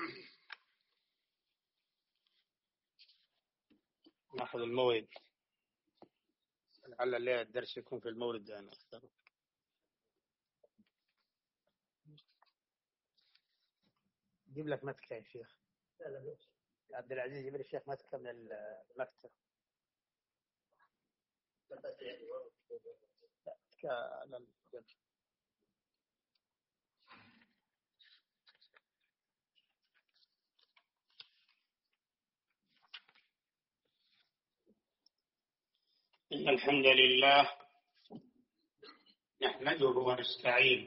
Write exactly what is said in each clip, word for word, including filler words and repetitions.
ناخذ الموعد، لعل الليلة الدرس يكون في المولد أنا أختار. جيب لك متكة يا شيخ. لا لا عبد العزيز يجيب لي الشيخ متكة من المكتب. لا متكة على الجنب. إن الحمد لله نحمده ونستعينه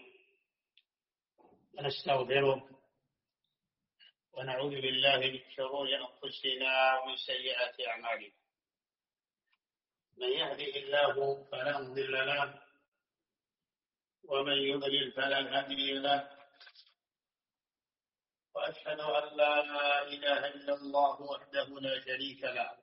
ونستغفره ونعوذ بالله من شرور أنفسنا ومن سيئات أعمالنا. من يهده الله فلا مضل له ومن يضلل فلا هادي له، وأشهد أن لا إله إلا الله وحده لا شريك له،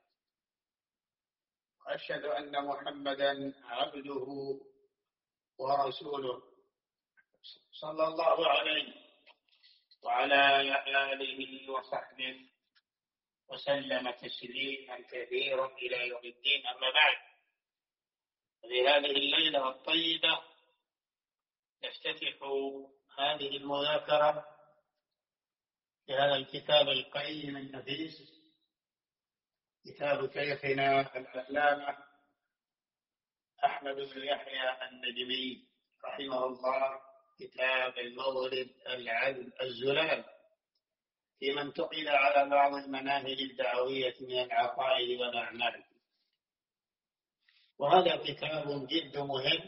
وأشهد أن محمدا عبده ورسوله صلى الله عليه وعلى آله وصحبه وسلم تسليما كثيرا إلى يوم الدين. أما بعد، في هذه الليلة الطيبة نفتتح هذه المذاكرة في هذا الكتاب القيم النفيس، كتاب شيخنا العلامة أحمد بن يحيى النجمي رحمه الله، كتاب المورد العذب الزلال فيما انتقل على بعض المناهج الدعوية من العقائد والأعمال. وهذا كتاب جد مهم،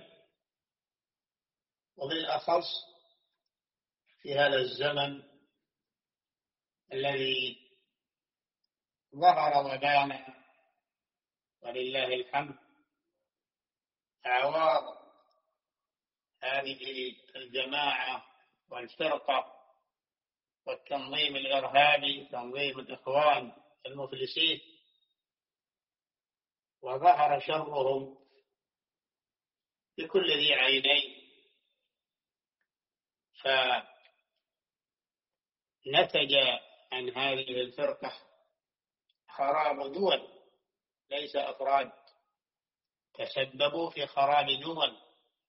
وبالأخص في هذا الزمن الذي ظهر وبان ولله الحمد أعوار هذه الجماعة والفرقة والتنظيم الإرهابي، تنظيم الإخوان المفلسين، وظهر شرهم بكل ذي عينين. فنتج عن هذه الفرقة خراب دول، ليس أفراد، تسببوا في خراب دول،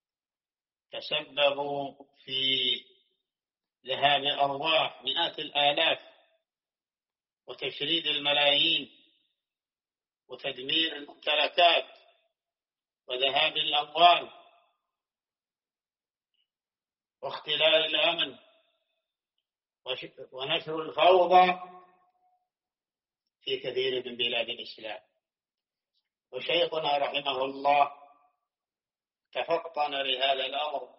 تسببوا في ذهاب أرواح مئات الآلاف وتشريد الملايين وتدمير الممتلكات وذهاب الأموال واختلال الأمن ونشر الفوضى في كثير من بلاد الإسلام. وشيخنا رحمه الله تفطن لهذا الأمر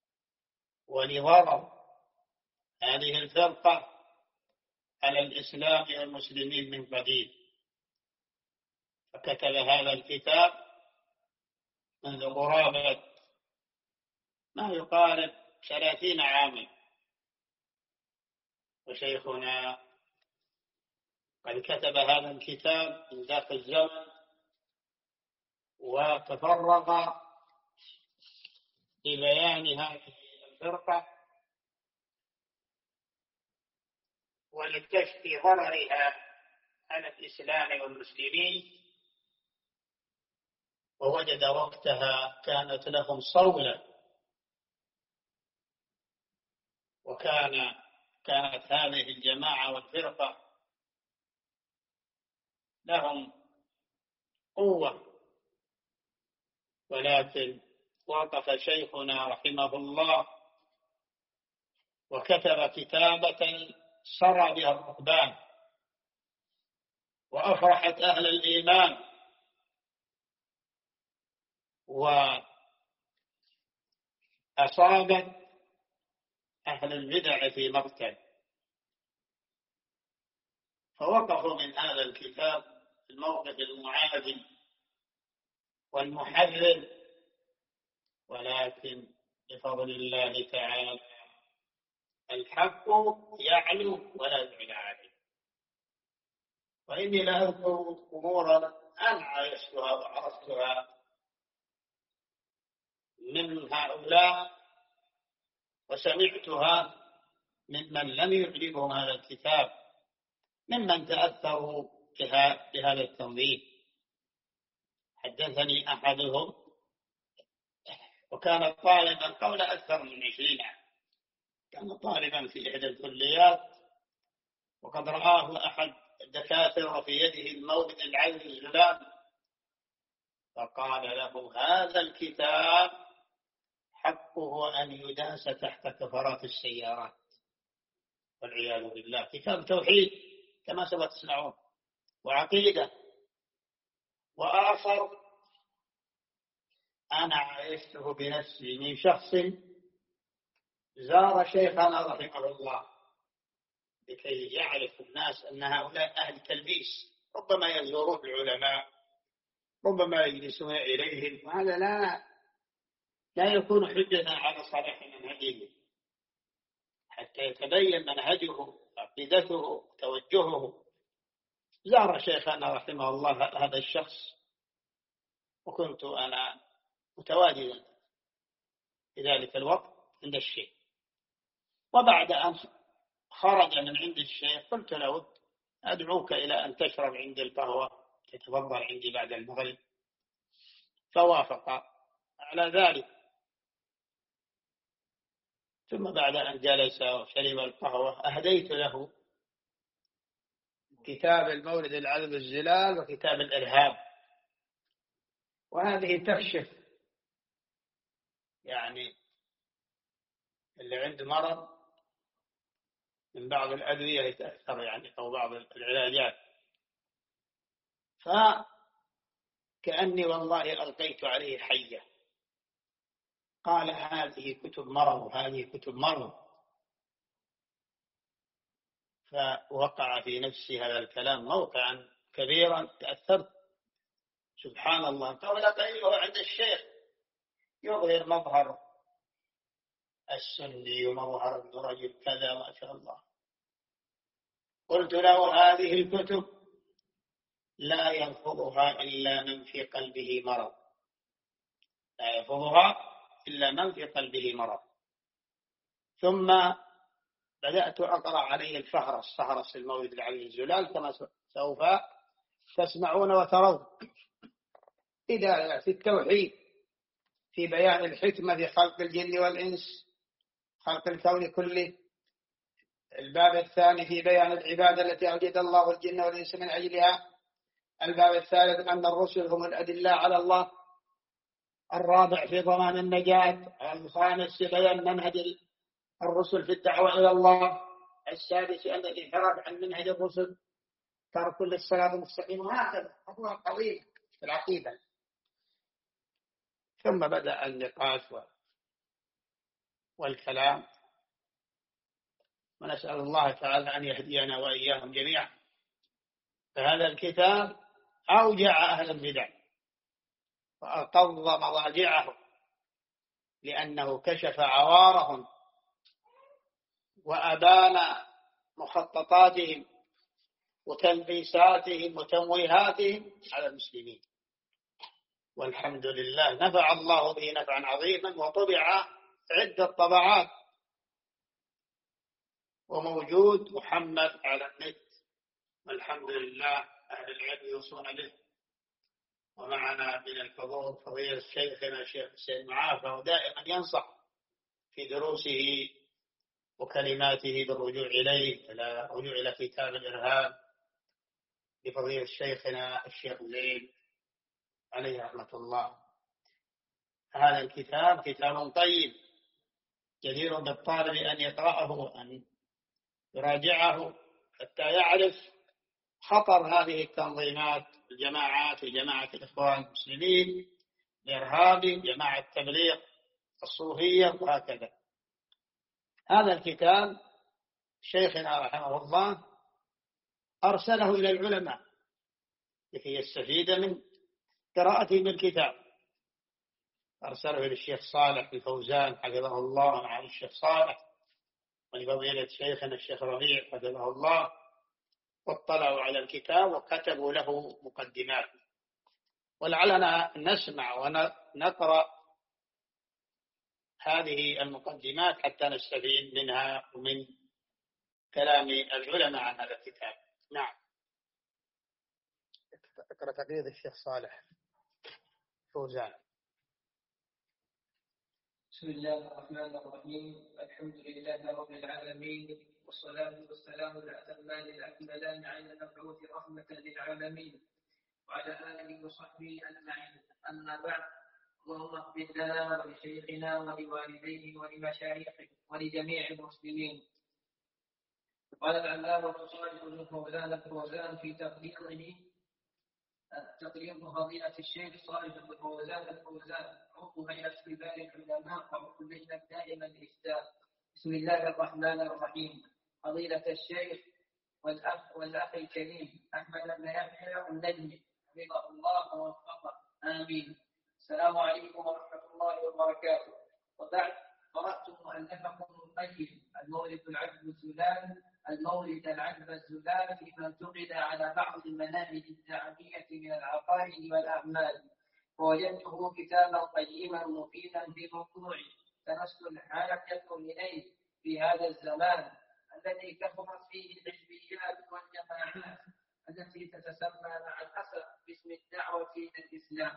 ولضرر هذه الفرقة على الإسلام والمسلمين من قديم، فكتب هذا الكتاب منذ قرابة ما يقارب ثلاثين عاما. وشيخنا قد كتب هذا الكتاب من ذاك الزمن وتفرغ لبيان هذه الفرقة ولكشف ضررها على الإسلام والمسلمين. ووجد وقتها كانت لهم صولة، وكان كانت هذه الجماعة والفرقة لهم قوة، ولكن وقف شيخنا رحمه الله وكتب كتابة سرى بها الرهبان وأفرحت أهل الإيمان وأصابت أهل البدع في مقتل، فوقفوا من هذا الكتاب الموقف المعادل والمحرر. ولكن بفضل الله تعالى الحق يعلو ولا يعلى عليه. وإني لأذكر أمورا أنا عايشتها وعرفتها من هؤلاء وسمعتها ممن لم يعجبهم هذا الكتاب ممن تأثروا بهذا التنظيم. حدثني أحدهم وكان طالبا قول أكثر من عشرين عام، كان طالبا في إحدى الكليات، وقد رآه أحد الدكاترة في يده المورد العذب الزلال، فقال له: هذا الكتاب حقه أن يداس تحت كفرات السيارات والعياذ بالله. كتاب توحيد كما سوف تسمعون، وعقيدة. وآخر أنا عرفته بنفسي من شخص زار شيخنا رحمه الله لكي يعرف الناس أن هؤلاء أهل تلبيس، ربما يزورون العلماء، ربما يجلسون إليهم، وهذا لا لا يكون حجة على صالح منهجه، حتى يتبين منهجه، عقيدته، توجهه. زار شيخنا رحمه الله هذا الشخص، وكنت أنا متواجدا في ذلك الوقت عند الشيخ، وبعد أن خرج من عند الشيخ قلت له: أدعوك إلى أن تشرب عندي القهوة، تتفضل عندي بعد المغرب. فوافق على ذلك. ثم بعد أن جلس وشرب القهوة أهديت له كتاب المورد العذب الزلال وكتاب الإرهاب، وهذه تكشف يعني اللي عنده مرض من بعض الأدوية يتأثر يعني، أو بعض العلاجات، فكأني والله ألقيت عليه حية. قال: هذه كتب مرض وهذه كتب مرض. فوقع في نفسي هذا الكلام موقعا كبيرا، تأثرت. سبحان الله، قول قيله عند الشيخ يظهر مظهر السني ومظهر الرجل كذا، ما شاء الله. قلت له: هذه الكتب لا يلفظها إلا من في قلبه مرض، لا يلفظها إلا من في قلبه مرض. ثم بدأت أقرأ عليه الفهرس، فهرس المورد العذب الزلال كما سوف تسمعون وترون، إذا في التوحيد، في بيان الحكمة في خلق الجن والإنس، خلق الكون كله. الباب الثاني في بيان العبادة التي أوجد الله الجن والإنس من أجلها. الباب الثالث أن الرسل هم الأدلة على الله. الرابع في ضمان النجاة. الخامس في بيان منهج الرسل في الدعوة إلى الله. السادس أن الانحراف عن منهج الرسل ترك للصراط المستقيم، وهكذا أبواب طويلة في العقيدة. ثم بدأ النقاش والكلام، ونسأل الله تعالى أن يهدينا وإياهم جميعا. فهذا الكتاب أوجع أهل البدع وأقض مضاجعهم، لأنه كشف عوارهم وأبان مخططاتهم وتلبيساتهم وتمويهاتهم على المسلمين. والحمد لله نفع الله به نفعا عظيما، وطبع عدة طبعات، وموجود محمد على النت، والحمد لله أهل العلم يوصون به. ومعنا من الحضور فضيلة شيخنا الشيخ حسين معافى، ودائما ينصح في دروسه وكلماته بالرجوع إليه، إلى الرجوع إلى كتاب الإرهاب لفضيلة شيخنا الشيخ زين عليه رحمة الله. هذا الكتاب كتاب طيب، جدير بالطالب أن يقرأه وأن يراجعه حتى يعرف خطر هذه التنظيمات، الجماعات وجماعة الإخوان المسلمين، الإرهاب، جماعة التبليغ، الصوفية، وهكذا. هذا الكتاب شيخنا رحمه الله أرسله إلى العلماء لكي يستفيد من قراءتهم الكتاب. أرسله إلى الشيخ صالح الفوزان حفظه الله مع الشيخ صالح، ولفضيلة شيخنا الشيخ ربيع حفظه الله، واطلعوا على الكتاب وكتبوا له مقدمات. ولعلنا نسمع ونقرأ هذه المقدمات حتى نستفيد منها ومن كلام العلماء عن هذا الكتاب. نعم. اقرأ تقرير الشيخ صالح فوزان. بسم الله الرحمن الرحيم. الحمد لله رب العالمين، والصلاة والسلام الأتمان الأكملان على المبعوث رحمة للعالمين وعلى آله وصحبه أجمعين. أما بعد، اللهم اغفر لنا ولشيخنا ولوالديه ولمشايخه ولجميع المسلمين. قال العلامة صالح بن فوزان الفوزان في تقريره تقرير فضيلة الشيخ صالح بن فوزان الفوزان عضو هيئة كبار العلماء وعضو اللجنة الدائمة للإفتاء. بسم الله الرحمن الرحيم. فضيلة الشيخ والأخ والأخ الكريم أحمد بن يحيى النجمي حفظه الله ووفقه، آمين. السلام عليكم ورحمة الله وبركاته. وبعد، قرأت مؤلفكم القيم المولد العذب الزلال المولد العذب الزلال فيما انتقد على بعض المناهج الدعوية من العقائد والأعمال، ووجدته كتابا قيما مفيدا في موضوع تنسل الحاجة إليه في هذا الزمان الذي كثرت فيه الحزبيات والجماعات التي تتسمى مع الأسف باسم الدعوة إلى الإسلام.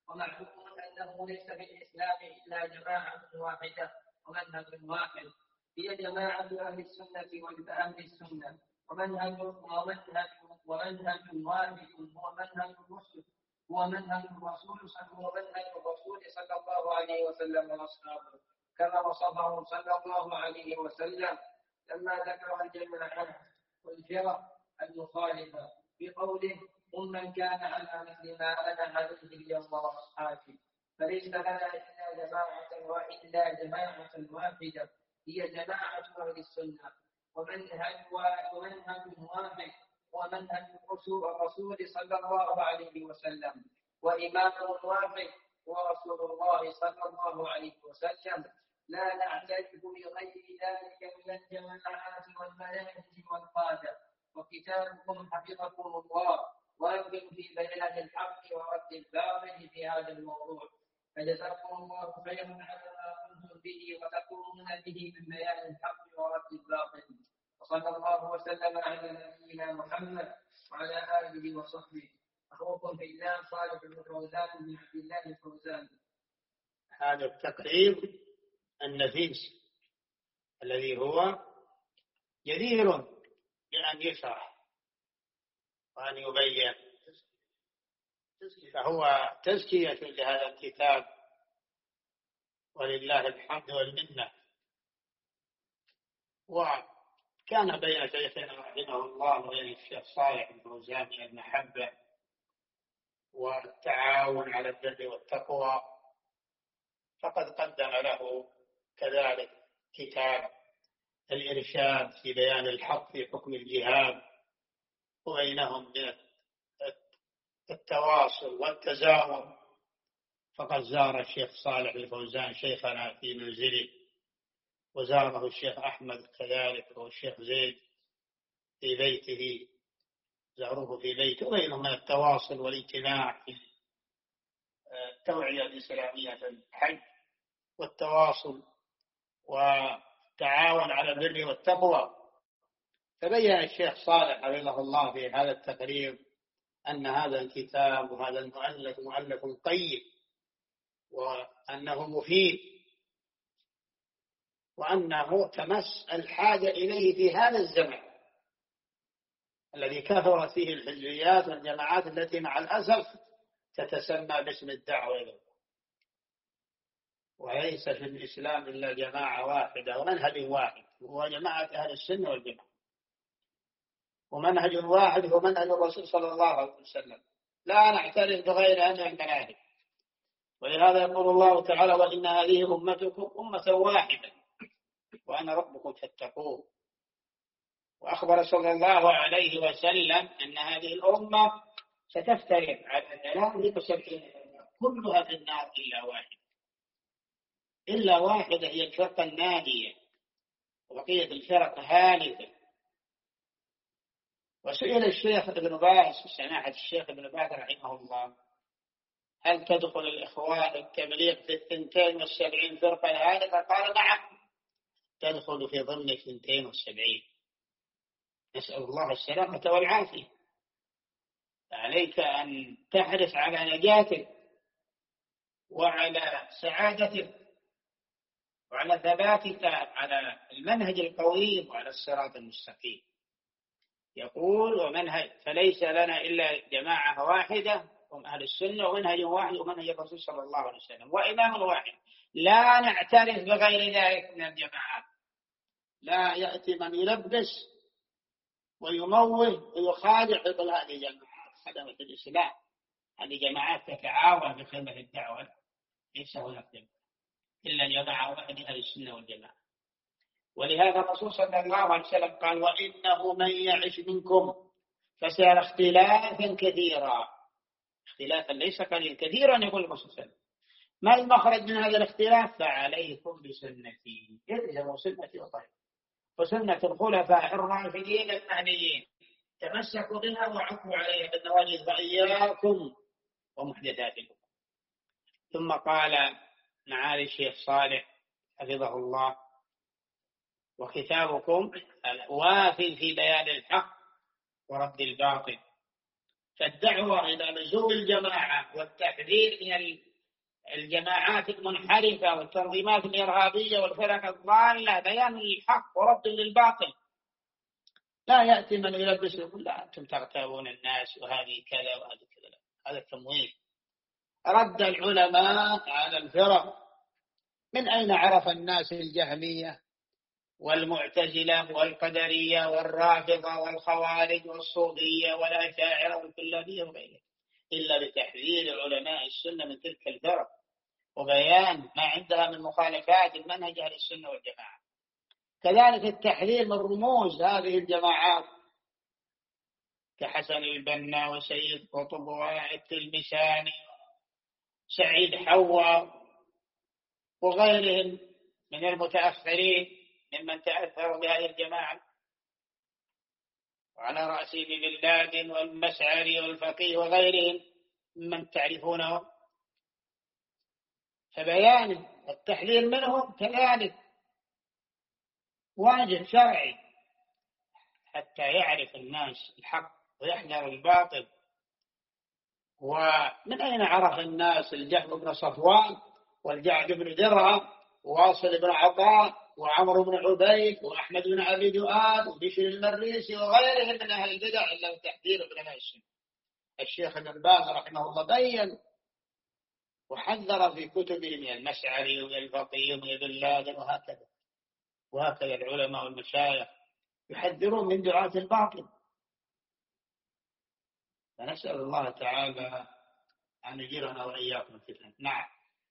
ومعلوم أنه ليس في الإسلام إلا جماعة واحدة ومنهج واحد، هي جماعة أهل السنة والأهل السنة، ومنهج ومنهج ومنهج واحد هو منهج الرسل هو منهج الرسول هو منهج الرسول صلى الله عليه وسلم وأصحابه، كما وصفه صلى الله عليه وسلم لما ذكر الجماعات والفرق المخالفة بقوله: قل من كان على مثل ما أنا عليه اليوم وأصحابي. فليس لنا إلا جماعة وإلا جماعة واحدة هي جماعة أهل السنة، ومنهج ومنهج واحد ومنهج الرسول صلى الله عليه وسلم، وإمام واحد ورسول الله صلى الله عليه وسلم. لا نعترف بغير ذلك من الجماعات والمناهج والقادة. وكتابكم حفظكم الله واجب في بيان الحق ورد الباطل في هذا الموضوع، فجزاكم الله خيرا على ما كنتم به وتقومون به من بيان الحق ورد الباطل. وصلى الله وسلم على نبينا محمد وعلى آله وصحبه. أخوكم في الله صالح بن فوزان بن عبد الله الفوزان. هذا التقرير النفيس الذي هو جدير بأن يشرح وأن يبين، فهو تزكية لهذا الكتاب ولله الحمد والمنة. وكان بين شيخنا رحمه الله وبين الشيخ صالح بن فوزان المحبة والتعاون على البر والتقوى، فقد قدم له كذلك كتاب الإرشاد في بيان الحق في حكم الجهاد وبينهم من التواصل والتزاور. فقد زار الشيخ صالح الفوزان شيخنا في منزله، وزاره الشيخ أحمد كذلك والشيخ زيد في بيته، زاروه في بيته، وبينهم من التواصل والاجتماع في التوعية الإسلامية في الحج والتواصل والتعاون على البر والتقوى. فبين الشيخ صالح حفظه الله في هذا التقرير أن هذا الكتاب وهذا المؤلف مؤلف قيم، وأنه مفيد، وأنه تمس الحاجة إليه في هذا الزمن الذي كثرت فيه الحزبيات والجماعات التي مع الأسف تتسمى باسم الدعوة، وليس في الإسلام إلا جماعة واحدة ومنهج واحد وهو جماعة أهل السنة والجماعة، ومنهج واحد هو منهج الرسول صلى الله عليه وسلم، لا نعترف بغير هذه المناهج. ولهذا يقول الله تعالى: وإن هذه أمتكم أمة واحدة وأنا ربكم فاتقوه. وأخبر صلى الله عليه وسلم أن هذه الأمة ستفترق على ثلاث وسبعين كلها في النار إلا واحدة، إلا واحدة هي الفرقة الناجية، وبقية الفرق هالكة. وسئل الشيخ ابن باز سماحة الشيخ ابن باز رحمه الله: هل تدخل الإخوان التبليغ في الثنتين والسبعين فرقة هالكة؟ قال: نعم، تدخل في ضمن الثنتين والسبعين. نسأل الله السلامة والعافية. عليك أن تحرص على نجاتك وعلى سعادتك وعلى ثباتك على المنهج القويم وعلى الصراط المستقيم. يقول ومنهج فليس لنا إلا جماعة واحدة هم أهل السنة ومنهج واحد ومنهج الرسول صلى الله عليه وسلم وإمام واحد، لا نعترف بغير ذلك من الجماعات. لا يأتي من يلبس ويموه ويخادع يقول هذه جماعات خدمة الإسلام، هذه جماعات تتعاون في خدمة الدعوة، ليس هناك إلا جماعة واحدة أهل السنة والجماعة. ولهذا الرسول صلى الله عليه وسلم قال وإنه من يعش منكم فسيرى اختلافا كثيرا، اختلافا ليس قليلا كثيرا. يقول الرسول صلى الله عليه وسلم ما المخرج من هذا الاختلاف؟ فعليكم بسنتي، يلزموا سنتي وطريقتي وسنة الخلفاء الراشدين المهديين، تمسكوا بها وعفوا عليها بالنواجذ وإياكم ومحدثات الأمور. ثم قال معالي الشيخ صالح حفظه الله وكتابكم الوافي في بيان الحق ورد الباطل. فالدعوة إلى لزوم الجماعة والتحذير من الجماعات المنحرفة والتنظيمات الإرهابية والفرق الضالة بيان الحق ورد للباطل. لا يأتي من يلبس يقول لا أنتم تغتابون الناس وهذه كذا وهذه كذا، هذا التمويه. رد العلماء على الفرق. من أين عرف الناس الجهمية والمعتزلة والقدرية والرافضة والخوارج والصوفية والأشاعرة والكلابية وغيرها؟ إلا بتحذير علماء السنة من تلك الفرق وبيان ما عندها من مخالفات المنهج أهل السنة والجماعة. كذلك التحذير من رموز هذه الجماعات كحسن البنا وسيد قطب والتلمساني سعيد حوا وغيرهم من المتأخرين ممن تأثروا بهذه الجماعة، وعلى رأسهم بن لادن والمسعري والفقيه وغيرهم ممن تعرفونه. فبيان التحذير منهم كذلك واجب شرعي حتى يعرف الناس الحق ويحذر الباطل. ومن أين عرف الناس الجهم بن صفوان والجعد بن درهم وواصل بن عطاء وعمر بن عبيد وأحمد بن أبي دؤاد وبشر المريسي وغيرهم من أهل البدع إلا بتحذير علماء السنة؟ الشيخ ابن باز رحمه الله بين وحذر في كتبه من المسعري ومن الفقيه ومن ابن لادن وهكذا وهكذا. العلماء والمشايخ يحذرون من دعاة الباطل. فنسأل الله تعالى أن يجيرنا وإياكم الفتن. نعم.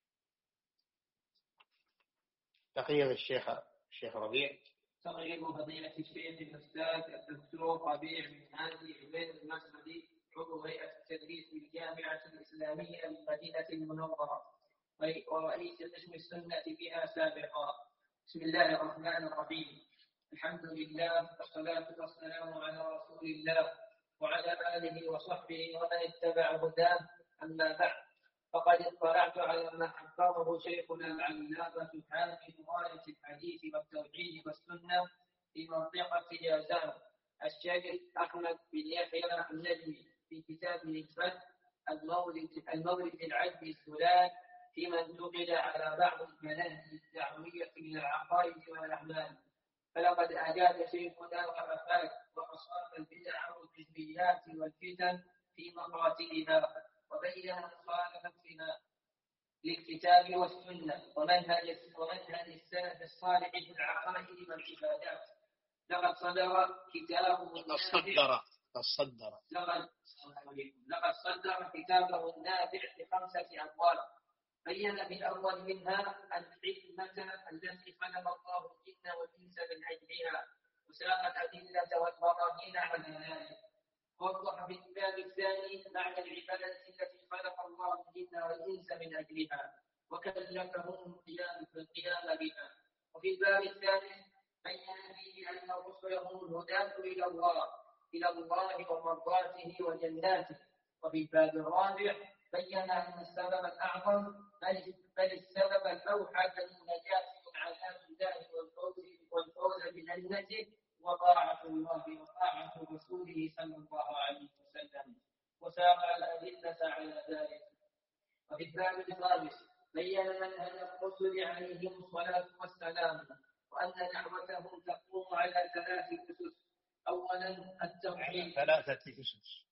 تقرير الشيخ الشيخ ربيع. تقرير فضيلة الشيخ الأستاذ الدكتور ربيع بن هادي عبيد المسعدي عضو هيئة التدريس بالجامعة الإسلامية بالمدينة المنورة ورئيس قسم السنة بها سابقا. بسم الله الرحمن الرحيم. الحمد لله والصلاة والسلام على رسول الله وعلى آله وصحبه ومن اتبع هداه. أما بعد، فقد اطلعت على ما حفظه شيخنا العلامة حامد غاية الحديث والتوحيد والسنة في منطقة جازان الشيخ أحمد بن يحيى النجمي في كتابه الفتح المولد المولد العجب السلال فيما انتقد على بعض المناهج الدعوية من العقائد والأعمال. فلقد أجاد شيخنا وأفاد وأصاب البدع والحزبيات والفتن في مقاتلها وبين مخالفتها للكتاب والسنة ومنهج ومنهج السلف الصالح في العقائد والعبادات. لقد صدر كتابه لقد صدر صدر لقد لقد صدر كتابه النافع بخمسة أبواب. بين في الأول منها الحكمة التي خلق الله الجن والإنس من أجلها وساق الأدلة والبراهين على ذلك. وضح في الباب الثاني معنى العبادة التي خلق الله الجن والإنس من أجلها وكلفهم القيام بها. وفي الباب الثالث بين فيه أن الرسل هم الهداة إلى الله إلى الله ومرضاته وجناته. وفي الباب الرابع بين أن السبب الأعظم بل السبب الأوحد للنجاة من عذاب الله والفوز والفوز بجنته وطاعة الله وطاعة رسوله صلى الله عليه وسلم، وساق الأدلة على ذلك. وفي الباب الخامس بين منهج الرسل عليهم الصلاة والسلام، وأن دعوتهم تقوم على ثلاث أسس. أولا التوحيد، ثلاثة أسس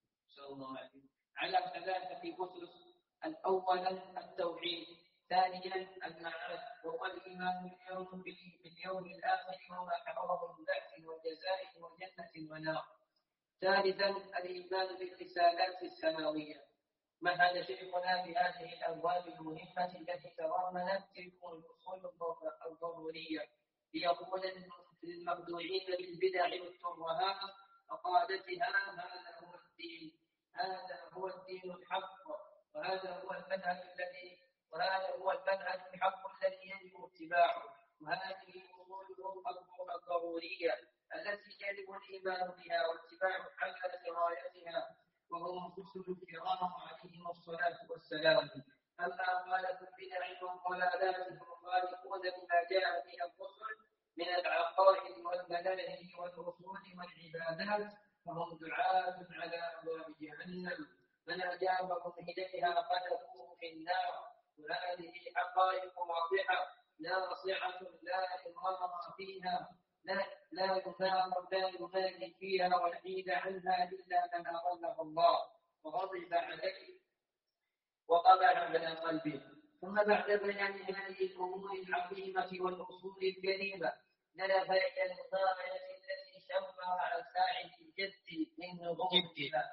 على ثلاثة أسس. الأولا التوحيد، ثانيا المعاد وهو الإيمان باليوم, باليوم الآخر وما حرمه من بعث وجزاء وجنة ونار. ثالثا الإيمان بالرسالات السماوية. مهد شيخنا بهذه الأبواب المهمة التي تضمنت تلك الأصول الضرورية ليقول للمخدوعين بالبدع والترهات وقادتها هذا هو الدين، هذا هو الدين الحق، وهذا هو المنهج الذي وهذا هو المنهج الحق الذي يجب اتباعه. وهذه أصول الضرورية التي يجب الإيمان بها واتباع حتى غايتها، وهم رسل الكرام عليهم الصلاة والسلام. أما قالت البدع والضلالات المخالفون لما جاء به الرسل من العقائد والمناهج والأصول والعبادات فهم دعاة على أبواب جهنم، من أجابهم إليها قذفوه في النار. وهذه حقائق واضحة ناصعة لا إمرار فيها، لا لا يمار لا يماري فيها ويحيد عنها إلا من أضله الله وغضب عليه وطبع على قلبه. ثم بعد بيان هذه الأمور العظيمة والأصول الكريمة نلف إلى الغاية التي شمر عن ساعد الجد للنهوض بها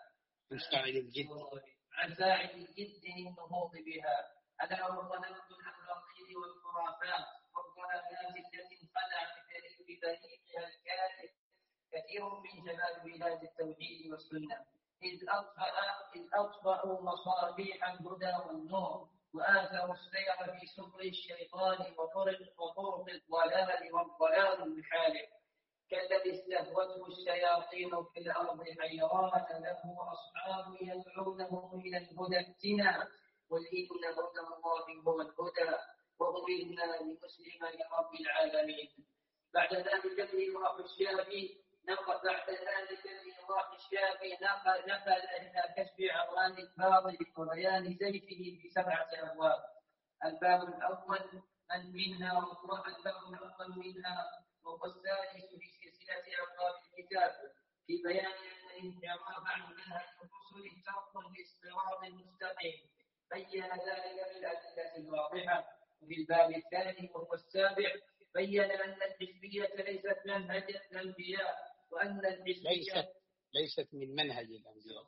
عن ساعد الجد للنهوض بها ألا وهو نقد الأباطيل والخرافات والضلالات التي انخدع بطريقها الكاذب كثير من شباب بلاد التوحيد والسنة، إذ أطفأوا مصابيح الهدى والنور وآثروا السير في سبل الشيطان وطرق وطرق الضلال والضلال الحالك، كالذي استهوته الشياطين في الأرض حيران له أصحاب يدعونه إلى الهدى ائتنا، قل إن هدى الله هو الهدى وأمرنا لنسلم لرب العالمين. بعد ذلك الإيضاح الشافي نقل بعد ذلك الإيضاح الشافي نقل نقل إلى كشف عوان الباطل وبيان سيفه بسبعة أبواب. الباب الأول من منها وهو الباب الأول منها وهو السادس في سلسلة أبواب الكتاب في بيان أن الانحراف عن منهج الرسل ترك للصراط المستقيم، بين ذلك بالأدلة الواضحة. وفي الباب الثاني وهو السابع بين أن الحزبية ليست منهج الأنبياء وأن الحزبية ليست ليست من منهج الأنبياء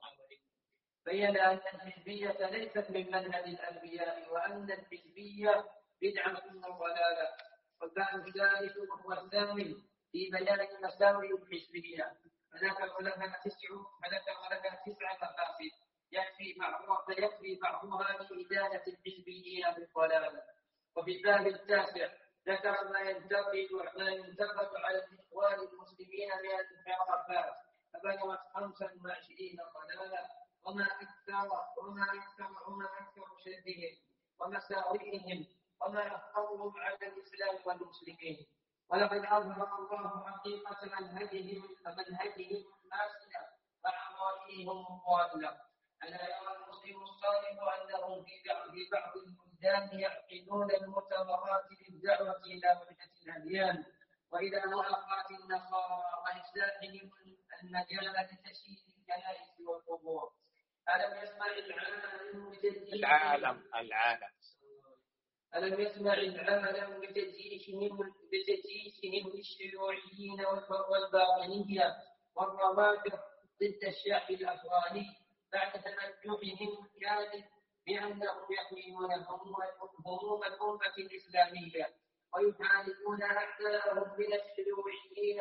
بين أن الحزبية ليست من منهج الأنبياء وأن الحزبية بدعة وضلالة. والباب الثالث وهو الثامن في بيان مساوئ الحزبية، فذكر لها تسع فذكر لها تسع مقاصد يكفي بعضها فيكفي بعضها لإدانة الحزبيين بالضلال. وفي الباب التاسع ذكر ما ينتقد ما ينتقد على الإخوان المسلمين من الانحرافات فبلغت خمسا وعشرين ضلالا وما أكثر وما أكثر وما أكثر شدهم ومساوئهم وما أخطرهم على الإسلام والمسلمين. ولقد أظهر الله حقيقة منهجهم منهجهم الفاسدة وعقائدهم الضالة. ألا يرى المسلم الصالح أنهم في بعض البلدان يعقدون المؤتمرات للدعوة إلى وحدة الأديان وإلى مؤاخاة النصارى وإفسادهم المجال لتشييد الكنائس والقبور. ألم يسمع العالم العالم العالم ألم يسمع العالم بتجيشهم بتجيشهم للشيوعيين والباطنية والروافض ضد الشعب الأفغاني بعد تمجحهم الكاذب بأنهم يحملون هموم الأمة الإسلامية ويحاربون أعداءهم من الشيوعيين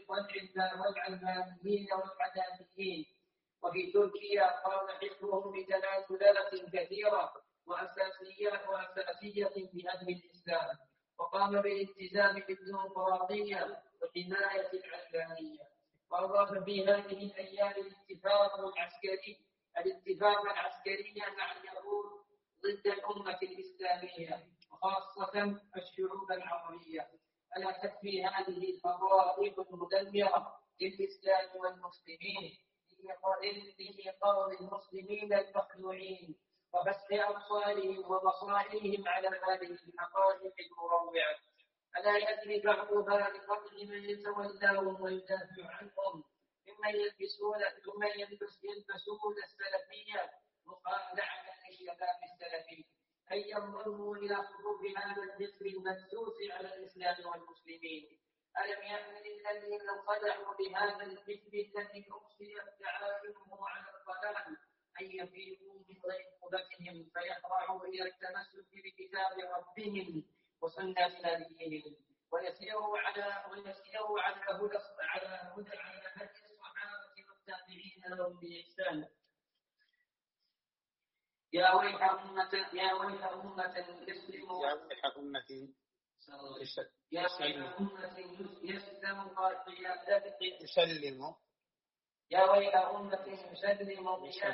والعلمانيين والحداثيين. وفي تركيا قام حزبهم بتنازلات كثيرة وأساسيات وأساسية في هدم الإسلام، وقام بالالتزام بالديمقراطية وحماية العلمانية. وأضاف في هذه الأيام الاتفاق العسكري الاتفاق العسكري مع اليهود ضد الأمة الإسلامية وخاصة الشعوب العربية ألا تكفي هذه الفضائل المدمرة للإسلام والمسلمين لإيقاظ المسلمين المخلوعين وفتح أبصارهم وبصائرهم على هذه الحقائق المروعة. ألا يدري بعضها لقتل من يتولاهم ويدافع عنهم ممن يلبسون ممن يلبسون السلفية مخادعة للشباب السلفي أن ينظروا إلى خروج هذا الجسر المدسوس على الإسلام والمسلمين. ألم يأن للذين انخدعوا بهذا الجسر الذي أحصيت دعائمه على الضلال أن يفيقوا من غيبوبتهم فيخضعوا إلى التمسك بكتاب ربهم وسنة نبيهم ويسيروا على ويسيروا على هدى على هدى على هدي الصحابة والتابعين لهم بإحسان. يا ويح أمة يا ويح أمة يسلموا يا ويح أمة يا ويح أمة يسلم قيادتك يسلم يا ويح أمة يسلم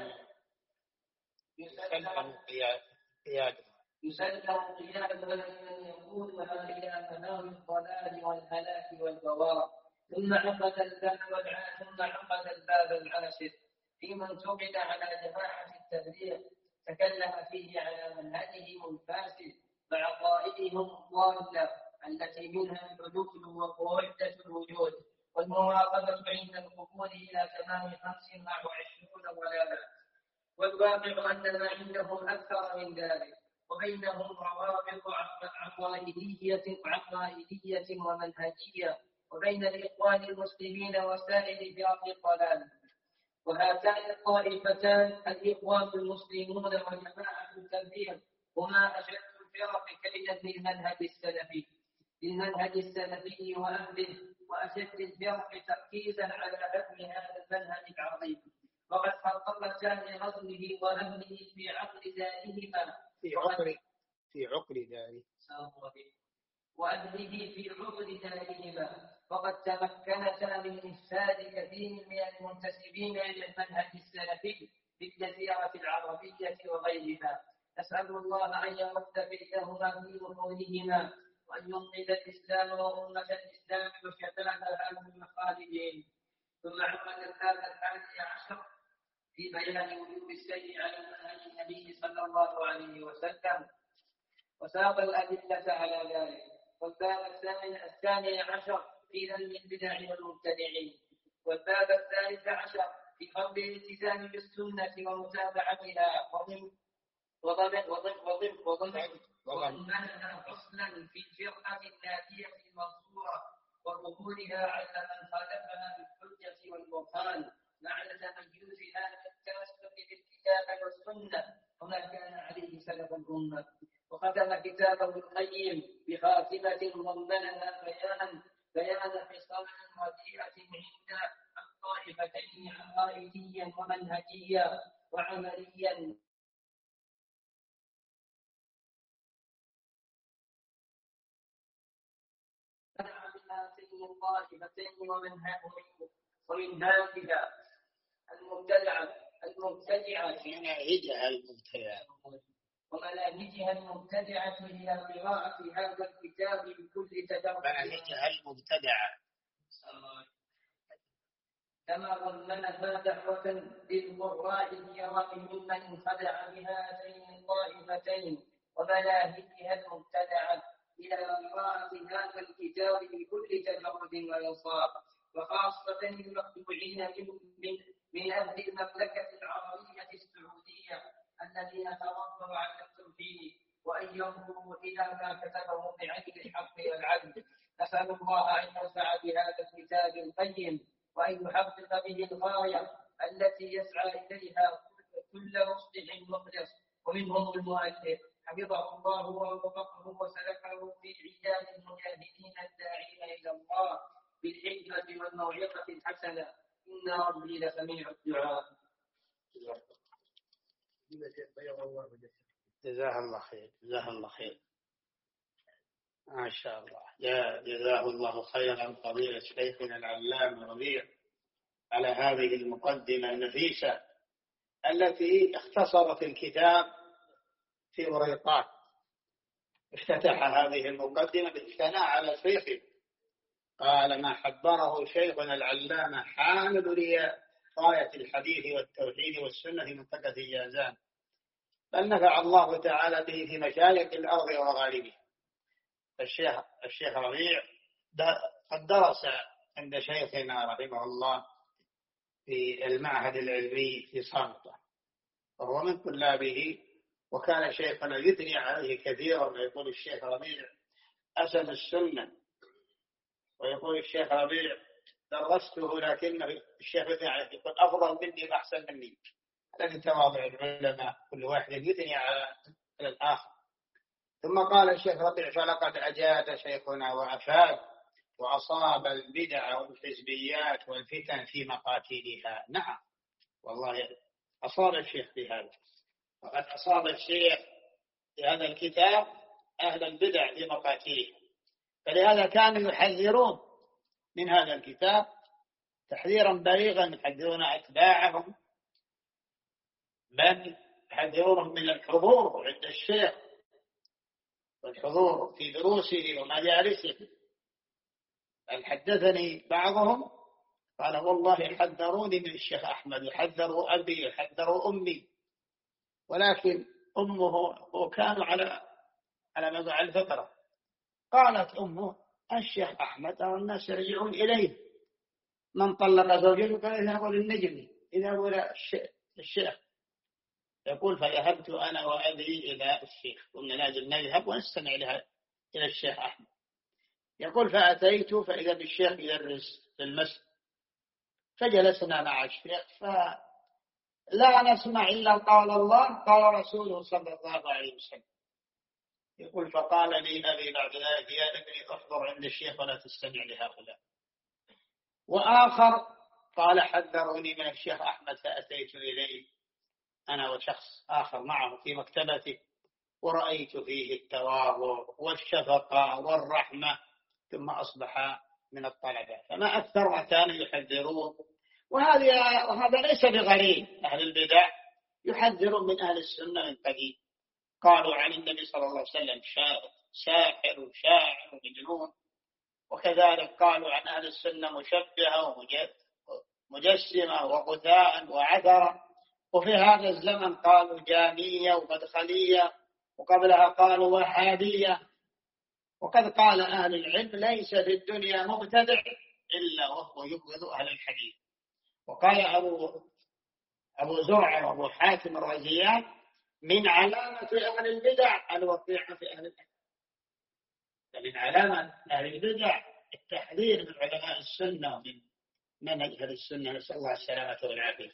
يسلم قيادة يسلم قيادة من يقودها إلى منام الضلال والهلاك والبوار. ثم عقد الباب والعاشر ثم عقد الباب العاشر في من تقد على جماعة التبليغ تكلم فيه على منهجهم الفاسد مع قائدهم الضالة التي منها الحدود ووحدة الوجود والمراقبة عند القبول إلى تمام خمس وعشرون ضلالة. والواقع أن ما عندهم أكثر من ذلك وبينهم روابط عقائدية عقائدية ومنهجية وبين الإخوان المسلمين وسائر فرق الضلال. وهاتان الطائفتان الإخوان المسلمون وجماعة التبليغ هما أشد الفرق كيدا للمنهج السلفي للمنهج السلفي وأهله وأشد الفرق تركيزا على هدم هذا المنهج العظيم. وقد خططتا لغزوه وأهله في عقد دارهما في عقر في عقر داره وأهله في عقد دارهما وقد تمكنتا من إفساد كثير من المنتسبين إلى المنهج السلفي في الجزيرة العربية وغيرها. نسأل الله أن يرد كيدهما في نحورهما وأن ينقذ الإسلام وأمة الإسلام وشبابها من الخالدين. ثم عقد هذا الحادي عشر في بيان وجوب السير على منهج النبي صلى الله عليه وسلم وساق الأدلة على ذلك. والباب الثاني عشر في ذم البدع والمبتدعين. والباب الثالث عشر في فضل الالتزام بالسنة ومتابعتها وضمن وضمن وضمن وضمن وضمنها فصلا في الفرقة النادية المنصورة وظهورها على من خالفها بالحجة والبرهان مع تميزها بالتمسك بالكتاب والسنة وما كان عليه سلف الأمة. وختم كتابه القيم بخاتمة ضمنها بيان بيان خصال رديئة عند الطائفتين عقائديا ومنهجيا وعمليا هاتين الطائفتين ومنهاجها المبتدعة المبتدعة مناهجها المبتدعة ومناهجها المبتدعة إلى قراءة هذا الكتاب بكل تدبر مناهجها المبتدعة كما ضمنها دعوة للقراء الكرام ممن انخدع بهاتين الطائفتين ومناهجها المبتدعة إلى قراءة هذا الكتاب بكل تجرد وإنصاف وخاصة المخدوعين من, من, من أهل المملكة العربية السعودية الذين تربوا على التوحيد وأن ينظروا إلى ما كتبه بعين الحق والعدل. نسأل الله أن ينفع بهذا الكتاب القيم وأن يحقق به الغاية التي يسعى إليها كل مصلح مخلص ومنهم المؤلف حفظه الله ووفقه وسلكه في عجال المجاهدين الداعين إلى الله بالحكمة والموعظة الحسنة. إن ربي لسميع الدعاء. جزاه الله خير جزاه الله خير ما شاء الله. جزاه الله خيرا فضيلة شيخنا العلامة ربيع على هذه المقدمة النفيسة التي اختصرت الكتاب في وريقات افتتح هذه المقدمة بالثناء على شيخه، قال: ما حبره شيخنا العلامة حامد لي غاية الحديث والتوحيد والسنة منطقة الجازان، بل نفع الله تعالى به في مشارق الأرض ومغاربها. الشيخ الشيخ ربيع قد درس عند شيخنا رحمه الله في المعهد العلمي في صامتة، وهو من طلابه، وكان شيخنا يثني عليه كثيرا، ويقول الشيخ ربيع أسد السنة، ويقول الشيخ ربيع درسته لكن الشيخ يثني عليه يقول أفضل مني وأحسن مني. هذا تواضع العلماء، كل واحد يثني على الآخر. ثم قال الشيخ ربيع: فلقد أجاد شيخنا وأفاد وأصاب البدع والحزبيات والفتن في مقاتلها. نعم والله أصاب الشيخ بهذا، وقد أصاب الشيخ بهذا الكتاب أهل البدع في مقاتلها، فلهذا كانوا يحذرون من هذا الكتاب تحذيرا بليغا، يحذرون أتباعهم، بل يحذرونهم من الحضور عند الشيخ والحضور في دروسه ومجالسه. بل حدثني بعضهم قال: والله حذروني من الشيخ أحمد، يحذروا أبي، يحذروا أمي، ولكن أمه وكانوا على على مزع الفطرة. قالت أمه: الشيخ أحمد أو الناس يرجعون إليه، من طلق زوجته قال يذهب للنجم، يذهب إلى الشيخ. يقول: فذهبت أنا وأبي إلى الشيخ، قلنا لازم نذهب ونستمع لها إلى الشيخ أحمد. يقول: فأتيت فإذا بالشيخ يدرس في المسجد، فجلسنا مع الشيخ فلا نسمع إلا قال الله قال رسوله صلى الله عليه وسلم. يقول: فقال لي أبي بعد ذلك: يا ابني احضر عند الشيخ ولا تستمع لهؤلاء. وآخر قال: حذروني من الشيخ أحمد، فأتيت إليه أنا وشخص آخر معه في مكتبته، ورأيت فيه التواضع والشفقة والرحمة، ثم أصبح من الطلبة. فما أكثر ما كانوا يحذرون، وهذا ليس بغريب. أهل البدع يحذرون من أهل السنة من قديم. قالوا عن النبي صلى الله عليه وسلم ساحر وشاعر ومجنون، وكذلك قالوا عن أهل السنة مشبهة ومجسمة وغثاء وعذرة، وفي هذا الزمن قالوا جامية ومدخلية، وقبلها قالوا وهابية. وقد قال أهل العلم: ليس في الدنيا مبتدع إلا وهو يبغض أهل الحديث. وقال أبو, أبو زرع وأبو حاتم الرازيان: من علامة أهل البدع الوقيعة في أهل الحديث. فمن علامة أهل البدع التحذير من علماء السنة ومن منهج أهل السنة، نسأل الله السلامة والعافية.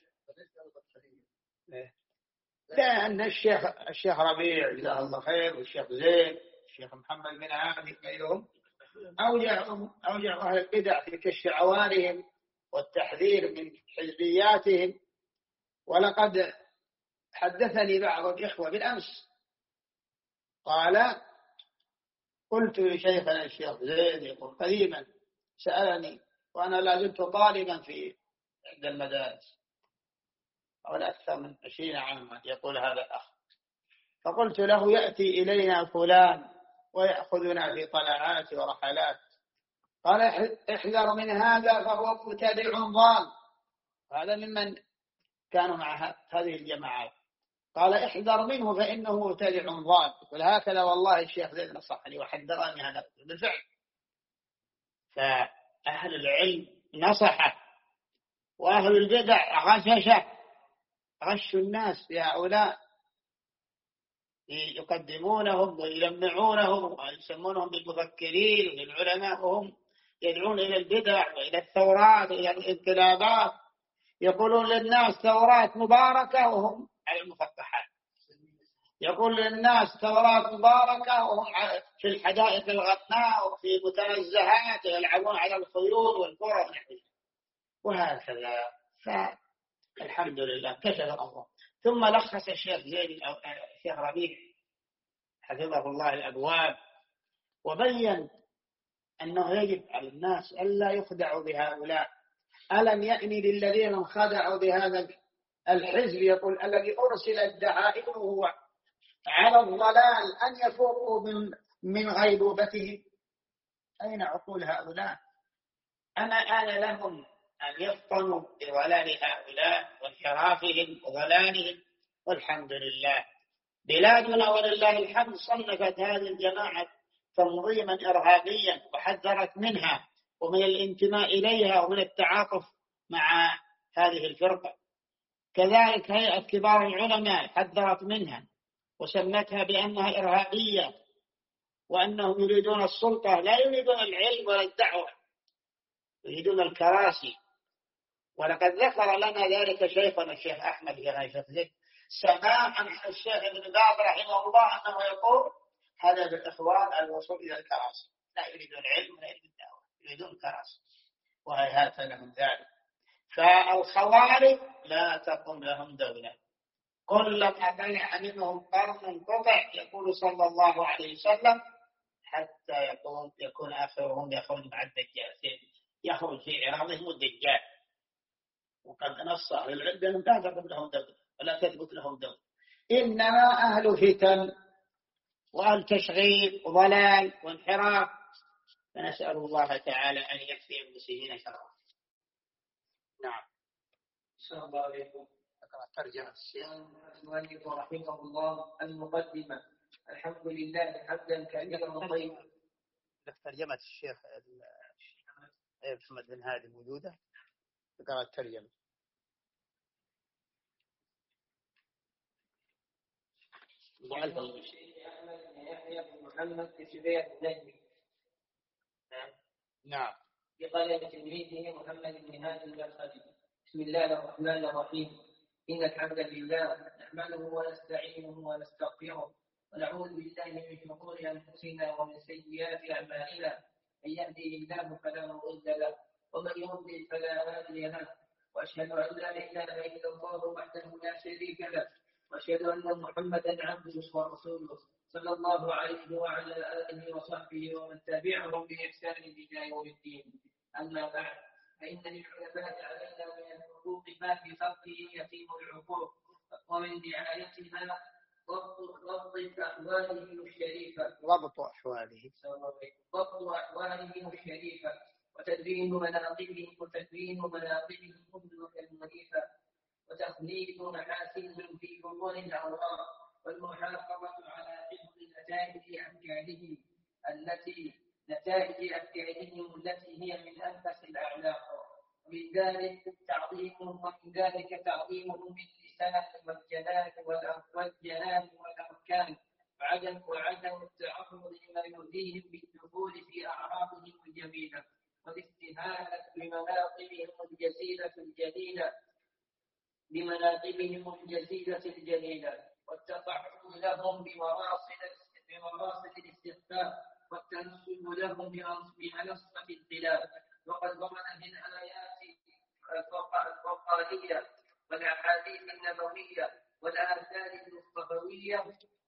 لأن الشيخ الشيخ ربيع جزاه الله خير، والشيخ زيد، الشيخ محمد بن عامر غيرهم أوجعوا أوجعوا أهل البدع في كشف عوارهم والتحذير من حزبياتهم. ولقد حدثني بعض الإخوة بالأمس قال: قلت لشيخنا الشيخ زيد يقول قديما سألني وأنا لا زلت طالبا في عند المدارس أو أكثر من عشرين عاما، يقول هذا الأخ، فقلت له: يأتي إلينا فلان ويأخذنا في طلعات ورحلات، قال: احذر من هذا فهو مبتدع ضال. هذا ممن كانوا مع هذه الجماعات. قال: احذر منه فإنه مبتدع ضال. وهكذا والله الشيخ زيد نصحني وحذرني هذا بالفعل. فأهل العلم نصحه، وأهل البدع غششه، غشوا الناس بهؤلاء، يقدمونهم ويلمعونهم ويسمونهم بالمفكرين وبالعلماء، وهم يدعون إلى البدع وإلى الثورات وإلى الانقلابات. يقولون للناس ثورات مباركة وهم على المفتحات، يقول للناس ثورات مباركة وهم في الحدائق الغناء وفي متنزهات يلعبون على الخيول والكرة وهكذا. فالحمد لله كشف الله. ثم لخص الشيخ زيد الشيخ ربيع حفظه الله الأبواب، وبين أنه يجب على الناس ألا يخدعوا بهؤلاء. ألم يأن للذين انخدعوا بهذا الحزب، يقول الذي أرسلت دعائمه على الضلال، أن يفوقوا من من غيبوبتهم. أين عقول هؤلاء؟ أما آن لهم أن يفطنوا بضلال هؤلاء وانحرافهم وضلالهم. والحمد لله بلادنا ولله الحمد صنفت هذه الجماعة تنظيما إرهابيا وحذرت منها ومن الانتماء إليها ومن التعاطف مع هذه الفرقة. كذلك هيئة كبار العلماء حذرت منها وسمتها بأنها إرهابية وأنهم يريدون السلطة، لا يريدون العلم ولا الدعوة، يريدون الكراسي. ولقد ذكر لنا ذلك شيخنا الشيخ أحمد بن غيث سماعا عن الشيخ ابن باز رحمه الله أنه يقول هذا بالإخوان الوصول إلى الكراسي، لا يريدون العلم ولا يريدون الدعوة، يريدون الكراسي، وهيهات لهم ذلك. فالخوارج لا تقوم لهم دولة، كلما بلع منهم قرن قطع يقول صلى الله عليه وسلم حتى يقوم يكون آخرهم يخرج مع الدجال، يخرج في عراضهم الدجال. وقد نص أهل العلم أنهم لا تقوم لهم دولة ولا تثبت لهم دولة، إنما أهل فتن وأهل تشغيل وضلال وانحراف. فنسأل الله تعالى أن يكفي المسلمين شرا. نعم. السلام الله عليكم. ترجمة الشيخ المؤلف رحمه الله. المقدمة. الحمد لله حمدا كثيرا طيبا. ترجمة الشيخ محمد بن هادي موجودة، تقرأ الترجمة. الشيخ أحمد بن يحيى بن محمد بن شبير النجمي. نعم. بقلم تلميذه محمد بن هادي المدخلي. بسم الله الرحمن الرحيم. إن الحمد لله نحمده ونستعينه ونستغفره ونعوذ بالله من شرور أنفسنا ومن سيئات أعمالنا. من يهده الله فلا مضل له ومن يضلل فلا هادي له، وأشهد أن لا إله إلا الله وحده لا شريك له، وأشهد أن محمدا عبده ورسوله صلى الله عليه وعلى آله وصحبه ومن تبعهم بإحسان إلى يوم الدين. أما بعد، فإن للعلماء علينا من الحقوق ما في خلقه يتيم العقوق، ومن رعايتها ضبط أحوالهم الشريفة ضبط أحواله ضبط أحوالهم الشريفة وتدوين مناقبهم وتدوين مناقبهم المنيفة وتخليد محاسنهم في بطون الأوراق، والمحافظة على حفظ نتائج أفكارهم التي نتائج أفكارهم التي هي من أنفس الأعلاق. ومن ذلك تعظيمهم ومن ذلك تعظيمهم باللسان والجنان والجنان والأركان، وعدم وعدم التعرض لما يؤذيهم بالدخول في أعراضهم الجميلة، والاستهانة بمناقبهم الجزيلة الجليلة بمناقبهم الجزيلة الجليلة والتطعم لهم بمراصد بمراصد الاستخفاف والتنسب لهم بمنصة الخلاف. وقد ورد في الآيات القرآنية والأحاديث النبوية والآثار المصطفوية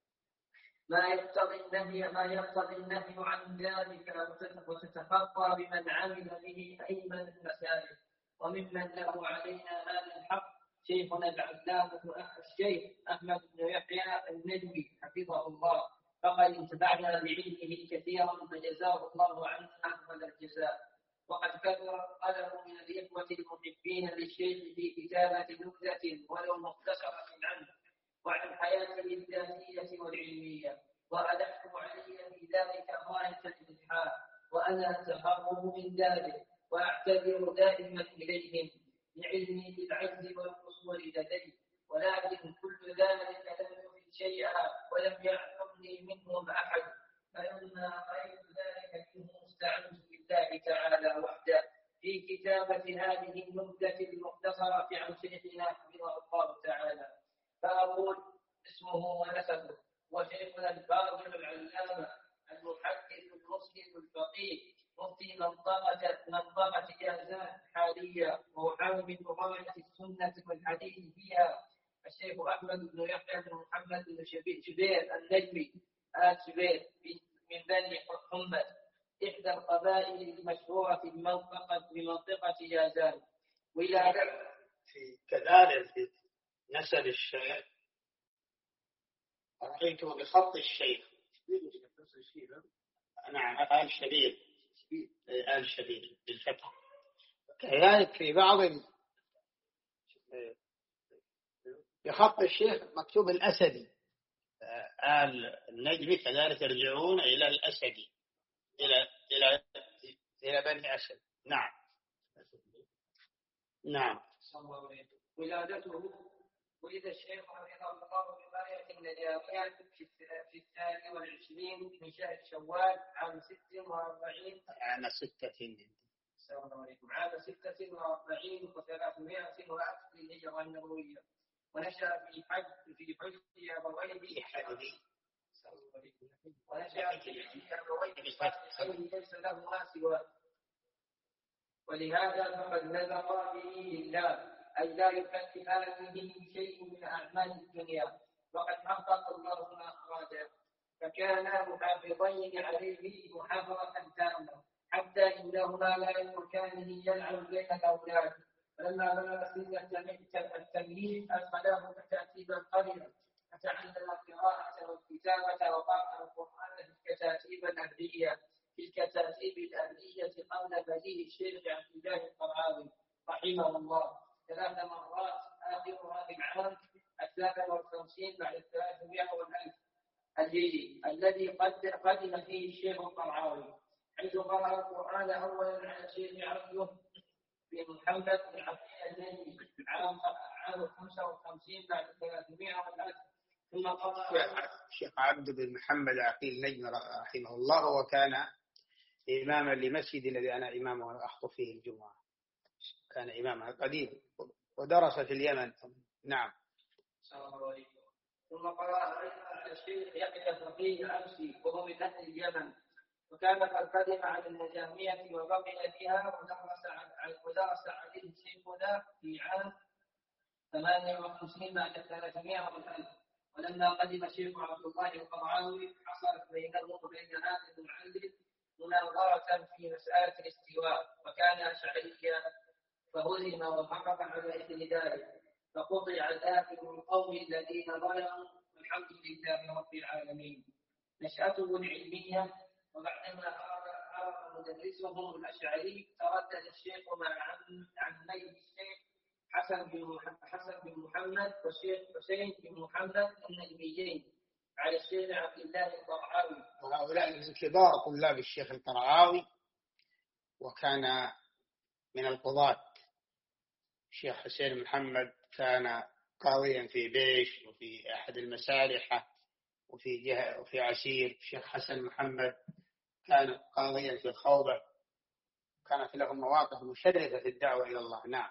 ما يقتضي النهي ما يقتضي النهي عن ذلك، وتتخطى بمن عمل به أيمن المسائل. وممن له علينا هذا الحق شيخنا العلامة الشيخ أحمد بن يحيى النجمي حفظه الله، فقد انتفعنا بعلمه كثيرا فجزاه الله عنا أفضل الجزاء. وقد كثر القلم من الإخوة المحبين للشيخ في كتابة نبذة ولو مختصرة عنه وعن حياته الذاتية والعلمية، وألحوا علي في ذلك غاية الإلحاح، وأنا أتحرم من ذلك وأعتذر دائما إليهم لعلمي بالعجز والقصور لدي، ولكن كل ذلك لم يفد شيئا ولم يعلمني منهم أحد، فلما رأيت ذلك منه استعنت بالله تعالى وحده في كتابة هذه النبذة المختصرة عن شيخنا حفظه الله تعالى. فأقول اسمه ونسبه وشيخنا الفاضل العلامة المحدث المسلم الفقيه مفتي منطقة منطقة جازان حاليا، وحامل غاية السنة والحديث فيها، الشيخ أحمد بن يحيى بن محمد بن شبير النجمي آل شبير من بني حمد، إحدى القبائل المشهورة في المنطقة بمنطقة جازان. ولادة في كذلك في نسب الشيخ رأيته بخط الشيخ نعم آل شبير، آل شبير بالفتح. كذلك في بعض بخط الشيخ مكتوب الأسدي، آل النجمي كذلك يرجعون إلى الأسدي، إلى إلى إلى بني أسد. نعم نعم. ولادته ولد الشيخ رحمه الله بقرية النجارية في الثاني والعشرين من شهر شوال عام ست وأربعين عام ستة عام ستة وأربعين وثلاثمائة وألف للهجرة النبوية، ونشأ في حج في حج أبويه حدي ونشأ في حج أبويه ليس له ما سواه، ولهذا فقد نذر به لله أي لا يكلفان به شيء من أعمال الدنيا، وقد حقق الله ما أراده، فكانا محافظين عليه محافظة تامة، حتى إنهما لا يتركانه يلعب بين الأولاد. فلما بلغ سن التمييز أدخلاه كتاتيبا قليلا، فتعلم القراءة والكتابة وقرأ القرآن في الكتاتيب الأهلية في الكتاتيب الأهلية قبل بديه الشيخ عبد الله القرعاوي رحمه الله ثلاث مرات، آخرها في العام الثامن والخمسين بعد الثلاثمائة والألف الهجري الذي قد قدم فيه الشيخ القرعاوي، حيث قرأ القرآن أولا على الشيخ عبده بن محمد بن عقيل النجمي عام عام خمسة وخمسين بعد الثلاثمائة والألف، ثم قرأ الشيخ عبد بن محمد عقيل النجمي رحمه الله، وكان إماما لمسجد الذي أنا إمامه أخطب فيه الجمعة، كان إماما قديم ودرس في اليمن. نعم. ثم قرأ على الشيخ يحيى الفقيه الأمسي وهو من أهل اليمن، وكان قد قدم على النجامية وبقي فيها ودرس عليه شيخنا في عام ثمانية وخمسين بعد الثلاثمائة والألف. ولما قدم الشيخ عبد الله القرعاوي حصلت بينه وبين هذا المعلم مناظرة في مسألة الاستواء، وكان أشعريا فهزم وحقق على إثر ذلك، فقطع دابر القوم الذين ظلموا، والحمد لله رب العالمين. نشأته العلمية، وبعدما عرف مدرسهم الأشعري تردد الشيخ مع عمي الشيخ حسن بن حسن بن محمد والشيخ حسين بن محمد النجميين على الشيخ عبد الله القرعاوي، وهؤلاء من كبار طلاب الشيخ القرعاوي، وكان من القضاة. الشيخ حسين محمد كان قاضيا في بيش وفي أحد المسالحة وفي جهة وفي عسير. الشيخ حسن محمد كان قاضيا في الخوبة، كانت له مواقف مشرفة في الدعوة إلى الله. نعم.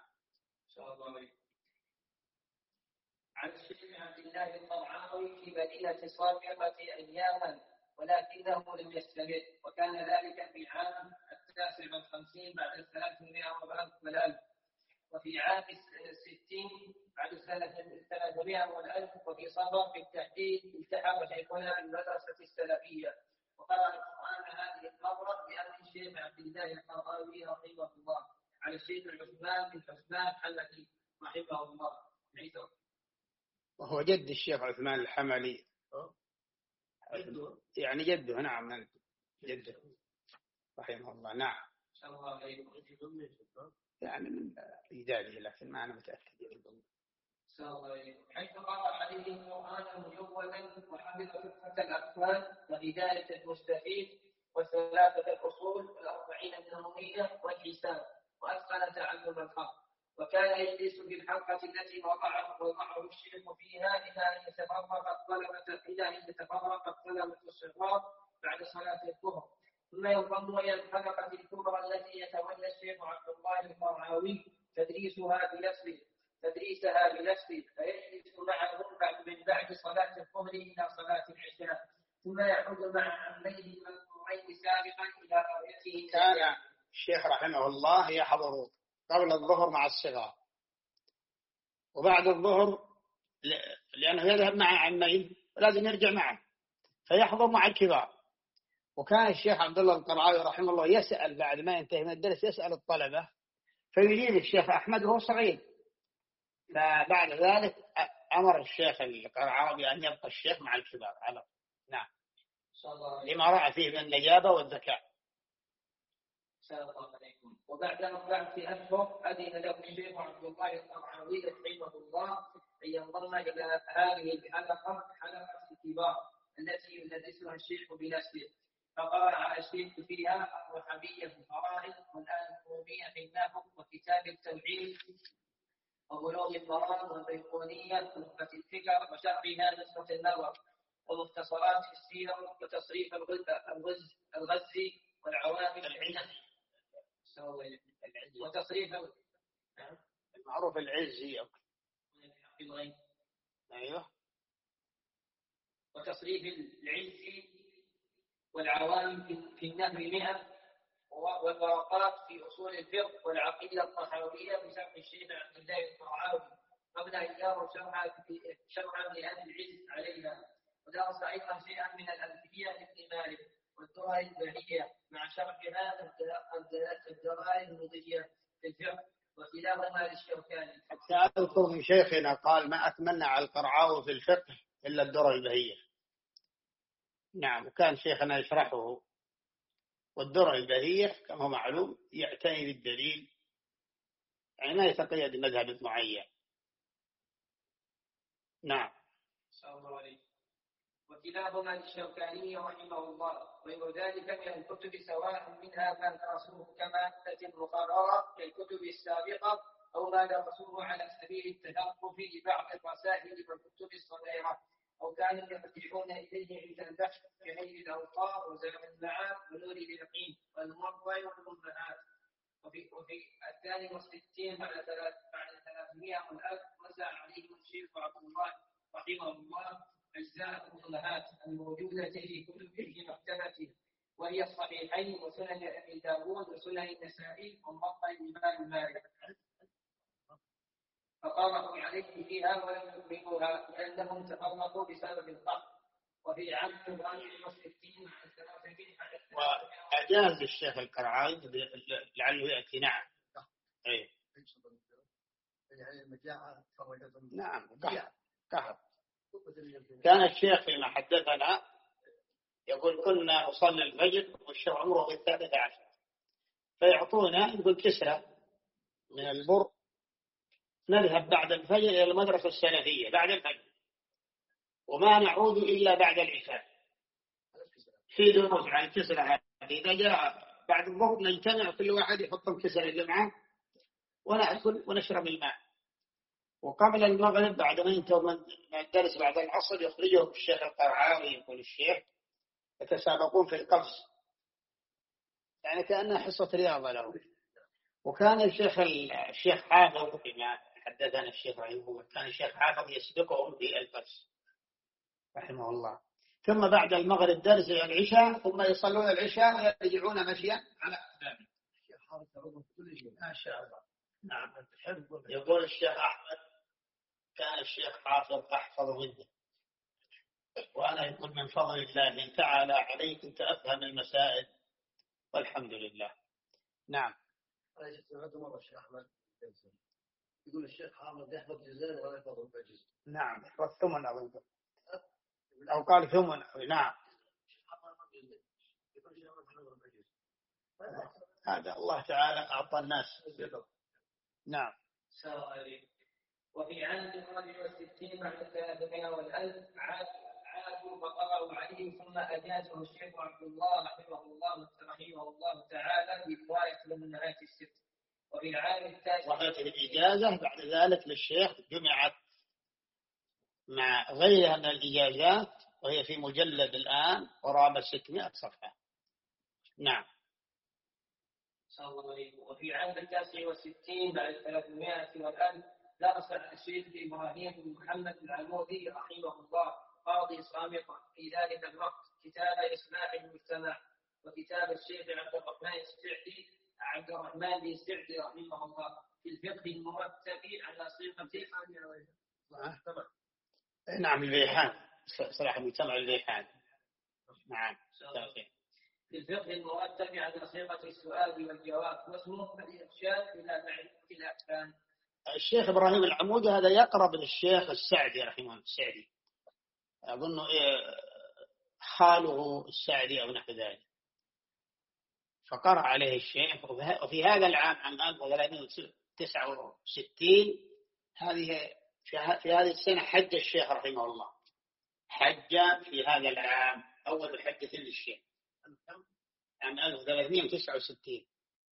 عن الشيخ عبد الله القرعاوي في مدينة صافقة أياما، ولكنه لم يستمر، وكان ذلك في عام التاسع والخمسين بعد الثلاثمائة والألف، وفي عام الستين بعد الثلاثمائة والألف، وفي صفر في التحديد التحق شيخنا بالمدرسة السلفية، وقرأ القرآن هذه المرة بأمر الشيخ عبد الله القرعاوي رحمه الله على الشيخ عثمان بن عثمان الحمدي رحمه الله، وهو جد الشيخ عثمان الحملي، يعني جده. نعم جده رحمه الله. نعم. يعني من إجداده، لكن ما أنا متأكد. حيث قرأ عليه القرآن مجودا، وحفظ فقه الأطفال وهداية المستفيد وثلاثة الأصول والأربعين النووية والحساب، وأتقن تعلم الحق، وكان يجلس في الحلقة التي وضعه وضعه الشيخ فيها إلى أن يتفرق الطلبة إلى أن يتفرق الطلبة الصغار بعد صلاة الظهر، ثم ينضم إلى الحلقة الكبرى التي يتولى الشيخ عبد الله القرعاوي تدريسها بنفسه تدريسها بنفسه فيجلس معهم من بعد صلاة الظهر إلى صلاة العشاء، ثم يعود مع عميه المذكورين سابقا إلى رؤيته. كان الشيخ رحمه الله يحضر قبل الظهر مع الصغار، وبعد الظهر لأنه يذهب مع عميه ولازم يرجع معه فيحضر مع الكبار. وكان الشيخ عبد الله القرعاوي رحمه الله يسأل بعد ما ينتهي من الدرس، يسأل الطلبة فيجيب الشيخ أحمد وهو صغير. فبعد ذلك أمر الشيخ القرعاوي أن يبقى الشيخ مع الكبار على. نعم. لما رأى فيه من النجابة والذكاء. السلام عليكم. وبعد أربعة أشهر أذن له الشيخ عبد الله القرعاوي رحمه الله أن ينضم إلى هذه الحلقة، حلقة الكبار التي يدرسها الشيخ بنفسه، فقرأ على الشيخ فيها الرحبية في الفرائض والآن الرومية في النحو وكتاب التوحيد وبلوغ المرام والبيقونية ونخبة الفكر وشرحها نسخة النظر ومختصرات السير وتصريف الغز الغزي والعوامل العلم وتصريف المعروف العزي. أيوه. وتصريف العزي والعوامل في النحو مئة والورقات في أصول الفقه والعقيدة الطحاوية بشرح الشيخ عبد الله القرعاوي قبل أن يرى شرحا لأهل العز عليها. ودرس أيضا شيئا من الألفية لابن مالك والدرر البهية مع شرحها الدرر المضية في الفقه وكلاهما للشوكاني. حتى أذكر من شيخنا قال ما أتمنى على القرعاوي في الفقه إلا الدرر البهية. نعم، وكان شيخنا يشرحه، والدرر البهية كما هو معلوم يعتني بالدليل، يعني ما يتقيد بمذهب معين. نعم. وكلاهما للشوكاني رحمه الله، وغير ذلك من الكتب سواء منها ما درسوه كما التي المقررة كالكتب السابقة أو ما درسوه على سبيل التدقق في بعض الرسائل والكتب الصغيرة، أو كانوا يرجعون إليه عند البحث كنيل الأوطار وزاد المعاد ونور اليقين والمرضى والأمهات. وفي وفي الثاني والستين بعد ثلاثمائة والألف وزع عليهم الشيخ عبد الله رحمه الله أجزاء الأمهات الموجودة في كتبه في مكتبته، وهي الصحيحين وسنن أبي داود وسنن النسائي وموطأ الإمام مالك، فقرأوا عليه فيها ولم يكملوها لأنهم تفرقوا بسبب القهر. وفي عام الرابع والستين عن ثلاثمائة وأجاز الشيخ القرعاوي لعله يأتي. نعم. أي. نعم. قهر. كان الشيخ فيما حدثنا يقول كنا نصلي الفجر والشيخ عمره في الثالثة عشر، فيعطونا يقول كسرة من البر، نذهب بعد الفجر إلى المدرسة السلفية بعد الفجر، وما نعود إلا بعد العشاء في دروس عن الكسرة هذه. إذا جاء بعد الظهر نجتمع كل واحد يحط الكسرة اللي معه ونأكل ونشرب الماء، وقبل المغرب بعد ما ينتهوا من الدرس بعد العصر يخرجهم الشيخ القرعاوي يقول الشيخ يتسابقون في القفز، يعني كأنها حصة رياضة له. وكان الشيخ الشيخ حافظ بما حدثنا الشيخ رحمه الله، كان الشيخ حافظ يسبقهم في القفز رحمه الله. ثم بعد المغرب درس العشاء، ثم يصلون العشاء ويرجعون مشيا على أقدامهم. الشيخ حافظ تعرض كل شيء ما شاء الله. نعم. يقول الشيخ أحمد كان الشيخ حافظ أحفظ منه، وأنا يقول من فضل الله تعالى عليك كنت أفهم المسائل والحمد لله. نعم. أنا سمعت مرة الشيخ أحمد يقول الشيخ حافظ يحفظ جزءين ولا يحفظ ربع جزء. نعم، يحفظ ثمن أو أو قال ثمن. نعم. هذا الله تعالى أعطى الناس. نعم. وفي عام الرابع والستين بعد الثلاثمائة والألف عادوا فقرأوا عليه، ثم أجازه الشيخ عبد الله رحمه الله رحمه الله تعالى برواية الأمهات الست. وفي العام التاسع وهذه الإجازة بعد ذلك للشيخ جمعت مع غيرها من الإجازات، وهي في مجلد الآن قرابة ستمائة صفحة. نعم. وفي عام التاسع والستين بعد الثلاثمائة والألف درس الشيخ إبراهيم بن محمد العمودي رحمه الله قاضي صامقة في ذلك الوقت كتاب إصلاح المجتمع، وكتاب الشيخ عبد الرحمن السعدي عبد الرحمن بن السعدي رحمه الله في الفقه المرتب على صيغة نعم الريحان، صلاح المجتمع الريحان. نعم. في الفقه المرتب على صيغة السؤال والجواب، واسمه الإرشاد إلى معرفة الأحكام. الشيخ إبراهيم العمودي هذا يقرب للشيخ السعدي رحمه الله السعدي، أظن خاله السعدي أو نحو ذلك، فقرأ عليه الشيخ. وفي هذا العام عام ألف وثلاثمائة وتسعة وستين هذه في هذه السنة حج الشيخ رحمه الله، حج في هذا العام أول حجة للشيخ عام ألف وثلاثمائة وتسعة وستين.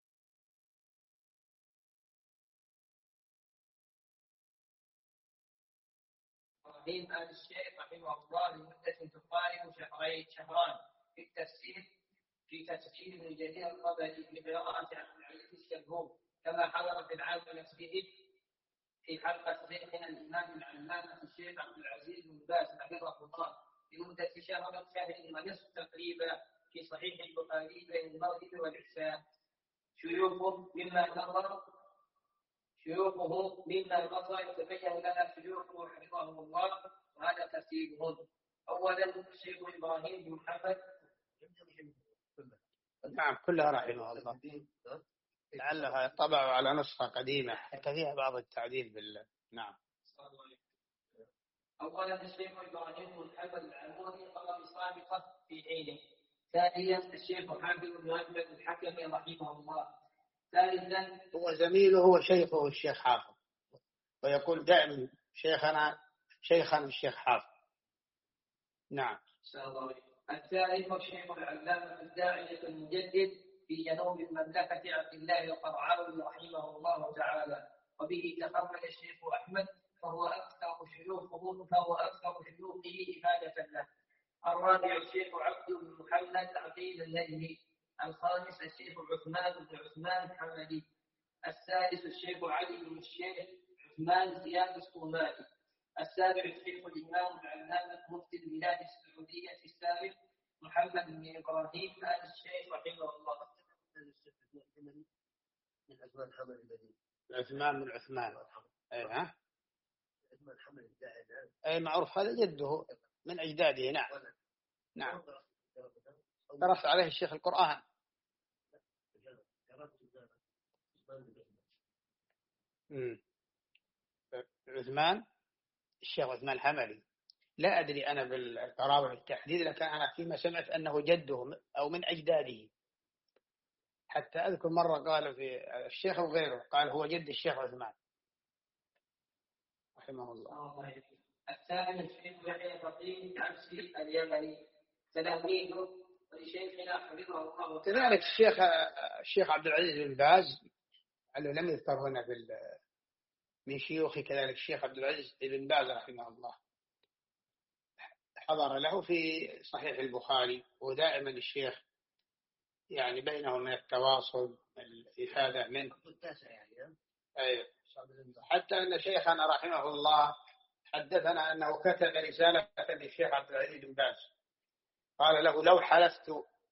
تعليم آل الشيخ رحمه الله لمدة تقارب شهرين شهران في التفسير في تسجيل ابن جرير الطبري بقراءة عبد العزيز الشربوم، كما حضر في العام نفسه في حلقة شيخنا الإمام العلامة الشيخ عبد العزيز بن باز حفظه الله لمدة شهر شهر ونصف تقريبا في صحيح البخاري بين المغرب والعشاء. شيوخه مما نظر شيوخه مما مضى يتبين لنا شيوخه حفظه الله، وهذا ترتيبهم. أولا الشيخ إبراهيم بن محمد، نعم كلها رحمه الله، لعلها طبعوا على نسخة قديمة حتى فيها بعض التعديل بال نعم. أولا الشيخ إبراهيم بن محمد العمودي قضى سابقا في حينه. ثانيا الشيخ حافظ بن أحمد الحكمي رحمه الله. ثالثا هو زميله هو شيخه الشيخ حافظ، ويقول دائما شيخنا شيخنا الشيخ حافظ. نعم. الثالث الشيخ العلامة الداعية المجدد في جنوب المملكة عبد الله القرعاوي رحمه الله تعالى، وبه تخرج الشيخ أحمد، فهو أكثر شيوخه فهو أكثر شيوخه إفادة له. الرابع الشيخ عبد بن محمد عقيل النجمي. الخامس الشيخ عثمان بن عثمان الحمدي. السادس الشيخ علي بن الشيخ عثمان زياد الصومالي. السابع الشيخ الإمام العلامة مفتي البلاد السعودية السابق محمد بن إبراهيم آل الشيخ رحمه الله. من عثمان حمد البديل. عثمان بن عثمان. أي ها؟ عثمان حمد الداعي. أي معروف، هذا جده من أجداده. نعم. نعم. درس عليه الشيخ القرآن. امم عثمان الشيخ عثمان الحمدي، لا أدري أنا بالقرابة بالتحديد، لكن أنا فيما سمعت أنه جده أو من أجداده. حتى أذكر مرة قال في الشيخ وغيره قال هو جد الشيخ عثمان رحمه الله. الثامن الشيخ يحيى فقيه عبسي اليمني تلاميذه ولشيخنا حفظه الله. كذلك الشيخ الشيخ عبد العزيز بن باز اللي لم يذكر هنا بال من شيوخي، كذلك الشيخ عبد العزيز بن باز رحمه الله حضر له في صحيح البخاري، ودائما الشيخ يعني بينهم من التواصل الإفادة منه. أيوة. حتى أن شيخنا رحمه الله حدثنا أنه كتب رسالة للشيخ عبد العزيز بن باز قال له لو حلفت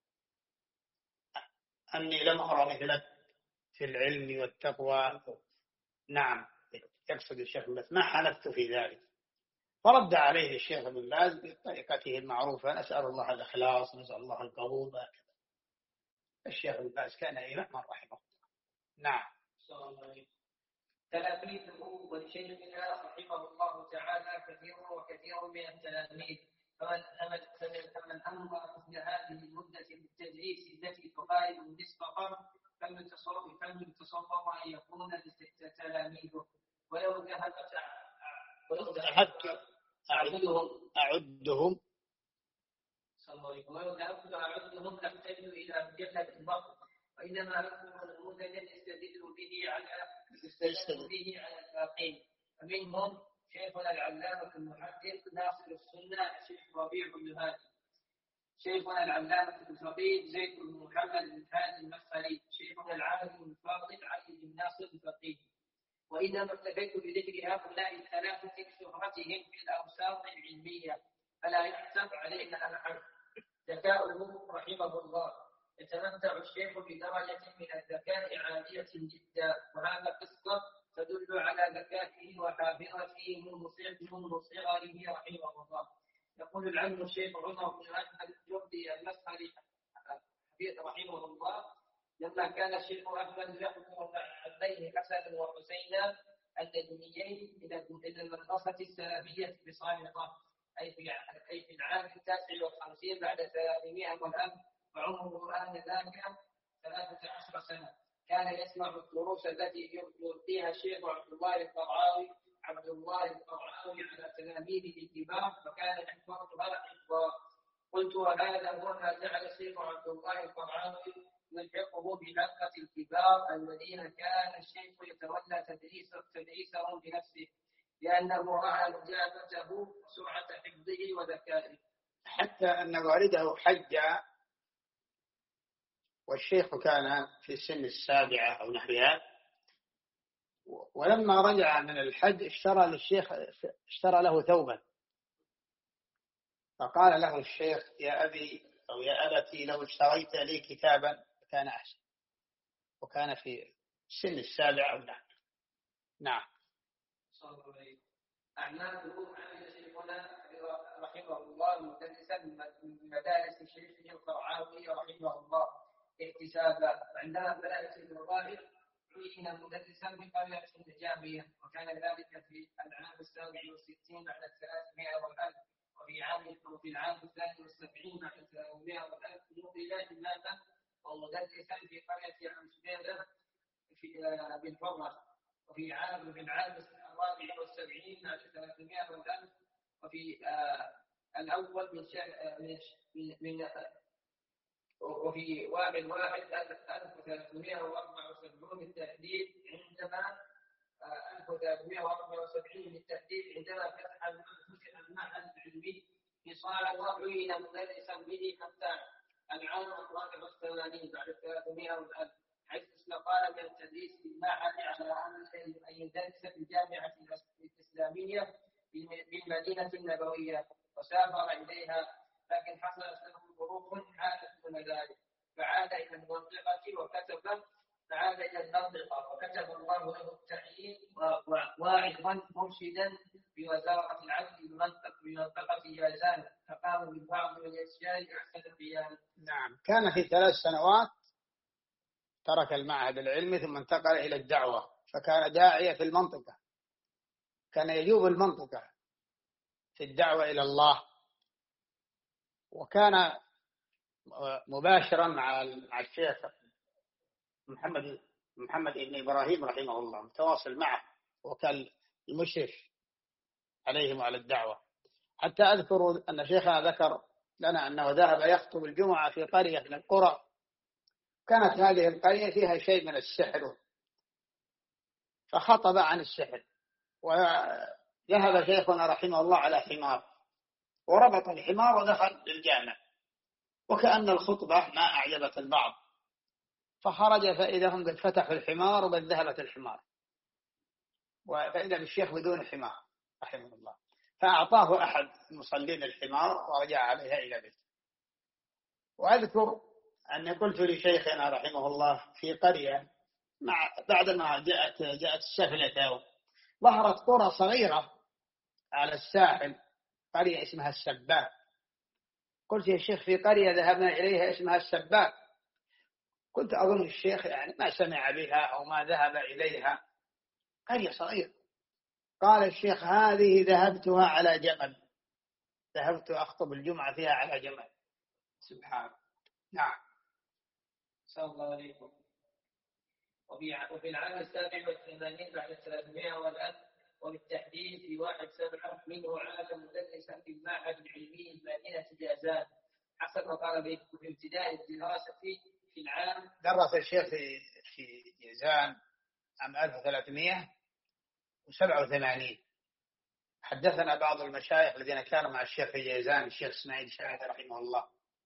أني لم أرى مثلك في العلم والتقوى، نعم يقصد الشيخ بن باز، ما حلفت في ذلك. فرد عليه الشيخ بن باز بطريقته المعروفة، نسأل الله الإخلاص نسأل الله القبول هكذا. الشيخ بن باز كان إماما رحمه الله. نعم. تلاميذه ولشيخنا رحمه الله تعالى كثير وكثير من التلاميذ، فمن فمن أمضى مثل هذه المدة بالتدريس التي تقارب النصف قرن فليتصور أن يكون تلاميذه. ولو ذهبت ولو ذهبت أعدهم أعدهم ولو ذهبت أعدهم لأحتاج إلى مجلد ضخم، وإنما أذكر نموذجا يستدل به على يستدل به على الباقين. فمنهم شيخنا العلامة المحدث ناصر السنة الشيخ ربيع بن هادي، شيخنا العلامة الفقيه زيد بن محمد بن هادي المدخلي، شيخنا العالم الفاضل علي بن ناصر الفقيه. وإنما اكتفيت بذكر هؤلاء الثلاثة لشهرتهم في الأوساط العلمية، فلا يحسب علينا أحد. ذكاؤه رحمه الله يتمتع الشيخ بدرجة من الذكاء عالية جدا، وهذا قصة تدل على ذكائه وحافظته منذ صغره رحمه الله. يقول العلم الشيخ عمر بن أحمد الجردي المسخري رحمه الله لما كان الشيخ أحمد يحضر مع ابنيه حسن وحسين النجميين إلى المدرسة السلفية بصالحة أي في أي في العام التاسع والخمسين بعد ثلاثمائة والألف، وعمره آنذاك ثلاثة عشر سنة. كان يسمع الدروس التي يلقيها الشيخ عبد الله القرعاوي عبد الله القرعاوي على تلاميذه الكبار، فكان يحفظها حفظا. قلت وهذا هو ما جعل الشيخ عبد الله القرعاوي يلحقه بحلقة الكبار الذين كان الشيخ يتولى تدريس تدريسهم بنفسه، لأنه رأى نجابته وسرعة حفظه وذكائه. حتى أن والده حج والشيخ كان في سن السابعة أو نحوها، ولما رجع من الحج اشترى للشيخ اشترى له ثوبا، فقال له الشيخ يا أبي أو يا أبتي لو اشتريت لي كتابا كان أحسن، وكان في سن السابعة أو نحو. نعم. أعماله عمل شيخنا رحمه الله مدرسا من مدارس شيخه القرعاوي رحمه الله احتسابا. عندما بلغ سن الظاهر عين مدرسا بقرية النجامية، وكان ذلك في العام السابع والستين بعد الثلاثمائة والألف، وفي عام وفي العام الثاني والسبعين بعد الثلاثمائة والألف نقل إماما ومدرسا في قرية أمشبيلة بالحرة، وفي عام في العام الرابع والسبعين بعد الثلاثمائة والألف، وفي آه الأول من شهر من, من وفي واحد واحد ألف وثلاثمائة وأربعة وسبعين بالتحديد عندما ألف وثلاثمائة وأربعة وسبعين بالتحديد عندما فتح المعهد العلمي في صاعد وعين مدرسا به حتى العام الرابع والثمانين بعد الثلاثمائة والألف، حيث استقال من التدريس في المعهد على أن يدرس في الجامعة الإسلامية بالمدينة النبوية، وسافر إليها، لكن حصلت له ظروف حالت دون ذلك، فعاد إلى المنطقة وكتب فعاد إلى المنطقة وكتب الله له التعيين واعظا مرشدا بوزارة العدل بمنطقة يازان، فقام ببعض من الأشياء أحسن قياما. نعم. كان في ثلاث سنوات ترك المعهد العلمي ثم انتقل إلى الدعوة، فكان داعية في المنطقة، كان يجوب المنطقة في الدعوة إلى الله، وكان مباشرا مع الشيخ محمد محمد ابن إبراهيم رحمه الله، متواصل معه، وكان المشرف عليهم وعلى الدعوة. حتى أذكر أن شيخنا ذكر لنا أنه ذهب يخطب الجمعة في قرية من القرى، كانت هذه القرية فيها شيء من السحر، فخطب عن السحر، وذهب شيخنا رحمه الله على حمار وربط الحمار ودخل للجامع، وكأن الخطبة ما أعجبت البعض، فخرج فإذا هم قد فتحوا الحمار وقد ذهبت الحمار، فإذا بالشيخ بدون حمار رحمه الله، فأعطاه أحد المصلين الحمار ورجع عليها إلى بيته. وأذكر أني قلت لشيخنا رحمه الله في قرية مع بعدما جاءت جاءت السفلة ظهرت قرى صغيرة على الساحل، قرية اسمها السباك. قلت يا شيخ في قرية ذهبنا إليها اسمها السباك، كنت أظن الشيخ يعني ما سمع بها أو ما ذهب إليها، قرية صغيرة. قال الشيخ هذه ذهبتها على جمل، ذهبت أخطب الجمعة فيها على جمل. سبحان. نعم. صلى الله عليكم. وفي العام السابع والثمانين بعد الثلاثمائة والألف، وبالتحديد في واحد سبعة منه عاد مدرسا في المعهد العلمي المدينة جازان، حسب طلبه في ابتداء الدراسة في العام. درس الشيخ في في جازان عام ألف وثلاثمائة وسبعة وثمانين. حدثنا بعض المشايخ الذين كانوا مع الشيخ في جازان، الشيخ اسماعيل شاهد رحمه الله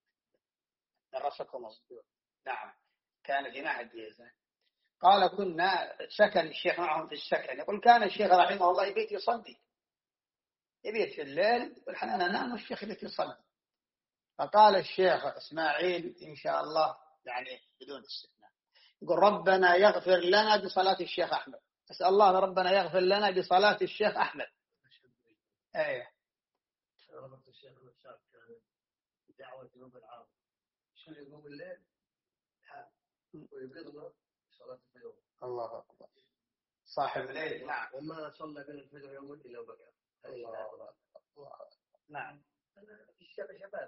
درسكم مصدور. نعم، كان في معهد جازان. قال كنا سكن الشيخ معهم في السكن، يقول كان الشيخ رحمه الله يبيت يصلي، يبيت في الليل يقول حنا ننام والشيخ يبيت يصلي. فقال الشيخ إسماعيل إن شاء الله يعني بدون استثناء، يقول ربنا يغفر لنا بصلاة الشيخ أحمد، أسأل الله ربنا يغفر لنا بصلاة الشيخ أحمد. أيه. ربط الشيخ المشاك كان دعوة يوم العام، شو يقوم الليل ويبيضنا صلاة الفجر. الله أكبر. صاحب الليل. نعم. وما صلى بين الفجر يوم إلا وبكى. الله نعم. شباب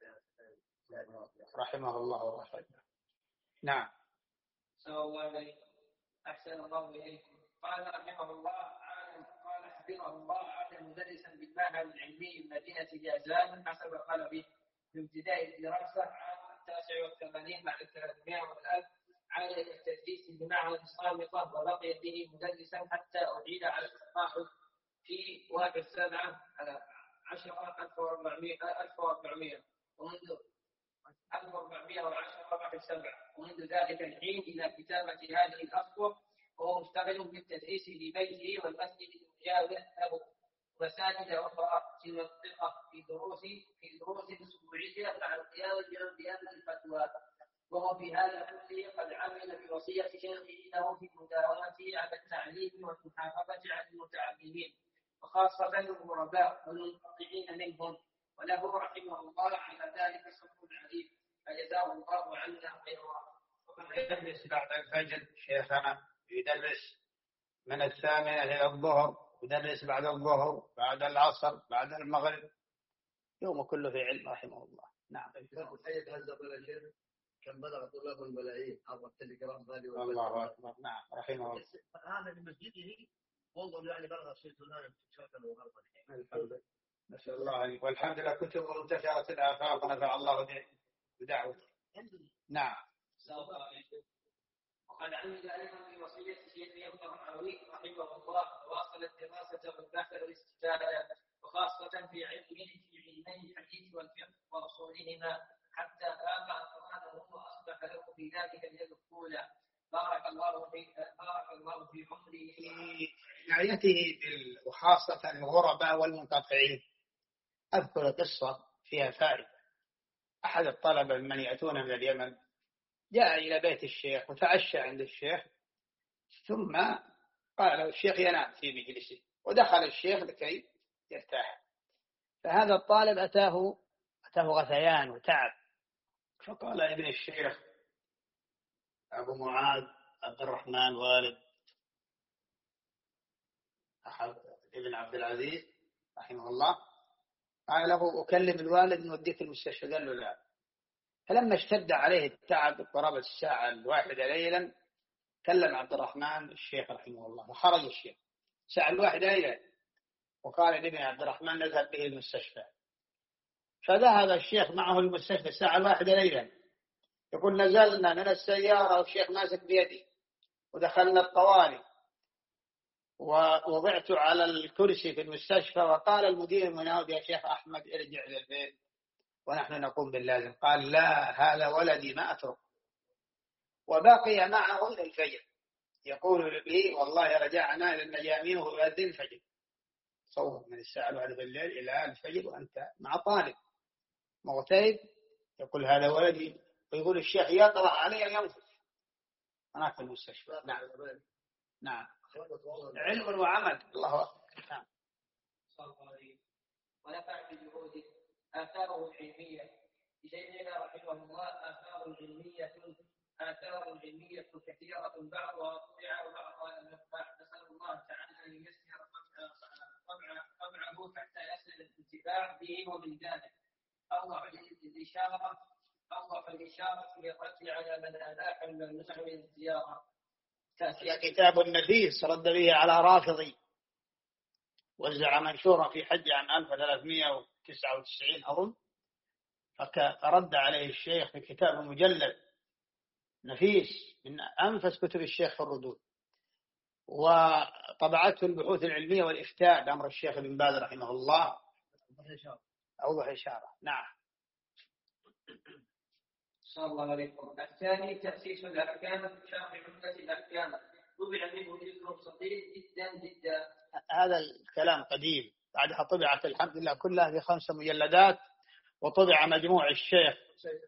رحمه الله ورحمه. نعم. سواء الله عليكم. أحسن الله إليكم. قال رحمه الله عالم قال حفظه الله عالم مدرسا بالمعهد العلمي بمدينة جازان حسب قلبه في ابتداء الدراسة عام التاسع والثمانين بعد الثلاثمائة والألف عاد إلى التدريس بمعهد الصامتة وبقي به مدرسا حتى أعيد على التقاعد في واحد سبعة عشرة ألف وأربعمائة ومنذ ألف وأربعمائة وعشرة واحد سبعة ومنذ ذلك الحين إلى كتابة هذه الأسطر وهو مشتغل بالتدريس ببيته والمسجد المجاور له مساجد أخرى في المنطقة في دروس في دروس أسبوعية مع القيام بأنبياء الفتوى. وهو في هذا كله قد عمل بوصية شيخه له في مداومته على التعليم والمحافظة على المتعلمين وخاصة الغرباء والمنقطعين منهم وله رحمه الله على ذلك صبر عليم فجزاه الله عنا خيرا. يدرس بعد الفجر شيخنا يدرس من الثامنة إلى الظهر يدرس بعد الظهر بعد العصر بعد المغرب يوم كله في علم رحمه الله. نعم. كم بلغ طلاب الملايين حضر التليجرام هذه الله أكبر. نعم رحمه الله. هذا لمسجده والله يعني بلغ صيت الآن شرقا وغربا. الحمد لله. نسأل الله والحمد لله كتب انتشرت الآفاق ونفع الله بدعوته. نعم. وقد عمل أيضا بوصية شيخه الطحاوي رحمه الله وواصل الدراسة والبحث والاستفادة وخاصة في علمه في علمي الحديث والفقه وأصولهما حتى آمن قرآنه وأصبح له في ذلك اليد الأولى. بارك الله في بارك الله في عمره في عنايته وخاصة الغرباء والمنقطعين. أذكر قصة فيها فائدة. أحد الطلبة من يأتون من اليمن جاء إلى بيت الشيخ وتعشى عند الشيخ ثم قال الشيخ ينام في مجلسه ودخل الشيخ لكي يرتاح. فهذا الطالب أتاه أتاه غثيان وتعب فقال ابن الشيخ أبو معاذ عبد الرحمن والد أحد ابن عبد العزيز رحمه الله قال له أكلم الوالد نوديك المستشفى قال له لا. فلما اشتد عليه التعب قرابة الساعة الواحدة ليلا كلم عبد الرحمن الشيخ رحمه الله وخرج الشيخ الساعة الواحدة ليلا وقال لابن عبد الرحمن نذهب به المستشفى. فذهب الشيخ معه المستشفى الساعة الواحدة ليلا يقول نزلنا من السيارة والشيخ ماسك بيدي ودخلنا الطوارئ ووضعت على الكرسي في المستشفى وقال المدير المناوب يا شيخ أحمد ارجع للبيت ونحن نقوم باللازم. قال لا هذا ولدي ما أترك. وبقي معه إلى الفجر يقول لي والله رجعنا إلى المجاميع ويؤذن الفجر. صور من الساعة الواحدة بالليل إلى الفجر وأنت مع طالب مغترب يقول هذا ولدي ويقول الشيخ يطرح علي ينفذ هناك في المستشفى. نعم نعم علم وعمل. الله أكبر. نعم. ونفع بجهوده آثاره العلمية لشيخنا رحمه الله آثار علمية آثار علمية كثيرة بعضها طبع وبعضها لم يطبع. نسأل الله تعالى أن ييسر طبعه حتى يصل الانتفاع به وبالجانب. أوضح الإشارة أوضح الإشارة للرد على من ألاح من النحو الزيارة. كتاب النفيس رد به على رافضي وزع منشورا في حج عام ألف وثلاثمائة وتسعة وتسعين أظن فرد عليه الشيخ في كتاب مجلد نفيس من أنفس كتب الشيخ في الردود وطبعته البحوث العلمية والإفتاء بأمر الشيخ ابن باز رحمه الله. أوضح إشارة. نعم. صلى الله عليكم. الثاني تأسيس الأحكام شرح عمدة الأحكام طبع منه جزء صغير جدا جدا. هذا الكلام قديم بعدها طبعت الحمد لله كلها في خمسة مجلدات وطبع مجموع الشيخ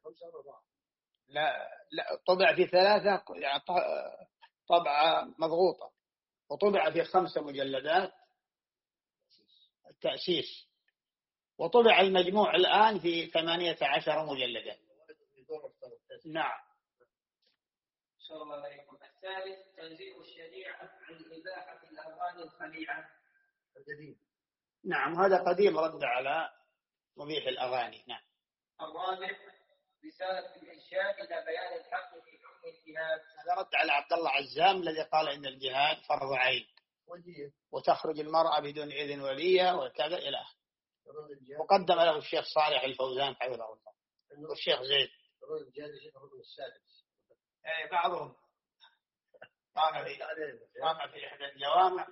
لا لا طبع في ثلاثة يعني طبعة مضغوطة وطبع في خمسة مجلدات التأسيس وطبع المجموع الآن في ثمانية عشر مجلدا. نعم. صلى الله عليكم. الثالث تنزيه الشريعة عن إباحة الأغاني الخليعة. نعم هذا قديم رد على مبيح الأغاني. نعم. الرابع رسالة الإرشاد إلى بيان الحق في حكم الجهاد. هذا رد على عبد الله عزام الذي قال إن الجهاد فرض عين وتخرج المرأة بدون إذن وليها وكذا إلى آخره. وقدم له الشيخ صالح الفوزان حفظه الله والشيخ زيد. أي بعضهم قام في قام في إحدى الجوامع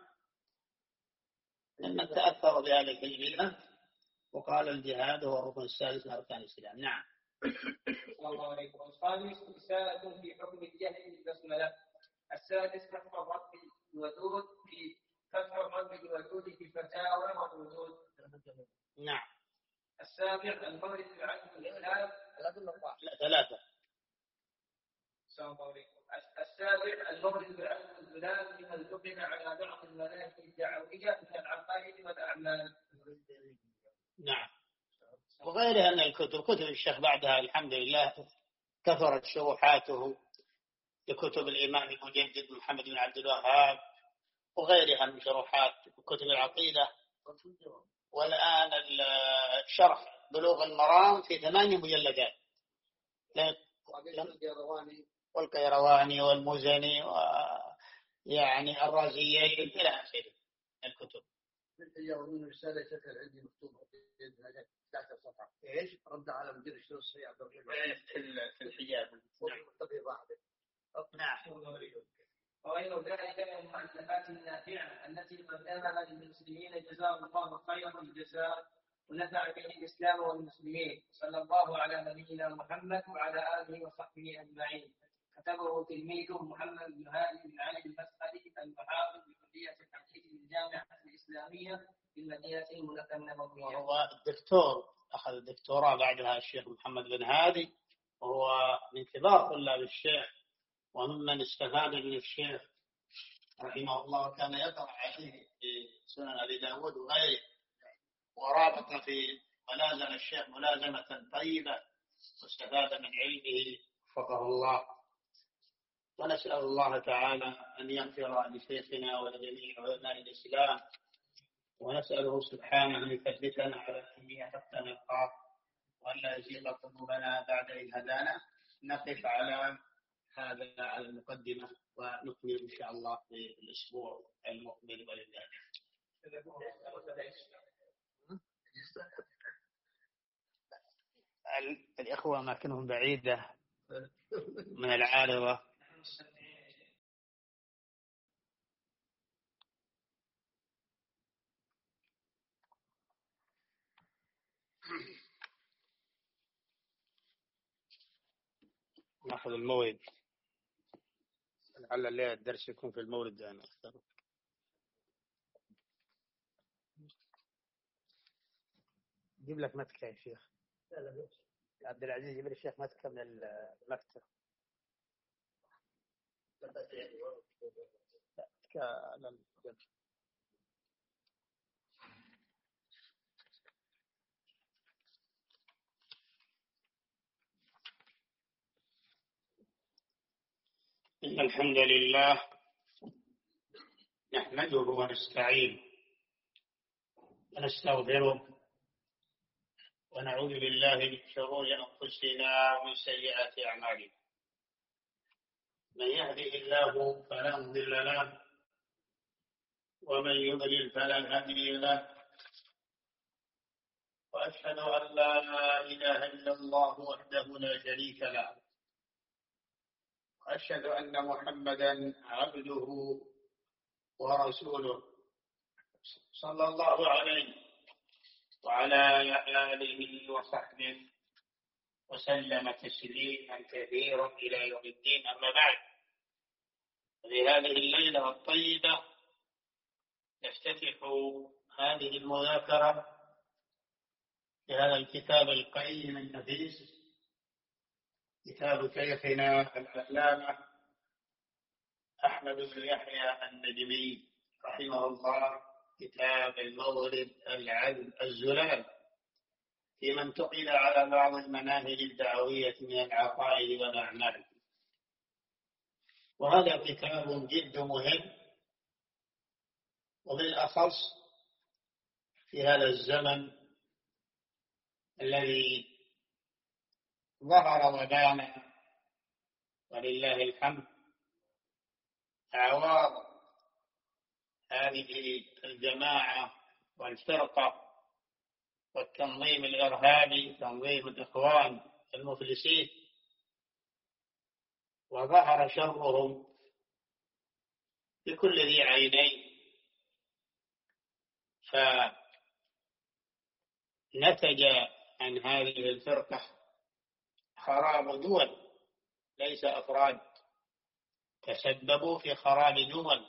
لما تأثر بهذه الكلمة وقال الجهاد هو الركن السادس من أركان الإسلام. نعم. الله عليكم. الخامس رسالة في حكم الجهل بالبسملة. السادس فتح الرب الودود في فتح الرب الودود في فتاوى والردود. نعم. السابع المورد بعدم الإسلام. لا ثلاثة. السلام عليكم. السابع المورد بعدم الإسلام لمن لقن على بعض المناهج الدعوية من العقائد والأعمال. نعم. وغيرها من الكتب كتب الشيخ بعدها الحمد لله كثرت شروحاته لكتب الإمام المجدد محمد بن عبد الوهاب وغيرها من شروحات كتب العقيدة. والآن الشرح بلوغ المرام في ثمانية مجلدات والقيرواني والمزني ويعني الرازيين إلى آخره الكتب. من رسالة شكل عندي مكتوبة ثلاثة صفحات. إيش؟ رد على مدير الشؤون السيئة عبد الرحمن في الحجاب. نعم. وغير ذلك من المؤلفات النافعة التي قدمها للمسلمين جزاه الله خير الجزاء ونفع به الإسلام والمسلمين. صلى الله على نبينا محمد وعلى آله وصحبه أجمعين. كتبه تلميذه محمد بن هادي بن علي المسعدي المحافظ بكلية الحديث بالجامعة الإسلامية في المدينة النبوية. وهو الدكتور أخذ الدكتوراه بعدها الشيخ محمد بن هادي وهو من كبار طلاب الشيخ وممن استفاد من الشيخ رحمه الله. كان يقرأ عليه في سنن أبي داود وغيره ورابط في ملازم الشيخ ملازمة طيبة واستفاد من علمه وفقه الله. ونسأل الله تعالى أن يغفر لشيخنا ولجميع علماء الإسلام ونسأله سبحانه أن يثبتنا على الحمية حتى نلقاه وأن لا يزيغ قلوبنا بعد إذ هدانا. نقف على هذا على المقدمة ونكمل إن شاء الله في الأسبوع المقبل ولله. الإخوة أماكنهم بعيدة من العارضة. نأخذ الموعد لعل الليلة الدرس يكون في المولد أنا أكثر. جيب لك متكة يا شيخ. عبد العزيز يجيب الشيخ متكة من المكتب. إن الحمد لله نحمده ونستعينه ونستغفره ونعوذ بالله من شرور أنفسنا ومن سيئات أعمالنا. من يهده الله فلا مضل له ومن يضلل فلا هادي له. وأشهد أن لا إله إلا الله وحده لا شريك له وأشهد أن محمدا عبده ورسوله صلى الله عليه وعلى آله وصحبه وسلم تسليما كثيرا إلى يوم الدين. أما بعد، في هذه الليلة الطيبة نفتتح هذه المذاكرة في هذا الكتاب القيم النفيس، كتاب شيخنا العلامة أحمد بن يحيى النجمي رحمه الله، كتاب المورد العذب الزلال في من انتقل على بعض المناهج الدعوية من العقائد والأعمال. وهذا كتاب جد مهم، وبالأخص في هذا الزمن الذي ظهر وبان ولله الحمد أعوار هذه الجماعة والفرقة والتنظيم الإرهابي، تنظيم الإخوان المفلسين، وظهر شرهم بكل ذي عينين. فنتج عن هذه الفرقة خراب دول، ليس أفراد، تسببوا في خراب دول،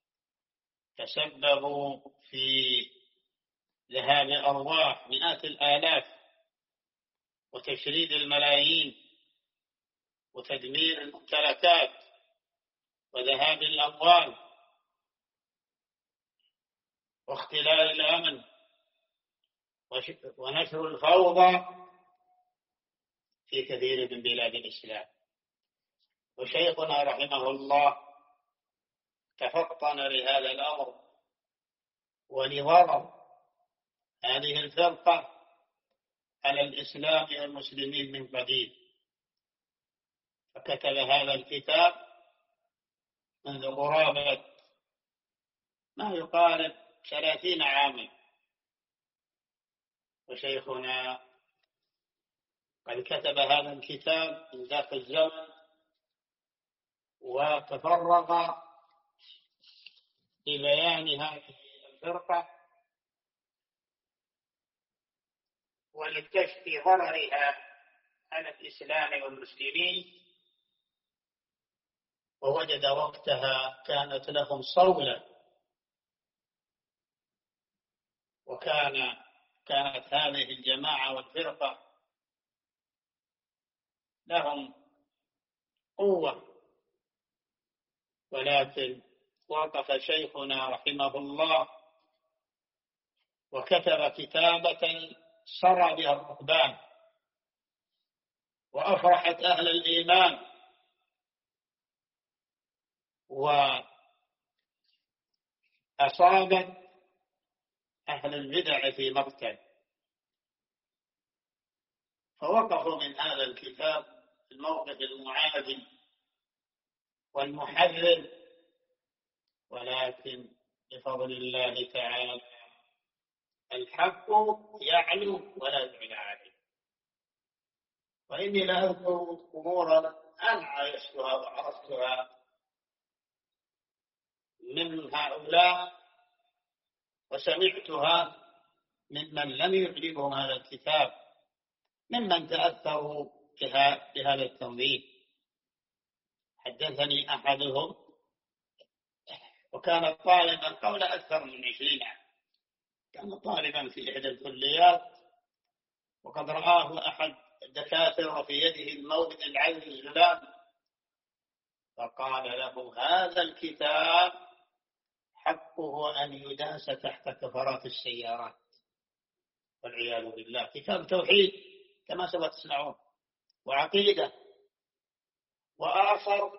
تسببوا في ذهاب أرواح مئات الآلاف وتشريد الملايين وتدمير الممتلكات وذهاب الأموال واختلال الأمن ونشر الفوضى في كثير من بلاد الإسلام. وشيخنا رحمه الله تفطن لهذا الأمر ولضرر هذه الفرقة على الإسلام والمسلمين من قديم، فكتب هذا الكتاب منذ قرابة ما يقارب ثلاثين عاما. وشيخنا قد كتب هذا الكتاب من ذاك الزمن وتفرغ لبيان هذه الفرقة ولكشف ضررها على الإسلام والمسلمين. ووجد وقتها كانت لهم صولة، وكان كانت هذه الجماعة والفرقة لهم قوة، ولكن وقف شيخنا رحمه الله وكتب كتابة سرى بها الرهبان وأفرحت أهل الإيمان وأصابت أهل البدع في مقتل، فوقفوا من هذا الكتاب الموقف المعادل والمحرر، ولكن بفضل الله تعالى الحق يعلو ولا يعلى عليه. وإني لا أذكر أمورا أنا عايشتها وعرفتها من هؤلاء وسمعتها ممن لم يعجبهم هذا الكتاب، ممن تأثروا بهذا التنظيم. حدثني أحدهم وكان طالبا قول أكثر من عشرين عام، كان طالبا في إحدى الكليات، وقد رآه أحد الدكاترة في يده المورد العذب الزلال، فقال له هذا الكتاب حقه أن يداس تحت كفرات السيارات والعياذ بالله. كتاب توحيد كما سوف تسمعون، وعقيدة. وآخر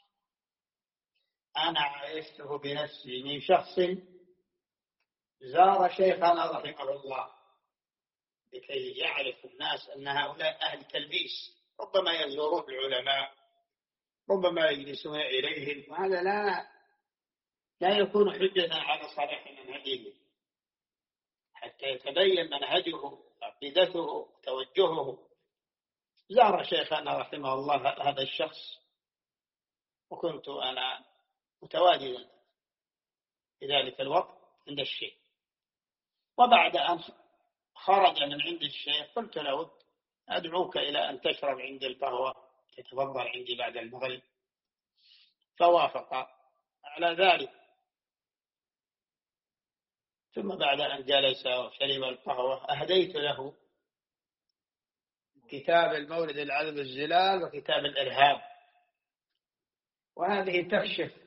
أنا عايشته بنفسي من شخص زار شيخنا رحمه الله لكي يعرف الناس أن هؤلاء أهل تلبيس، ربما يزورون العلماء، ربما يجلسون إليهم، وهذا لا لا يكون حجة على صالح منهجه حتى يتبين منهجه عقيدته توجهه. زار شيخنا رحمه الله هذا الشخص، وكنت أنا متواجدا في ذلك الوقت عند الشيخ، وبعد أن خرج من عند الشيخ قلت له أدعوك إلى أن تشرب عندي القهوة، تتفضل عندي بعد المغرب، فوافق على ذلك. ثم بعد أن جلس وشرب القهوة أهديت له كتاب المورد العذب الزلال وكتاب الإرهاب، وهذه تكشف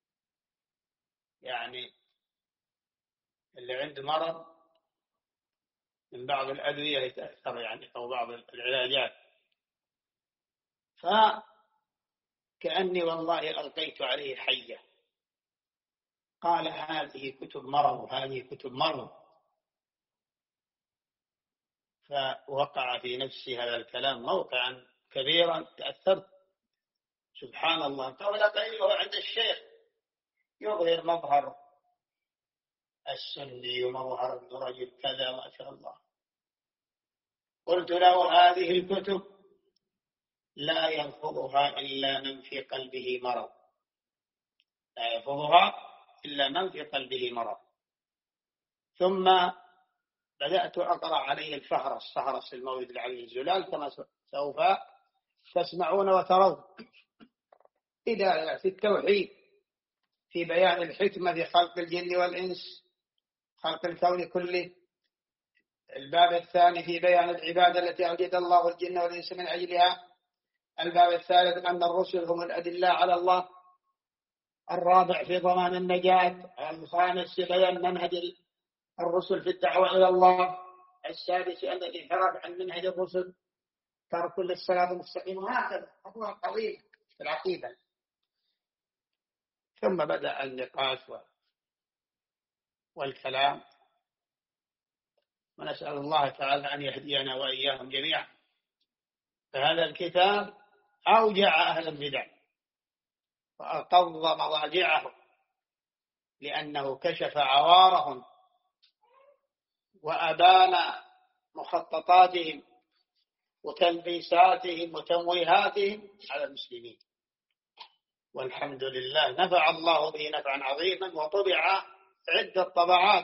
يعني اللي عنده مرض من بعض الأدوية يتأثر يعني أو بعض العلاجات، فكأني والله ألقيت عليه حية. قال هذه كتب مرض وهذه كتب مرض، فوقع في نفسي هذا الكلام موقعا كبيرا، تأثرت. سبحان الله، قبل قليل وهو عند الشيخ يظهر مظهر السني ومظهر الرجل كذا ما شاء الله. قلت له هذه الكتب لا يلفظها إلا من في قلبه مرض، لا يلفظها إلا من في قلبه مرض. ثم بدأت أقرأ عليه الفهرس، فهرس المولد العلي الزلال كما سوف تسمعون وترون، إذا في التوحيد، في بيان الحكمة في خلق الجن والإنس، خلق الكون كله. الباب الثاني في بيان العبادة التي أوجد الله الجن والإنس من أجلها. الباب الثالث أن الرسل هم الأدلة على الله. الرابع في ضمان النجاة. الخامس في بيان منهج الرسل في الدعوة إلى الله. السادس أن الانحراف عن منهج الرسل ترك للصراط المستقيم، وهكذا أبواب طويلة في العقيدة. ثم بدأ النقاش والكلام، ونسأل الله تعالى أن يهدينا وإياهم جميعا. فهذا الكتاب أوجع أهل البدع وأقض مضاجعهم، لأنه كشف عوارهم وأبان مخططاتهم وتلبيساتهم وتمويهاتهم على المسلمين. والحمد لله نفع الله به نفعا عظيما، وطبع عدة طبعات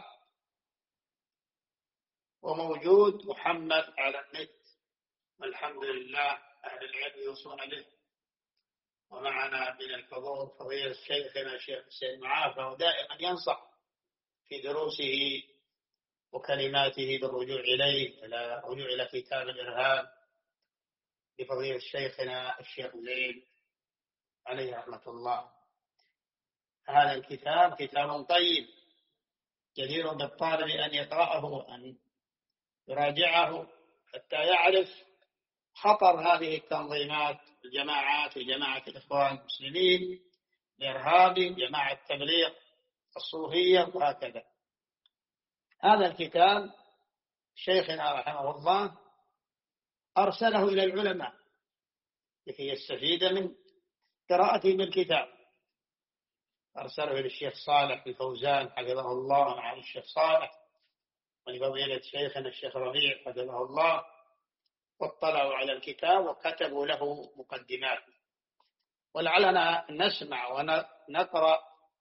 وموجود محمد على النت، والحمد لله أهل العلم يوصون به. ومعنا من الحضور فضيلة شيخنا الشيخ حسين معافى، ودائما ينصح في دروسه وكلماته بالرجوع إليه، إلى رجوع إلى كتاب الإرهاب لفضيلة شيخنا الشيخ زين عليه رحمة الله. هذا الكتاب كتاب طيب جدير بالطالب أن يقرأه وأن يراجعه حتى يعرف خطر هذه التنظيمات، الجماعات وجماعة الإخوان المسلمين، الإرهاب، جماعة التبليغ، الصوفية وهكذا. هذا الكتاب شيخنا رحمه الله أرسله إلى العلماء لكي يستفيد من قراءته بالكتاب. أرسله إلى الشيخ صالح الفوزان حفظه الله مع الشيخ صالح، ولفضيلة شيخنا الشيخ ربيع حفظه الله، واطلعوا على الكتاب وكتبوا له مقدمات. ولعلنا نسمع ونقرأ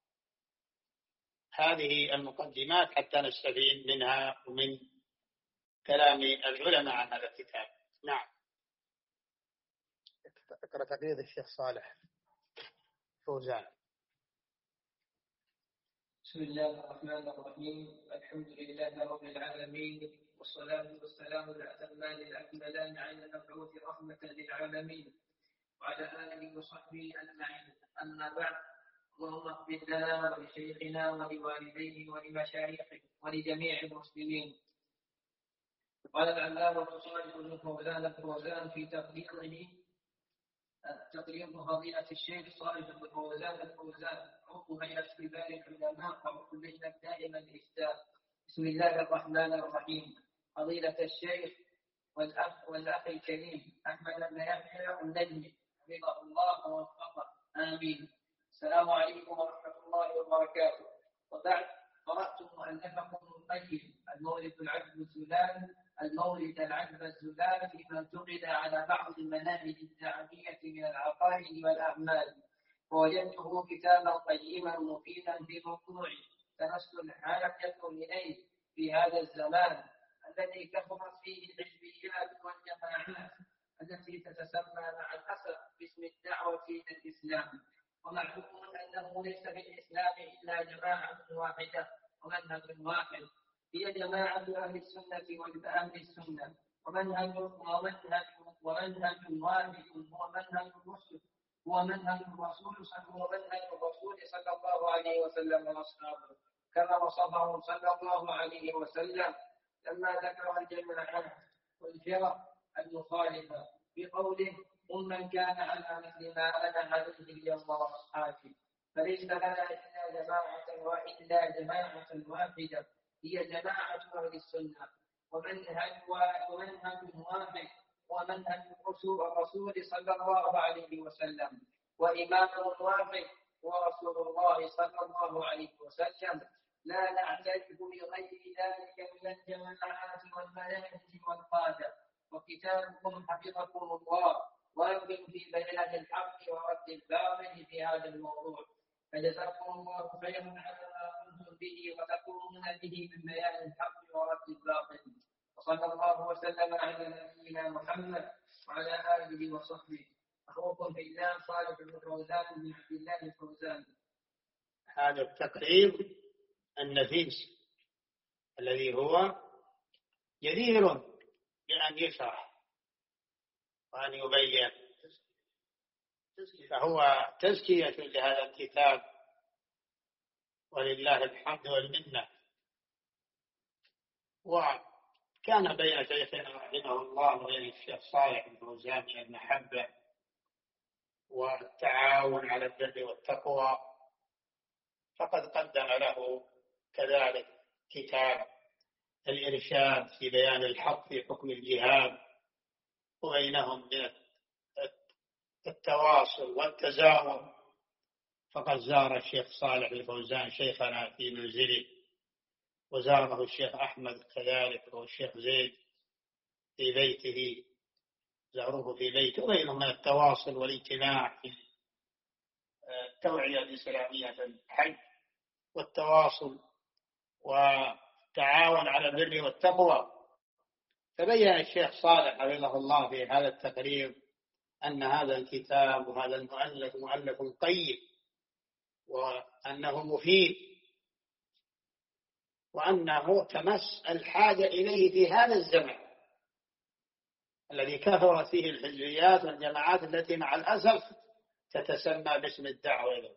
هذه المقدمات حتى نستفيد منها ومن كلام العلماء عن هذا الكتاب. نعم. اقرأ تقرير الشيخ صالح فوزان. بسم الله الرحمن الرحيم. الحمد لله رب العالمين، والصلاة والسلام الأتمان الأكملان على المبعوث رحمة للعالمين وعلى آله وصحبه أجمعين. أما بعد، اللهم اغفر لنا ولشيخنا ولوالديه ولمشايخه ولجميع المسلمين. قال العلامة صالح بن فوزان الفوزان في تقريره تقرير فضيلة الشيخ صالح بن فوزان الفوزان عضو هيئة كبار العلماء وعضو اللجنة الدائمة للإفتاء. بسم الله الرحمن الرحيم. فضيلة الشيخ والأخ والأخ الكريم أحمد بن يحيى النجمي حفظه الله ووفقه، آمين. السلام عليكم ورحمة الله وبركاته. وبعد، قرأت مؤلفكم الطيب المولد العذب الزلال المولد العذب الزلال فيما انتقد على بعض المناهج الدعوية من العقائد والأعمال، ووجدته كتابا قيما مفيدا في موضوعه تمس الحاجة إليه في هذا الزمان الذي كثرت فيه الحزبيات والجماعات التي تتسمى مع الأسف باسم الدعوة إلى الإسلام. ومعلوم أنه ليس في الإسلام إلا جماعة واحدة ومنهج واحد، هي جماعة أهل السنة والأهل السنة، ومنهج ومنهج ومنهج واحد هو منهج الرسل هو منهج الرسول هو منهج الرسول صلى الله عليه وسلم وأصحابه، كما وصفه صلى الله عليه وسلم لما ذكر الجماعات والفرق المخالفة بقوله: قل من كان على مثل ما أنا عليه اليوم وأصحابي. فليس لنا إلا جماعة وإلا جماعة واحدة هي جماعة أهل السنة، ومنهج ومنهج واحد ومنهج الرسول صلى الله عليه وسلم، وإمام واحد ورسول الله صلى الله عليه وسلم، لا نعترف بغير ذلك من الجماعات والمناهج والقادة. وكتابكم حفظكم الله واجب في بيان الحق ورد الباطل في هذا الموضوع، فجزاكم الله خيرا على ما قمتم به وتقومون به من بيان الحق ورد الباطل. وصلى الله وسلم على نبينا محمد وعلى آله وصحبه. أخوكم في الله صالح بن فوزان بن عبد الله الفوزان. هذا التقرير النفيس الذي هو جدير بأن يشرح وأن يبين، فهو تزكية لهذا الكتاب ولله الحمد والمنة. وكان بين شيخنا رحمه الله وبين الشيخ صالح بن فوزان من المحبة والتعاون على البر والتقوى، فقد قدم له كذلك كتاب الإرشاد في بيان الحق في حكم الجهاد وبينهم من التواصل والتزاور. فقد زار الشيخ صالح الفوزان شيخنا في منزله، وزاره الشيخ أحمد كذلك والشيخ زيد في بيته، زاروه في بيته، وبينهم من التواصل والاجتماع في التوعية الإسلامية في الحج والتواصل والتعاون على البر والتقوى. فبين الشيخ صالح حفظه الله في هذا التقرير أن هذا الكتاب وهذا المؤلف مؤلف طيب، وأنه مفيد، وأنه تمس الحاجة إليه في هذا الزمن الذي كثرت فيه الحزبيات والجماعات التي مع الأسف تتسمى باسم الدعوة،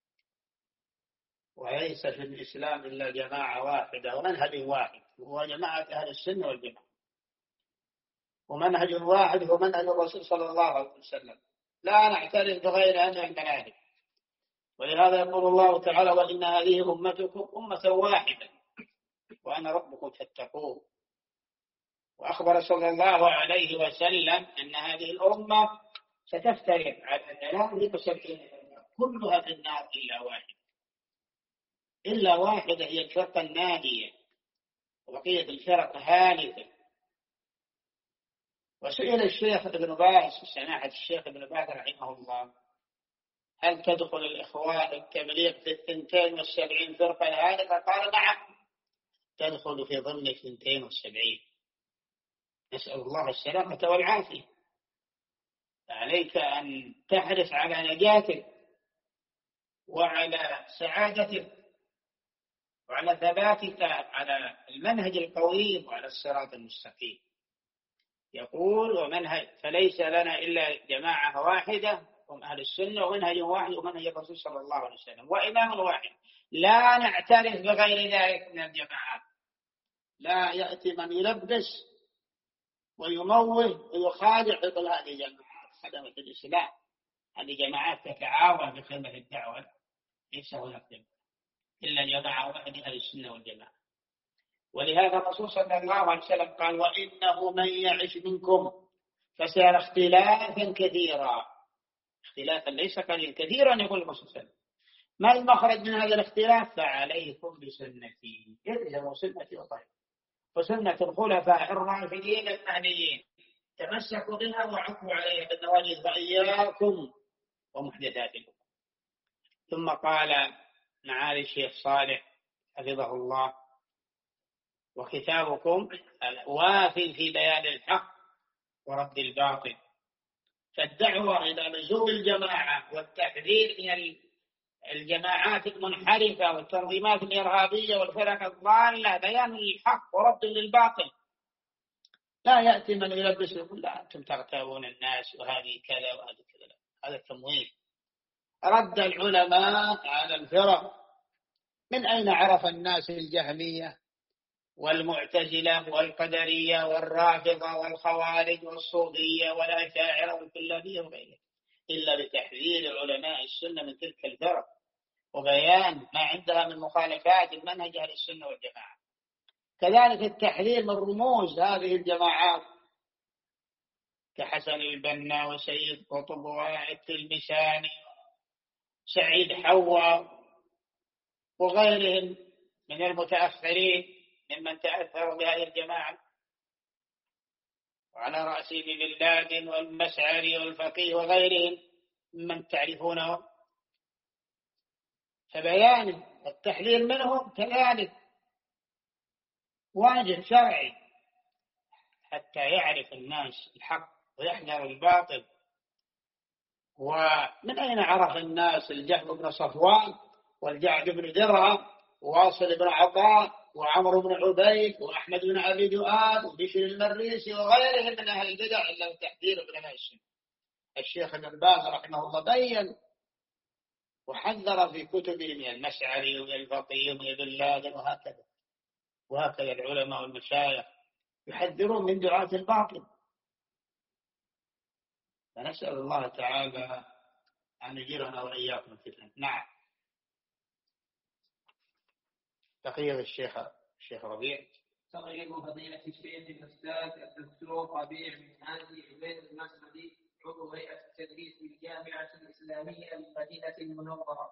وليس في الإسلام إلا جماعة واحدة ومنهج واحد، وهو جماعة أهل السنة والجماعة، ومنهج واحد هو منهج الرسول صلى الله عليه وسلم، لا نعترف بغير هذه المناهج. ولهذا يقول الله تعالى: وإن هذه أمتكم أمة واحدة وأنا ربكم فاتقون. وأخبر صلى الله عليه وسلم أن هذه الأمة ستفترق على ثلاث وسبعين كلها في النار إلا واحدة، إلا واحدة هي الفرقة الناجية، وبقية الفرق هالكة. وسئل الشيخ ابن باز سماحة الشيخ ابن باز رحمه الله: هل تدخل الإخوان التبليغ في الثنتين والسبعين فرقة هالكة؟ قال: نعم، تدخل في ضمن الثنتين والسبعين. نسأل الله السلامة والعافية. عليك أن تحرص على نجاتك وعلى سعادتك وعلى ثباتك على المنهج القويم وعلى الصراط المستقيم. يقول: ومنهج فليس لنا إلا جماعة واحدة هم أهل السنة، ومنهج واحد ومنهج الرسول صلى الله عليه وسلم، وإمام واحد، لا نعترف بغير ذلك من الجماعات. لا يأتي من يلبس ويموه ويخادع يقول هذه جماعات خدمة الإسلام، هذه جماعات تتعاون بخدمة الدعوة. ليس هناك إلا جماعة واحدة أهل السنة والجماعة. ولهذا الرسول صلى الله عليه وسلم قال: وإنه من يعش منكم فسيرى اختلافا كثيرا. اختلافا ليس قليلا، كثيرا يقول الرسول صلى الله عليه وسلم. ما المخرج من هذا الاختلاف؟ فعليكم بسنتي، يلزموا سنتي وطريقتي وسنة الخلفاء الراشدين المهديين، تمسكوا بها وعفوا عليها بالنواجذ، وإياكم ومحدثات الأمور. ثم قال معالي الشيخ صالح حفظه الله: وكتابكم وافٍ في بيان الحق ورد الباطل. فالدعوة إلى لزوم الجماعة والتحذير من الجماعات المنحرفة والتنظيمات الإرهابية والفرق الضالة بيان الحق ورد للباطل. لا يأتي من يلبس يقول: لا أنتم تغتابون الناس وهذه كذا وهذه كذا. هذا التمويل. رد العلماء على الفرق. من أين عرف الناس الجهمية والمعتزلة والقدرية والرافضة والخوارج والصوفية والأشاعرة والكلابية وغيرها؟ إلا بتحذير علماء السنة من تلك الفرق وبيان ما عندها من مخالفات المنهج أهل السنة والجماعة. كذلك التحذير من رموز هذه الجماعات كحسن البنا وسيد قطب والتلمساني سعيد حوا وغيرهم من المتأخرين ممن تأثروا بهذه الجماعة، وعلى رأسهم بن لادن والمسعري والفقيه وغيرهم ممن تعرفونهم، فبيان التحذير منهم كذلك واجب شرعي حتى يعرف الناس الحق ويحذر الباطل. ومن أين عرف الناس الجهم بن صفوان والجعد بن درهم وواصل بن عطاء وعمرو بن عبيد وأحمد بن أبي دؤاد وبشر المريسي وغيرهم من أهل البدع إلا التحذير من الشيخ الشيخ ابن باز رحمه الله بين وحذر في كتبه من المسعري ومن الفقيه ومن ابن لادن وهكذا وهكذا العلماء والمشايخ يحذرون من دعاة الباطل. فنسأل الله تعالى أن يجيرنا وإياكم الفتن. نعم. تقييد الشيخ الشيخ ربيع. تقييد فضيلة الشيخ الأستاذ الدكتور ربيع بن هادي عبيد المسعدي عضو هيئة التدريس بالجامعة الإسلامية بالمدينة المنورة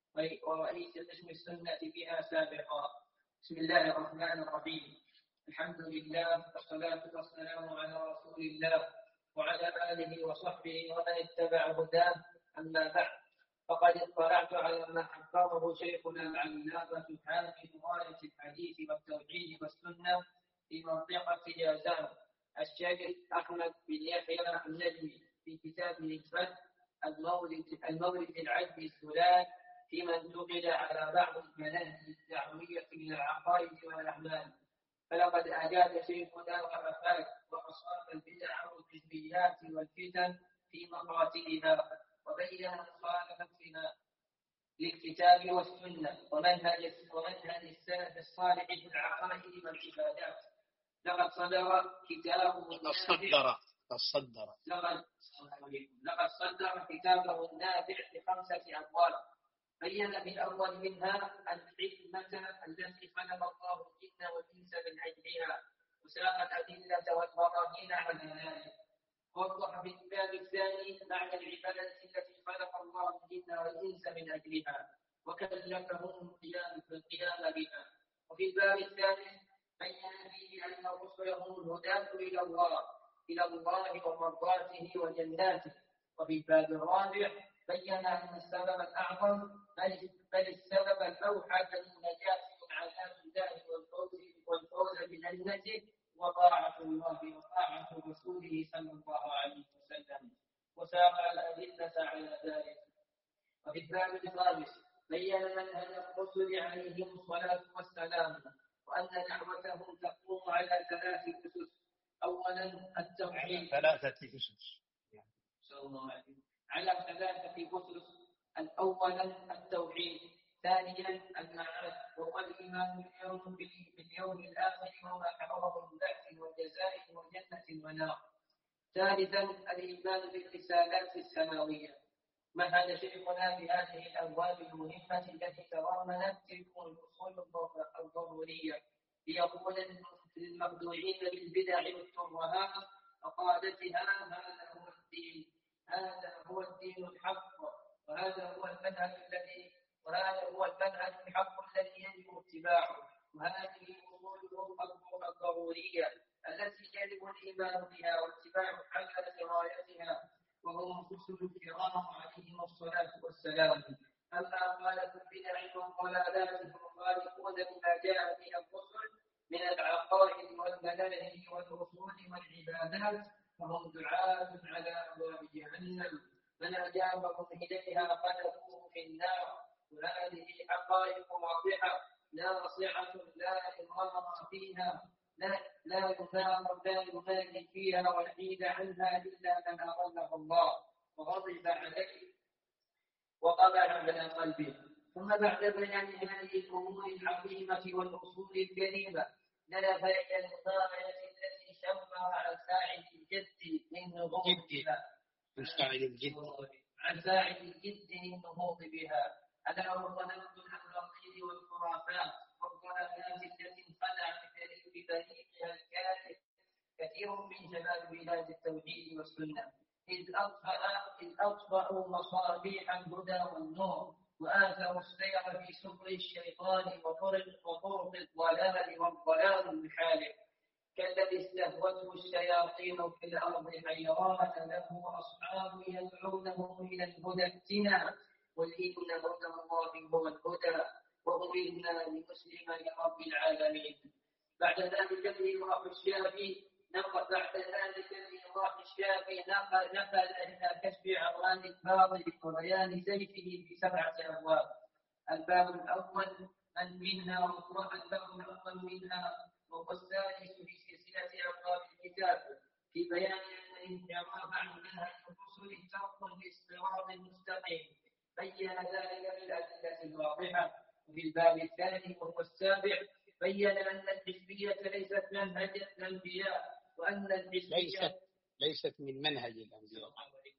ورئيس قسم السنة بها سابقا. بسم الله الرحمن الرحيم. الحمد لله والصلاة والسلام على رسول الله وعلى آله وصحبه ومن اتبع هداه. أما بعد، فقد اطلعت على ما حفظه شيخنا العلامة حامد غاية الحديث والتوحيد والسنة في منطقة جازان الشيخ أحمد بن يحيى النجمي في كتابه الفتح المولد المولد العجب السلال فيما انتقد على بعض المناهج الدعوية من العقائد والأعمال. فلقد أجاد شيخنا وأفاد وأصاب البدع والحزبيات والفتن في مقاتلها وبين مخالفتها للكتاب والسنة ومنهج ومنهج السلف الصالح في العقائد والعبادات. لقد صدر كتابه لقد صدر صدر لقد لقد صدر كتابه النافع بخمسة أبواب. بين في الأول منها الحكمة التي خلق الله الجن والإنس من أجلها وساق الأدلة والبراهين على ذلك. وضح في الباب الثاني معنى العبادة التي خلق الله الجن والإنس من أجلها وكلفهم القيام بها. وفي الباب الثالث بين فيه أن الرسل هم الهداة إلى الله إلى الله ومرضاته وجناته. وفي الباب الرابع بين أن السبب الأعظم بل السبب الأوحد للنجاة من عذاب الله والفوز والفوز بجنته وطاعة الله وطاعة رسوله صلى الله عليه وسلم وساق الأدلة على ذلك. وفي الباب الخامس بين منهج الرسل عليهم الصلاة والسلام وأن دعوتهم تقوم على ثلاث أسس. أولا التوحيد ثلاثة أسس على ثلاثة أسس. الأولا التوحيد، ثانيا المعاد وهو الإيمان باليوم باليوم الآخر وما حفظه من بعث وجزاء وجنة ونار. ثالثا الإيمان بالرسالات السماوية. مهد شيخنا بهذه الأبواب المهمة التي تضمنت تلك الأصول الضرورية ليقول للمخدوعين بالبدع والترهات وقادتها هذا هو الدين هذا هو الدين الحق وهذا هو المنهج الذي وهذا هو المنهج الحق الذي يجب اتباعه. وهذه الأصول الضرورية التي يجب الإيمان بها واتباع حل غايتها وهم رسل الكرام عليهم الصلاة والسلام. أما قالت البدع والضلالات المخالفون لما جاء به الرسل من العقائد والمناهج والأصول والعبادات فهم دعاة على أبواب جهنم من أجابهم إليها قذفوه في النار. وهذه حقائق واضحة ناصعة لا إمرار فيها لا لا يمار لا يماري فيها ويحيد عنها إلا من أضله الله وغضب عليه وطبع على قلبه. ثم بعد بيان هذه الأمور العظيمة والأصول الكريمة نلف إلى الغاية التي شمر عن ساعد الجد للنهوض بها عن ساعد الجد للنهوض بها ألا وهو نقد الأباطيل والخرافات والضلالات التي انخدع بطريقها الكافر كثير من شباب بلاد التوحيد والسنة، إذ أطفأوا مصابيح الهدى والنور، وآثروا السير في سبل الشيطان وطرق وطرق الضلال والضلال الحالق، كالذي استهوته الشياطين في الأرض حيران له أصحاب يدعونه إلى الهدى ائتنا، قل إن هدى الله هو الهدى وأمرنا لنسلم لرب العالمين. بعد ذلك الإيضاح الشافي نقل بعد ذلك الإيضاح الشافي نقل نقل إلى كشف عوان الباطل وبيان سيفه بسبعة أبواب. الباب الأول من منها الباب الأول منها والثالث في سلسلة أبواب الكتاب في بيان أن الانحراف عن منهج الرسل ترك للصراط المستقيم، بين ذلك بالأدلة الواضحة. وفي الباب الثاني وهو السابع بين أن الحزبية ليست منهج الأنبياء، وأن الحزبية ليست ليست من منهج الأنبياء.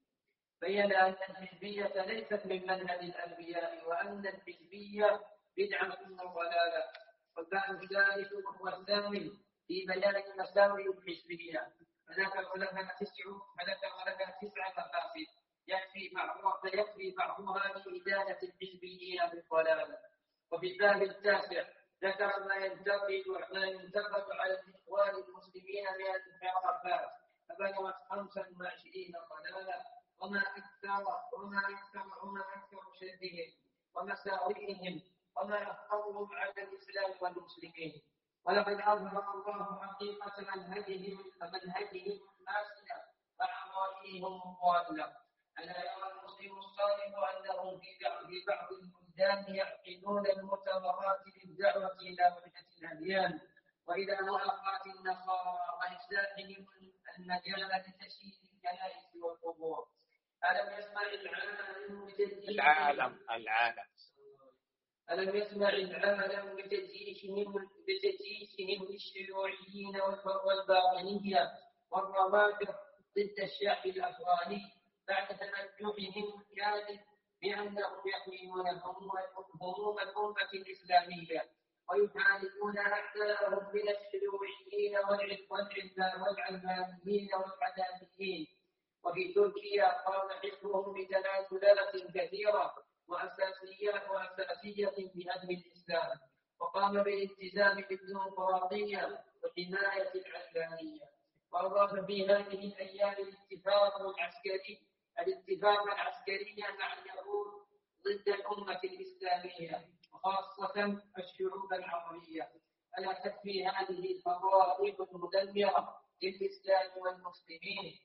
بين أن الحزبية ليست من منهج الأنبياء، وأن الحزبية بدعة وضلالة. والباب الثالث وهو الثامن في بيان مساوئ الحزبية، فذكر لها تسع فذكر لها تسع مقاصد يكفي بعضها فيكفي بعضها لإدانة الحزبيين بالضلال. وفي الباب التاسع ذكر ما ينتقد ما ينتقد على الإخوان المسلمين من الانحرافات، فبلغت خمسا وعشرين ضلالا، وما أكثر وما أكثر وما أكثر شدهم ومساوئهم وما أخطرهم على الإسلام والمسلمين. ولقد أظهر الله حقيقة منهجهم ومنهجهم الفاسدة وعقائدهم الضالة. ألا يرى المسلم الصالح أنهم في بعض البلدان يعقدون المؤتمرات للدعوة إلى وحدة الأديان وإلى مؤاخاة النصارى وإفسادهم المجال لتشييد الكنائس والقبور. ألم يسمع العالم العالم العالم ألم يسمع العالم بتجيشهم بتجيشهم للشيوعيين والباطنية والروافض ضد الشعب الأفغاني بعد تمجحهم الكاذب بأنهم يحملون هموم الأمة الإسلامية ويحاربون أعداءهم من الشيوعيين والعلمانيين والحداثيين. وفي تركيا قام حزبهم بتنازلات كثيرة وأساسية وأساسية في هدم الإسلام، وقام بالالتزام بالديمقراطية وحماية العلمانية. وأضاف في هذه الأيام الاتفاق العسكري الاتفاق العسكري مع اليهود ضد الأمة الإسلامية وخاصة الشعوب العربية. ألا تكفي هذه الخطوات المدمرة للإسلام والمسلمين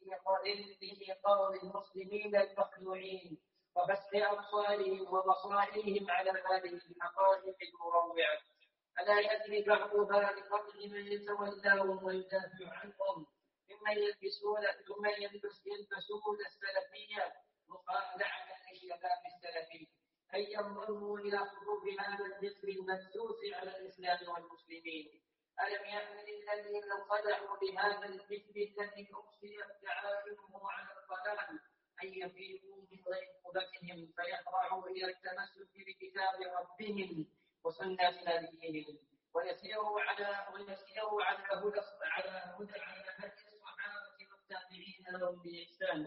لإيقاظ المسلمين المخلوعين وفتح أبصارهم وبصائرهم على هذه الحقائق المروعة. ألا يدري بعضها لقتل من يتولاهم ويدافع عنهم ممن يلبسون ممن يلبسون السلفية مخادعة للشباب السلفي أن ينظروا إلى خروج هذا الجسر المدسوس على الإسلام والمسلمين. ألم يأمن الذين انخدعوا بهذا الجسر الذي أرسلت دعائمه على الضلال أن يفيقوا من غيبوبتهم فيقرعوا إلى التمسك بكتاب ربهم وسنة نبيهم ويسيروا على ويسيروا على هدى على هدى على هدي الصحابة والتابعين لهم بإحسان.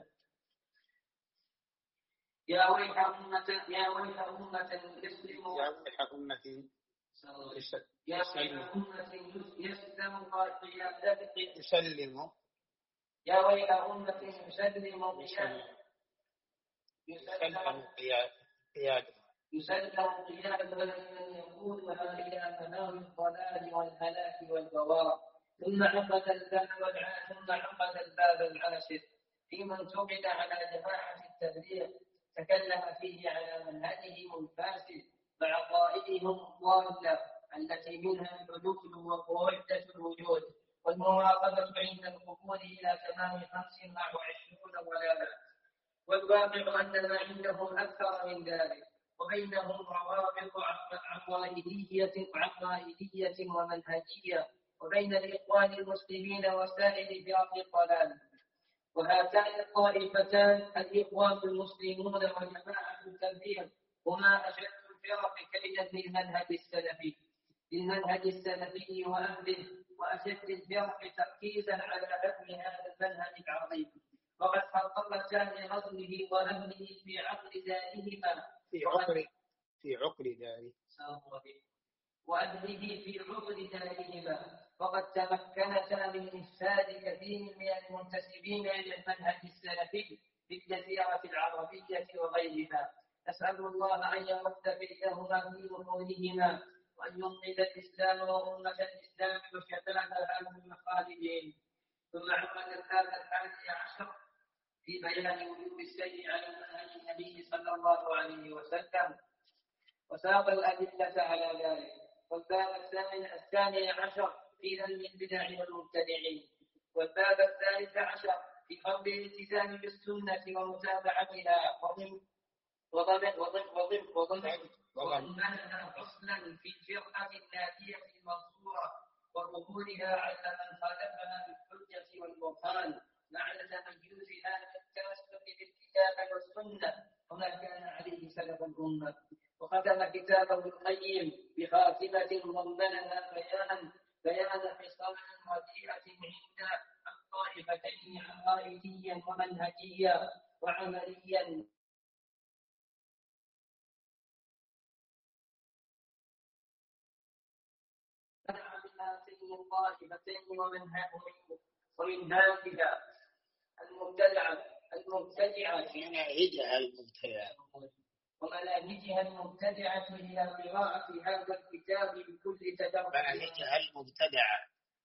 يا ويح أمة يا ويح أمة يسلموا يا ويح أمة يا ويح أمة يسلم قيادتك يسلم يا ويح أمة يسلم يسلم قيادة يسلم قيادة من يقودها إلى منار الضلال والهلاك والبوار. ثم عقد الباب ثم عقد الباب العاشر في من انتقد على جماعة التبليغ تكلم فيه على منهجهم الفاسد وعقائدهم الضالة التي منها الحدوث ووحدة الوجود والمراقبة عند القبول إلى تمام خمس وعشرون ضلالة. والواقع أن ما عندهم أكثر من ذلك، وبينهم روابط عقائدية عقائدية ومنهجية، وبين الإخوان المسلمين وسائر فرق الضلال. وهاتان الطائفتان الإخوان المسلمون وجماعة التبليغ هما أشد الفرق كيدا للمنهج السلفي، للمنهج السلفي وأهله، وأشد الفرق تركيزا على فهم هذا المنهج العظيم. وقد خطط شان غزوه وأهله في عقل دارهما في عقل في عقل داره وأهله في عقل دارهما وقد تمكنتا من إفساد كثير من المنتسبين إلى المنهج السلفي في الجزيرة العربية وغيرها. نسأل الله أن يرد بينهما في أمورهما، وأن ينقذ الإسلام وأمة الإسلام وشبابها من الخالدين. ثم عقد هذا الحادي عشر في بيان وجوب السير على منهج النبي صلى الله عليه وسلم، وساق الأدلة على ذلك. والباب الثاني عشر في ذم البدع والمبتدعين. والباب الثالث عشر في فضل الالتزام بالسنة ومتابعتها وضمن وضمن وضمن وضمن وضمنها فصلا في الفرقة الناجية المنصورة وظهورها على من خالفها بالحجة والبرهان مع تميزها بالتمسك بالكتاب والسنة وما كان عليه سلف الأمة. وختم كتابه القيم بخاتمة ضمنها بيان بيان خصال وديعة عند الطائفتين عقائديا ومنهجيا وعمليا هاتين الطائفتين ومنهاجها المبتدعة المبتدعة مناهجها المبتدعة ومناهجها المبتدعة إلى قراءة هذا الكتاب بكل تدبر. مناهجها المبتدعة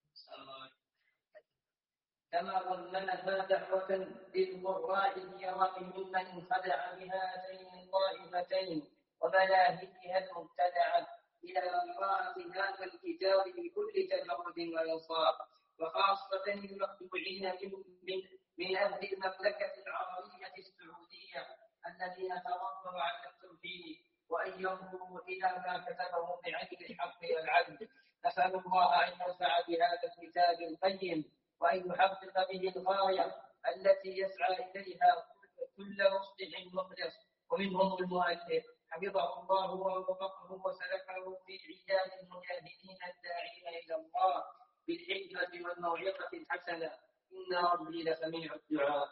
كما ضمنها دعوة للقراء الكرام ممن انخدع بهاتين الطائفتين ومناهجها المبتدعة إلى قراءة هذا الكتاب بكل تجرد وإنصاف، وخاصة المخدوعين من من أهل المملكة العربية السعودية الذين تربوا على التوحيد وأن ينظروا إلى ما كتبه بعين الحق والعدل. نسأل الله أن ينفع بهذا الكتاب القيم وأن يحقق به الغاية التي يسعى إليها كل مصلح مخلص، ومنهم المؤلف حفظه الله ووفقه وسلكه في عجال المجاهدين الداعين إلى الله بالحكمة والموعظة الحسنة. إن ربي لسميع الدعاء.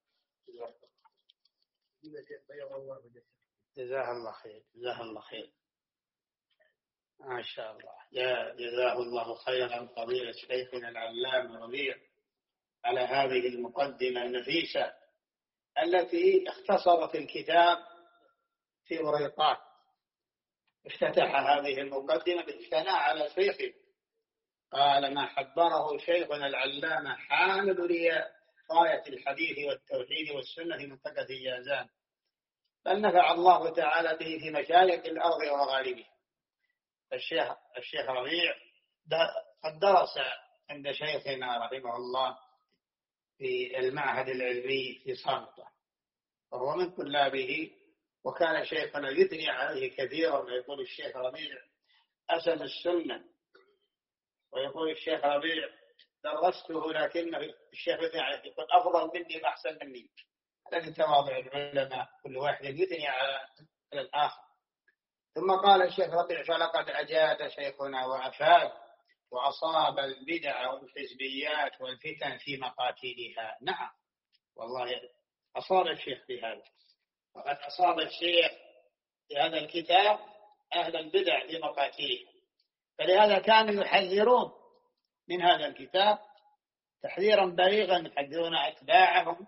جزاه الله خير جزاه الله خير ما شاء الله. جزاه الله خيرا فضيلة شيخنا العلامة ربيع على هذه المقدمة النفيسة التي اختصرت الكتاب في وريقات. افتتح هذه المقدمة بالثناء على شيخه، قال ما حضره شيخنا العلامة حامل لي غاية الحديث والتوحيد والسنة في منطقة الجازان، بل نفع الله تعالى به في مشارق الأرض ومغاربها. الشيخ الشيخ ربيع قد درس عند شيخنا رحمه الله في المعهد العلمي في صامتة، وهو من طلابه، وكان شيخنا يثني عليه كثيرا ويقول الشيخ ربيع أسد السنة، ويقول الشيخ ربيع درسته لكن الشيخ يثني عليه يقول أفضل مني وأحسن مني. هذا تواضع العلماء، كل واحد يثني على الآخر. ثم قال الشيخ ربيع فلقد أجاد شيخنا وأفاد وأصاب البدع والحزبيات والفتن في مقاتلها. نعم والله أصاب الشيخ بهذا، وقد أصاب الشيخ بهذا الكتاب أهل البدع في مقاتلها، فلهذا كانوا يحذرون من هذا الكتاب تحذيرا بليغا، يحذرون أتباعهم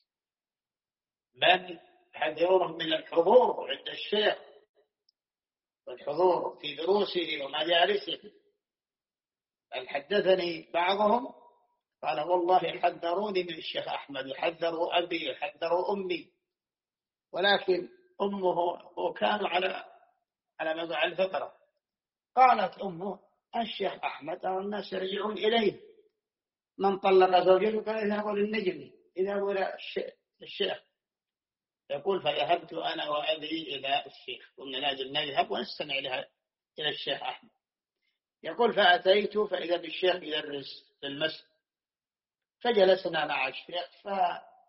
بل يحذرونهم من الحضور عند الشيخ والحضور في دروسه ومجالسه. بل حدثني بعضهم قال والله حذروني من الشيخ أحمد، يحذروا أبي يحذروا أمي، ولكن أمه وكانوا على على مدى الفطرة. قالت أمه الشيخ أحمد أو الناس يرجعون إليه، من طلق زوجته قال يذهب للنجم يذهب إلى الشيخ. يقول فذهبت أنا وأبي إلى الشيخ، قلنا لازم نذهب ونستمع إلى الشيخ أحمد. يقول فأتيت فإذا بالشيخ يدرس في المسجد، فجلسنا مع الشيخ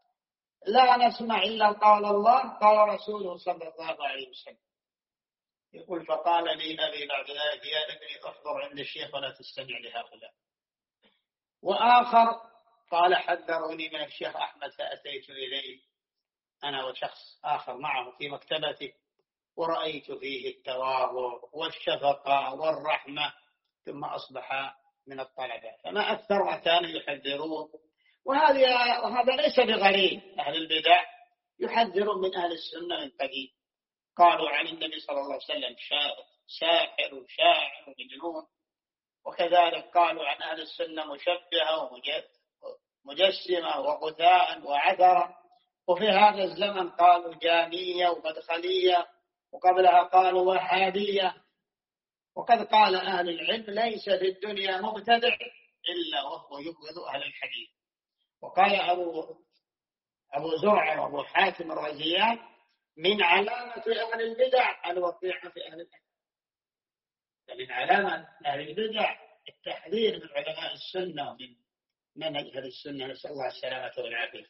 فلا نسمع إلا قال الله قال رسوله صلى الله عليه وسلم. يقول فقال لي أبي بعد ذلك يا ابني احضر عند الشيخ ولا تستمع لهؤلاء. وآخر قال حذروني من الشيخ أحمد فأتيت إليه أنا وشخص آخر معه في مكتبته ورأيت فيه التواضع والشفقة والرحمة، ثم أصبح من الطلبة. فما أكثر ما كانوا يحذرون، وهذا ليس بغريب. أهل البدع يحذرون من أهل السنة من قديم. قالوا عن النبي صلى الله عليه وسلم ساحر وشاعر ومجنون، وكذلك قالوا عن أهل السنة مشبهة ومجسمة وغثاء وعثرة، وفي هذا الزمن قالوا جامية ومدخلية، وقبلها قالوا وهابية. وقد قال أهل العلم ليس في الدنيا مبتدع إلا وهو يبغض أهل الحديث. وقال أبو, أبو زرع وأبو حاتم الرازيان من علامة أهل البدع الوقيعة في أهل الحديث. فمن علامة أهل البدع التحذير من علماء السنة ومن منهج أهل السنة، نسأل الله السلامة والعافية.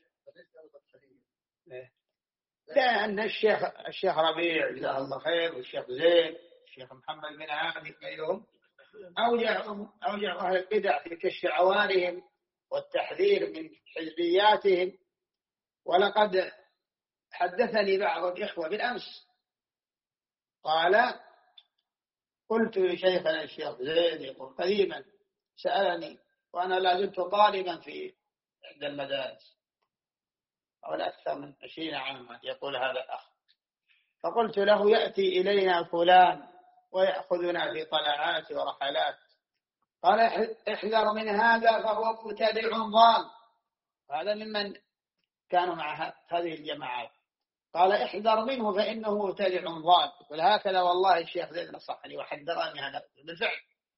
لأن الشيخ الشيخ ربيع جزاه الله خير والشيخ زيد الشيخ محمد بن عامر غيرهم أوجعوا أوجعوا أهل البدع في كشف عوارهم والتحذير من حزبياتهم. ولقد حدثني بعض الإخوة بالأمس قال قلت لشيخنا الشيخ زيد يقول قديما سألني وأنا لا زلت طالبا في عند المدارس أو أكثر من عشرين عاما، يقول هذا الأخ، فقلت له يأتي إلينا فلان ويأخذنا في طلعات ورحلات، قال احذر من هذا فهو مبتدع ضال. هذا ممن كانوا مع هذه الجماعات، قال احذر منه فإنه مبتدع ضال. وهكذا والله الشيخ زيد نصحني وحذرني هذا بالفعل.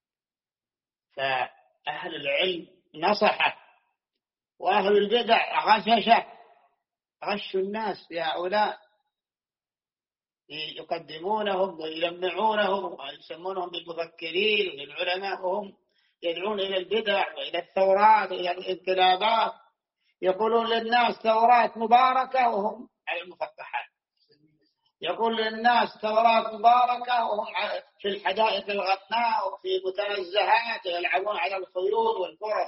فأهل العلم نصحه، وأهل البدع غششه، غشوا الناس بهؤلاء يقدمونهم ويلمعونهم ويسمونهم بالمفكرين والعلماء، وهم يدعون إلى البدع وإلى الثورات وإلى الانقلابات. يقولون للناس ثورات مباركة وهم على المفقحات، يقول للناس ثورات مباركة وهم في الحدائق الغناء وفي متنزهات يلعبون على الخيول والكرة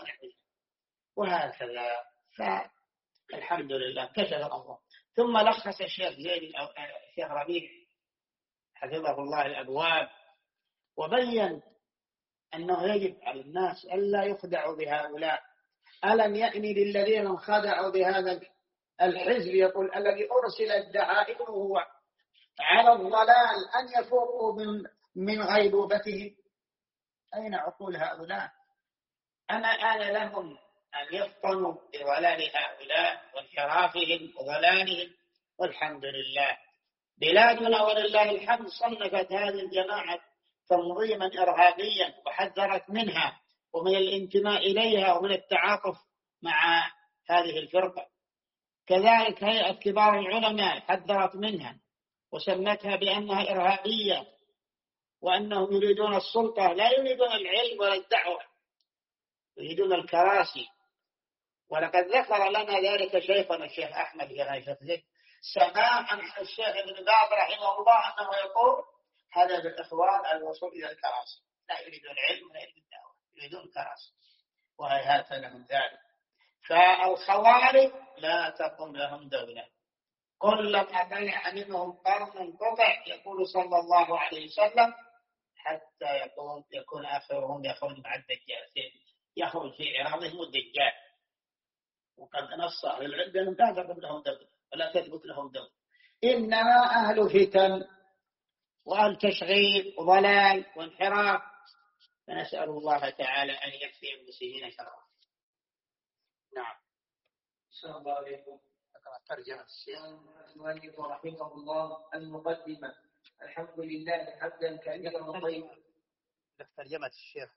وهكذا. فالحمد لله كشف الله. ثم لخص الشيخ زيد الشيخ ربيع حفظه الله الأبواب، وبين أنه يجب على الناس ألا يخدعوا بهؤلاء. ألم يأن للذين انخدعوا بهذا الحزب، يقول الذي أرسلت دعائمه على الضلال أن يفوقوا من, من غيبوبتهم. أين عقول هؤلاء؟ أما آن لهم أن يفطنوا بضلال هؤلاء وانحرافهم وضلالهم. والحمد لله بلادنا ولله الحمد صنفت هذه الجماعة تنظيما إرهابيا وحذرت منها ومن الانتماء إليها ومن التعاطف مع هذه الفرقة. كذلك هيئة كبار العلماء حذرت منها وسمتها بأنها إرهابية، وأنهم يريدون السلطة، لا يريدون العلم ولا الدعوة، يريدون الكراسي. ولقد ذكر لنا ذلك شيخنا الشيخ أحمد بن عيسى سماعا الشيخ ابن باز رحمه الله أنه يقول هذا بالإخوان الوصول إلى الكراسي، لا يريدون العلم ولا يريدون الدعوة، يريدون الكراسي، وهيهات لهم ذلك. فالخوارج لا تقوم لهم دولة، كلما منع منهم قرن قطع، يقول صلى الله عليه وسلم، حتى يكون يكون آخرهم يخرج مع الدجال، يخرج في عراضهم الدجال. وقد نص أهل العلم لا تقوم لهم دولة ولا تثبت لهم دولة، إنما أهل فتن وأهل تشغيل وضلال وانحراف. فنسأل الله تعالى أن يكفي المسلمين شرا. نعم. السلام الله عليكم. ترجمة الشيخ المؤلف رحمه الله المقدمة. الحمد لله حمدا كثيرا طيبا. ترجمة الشيخ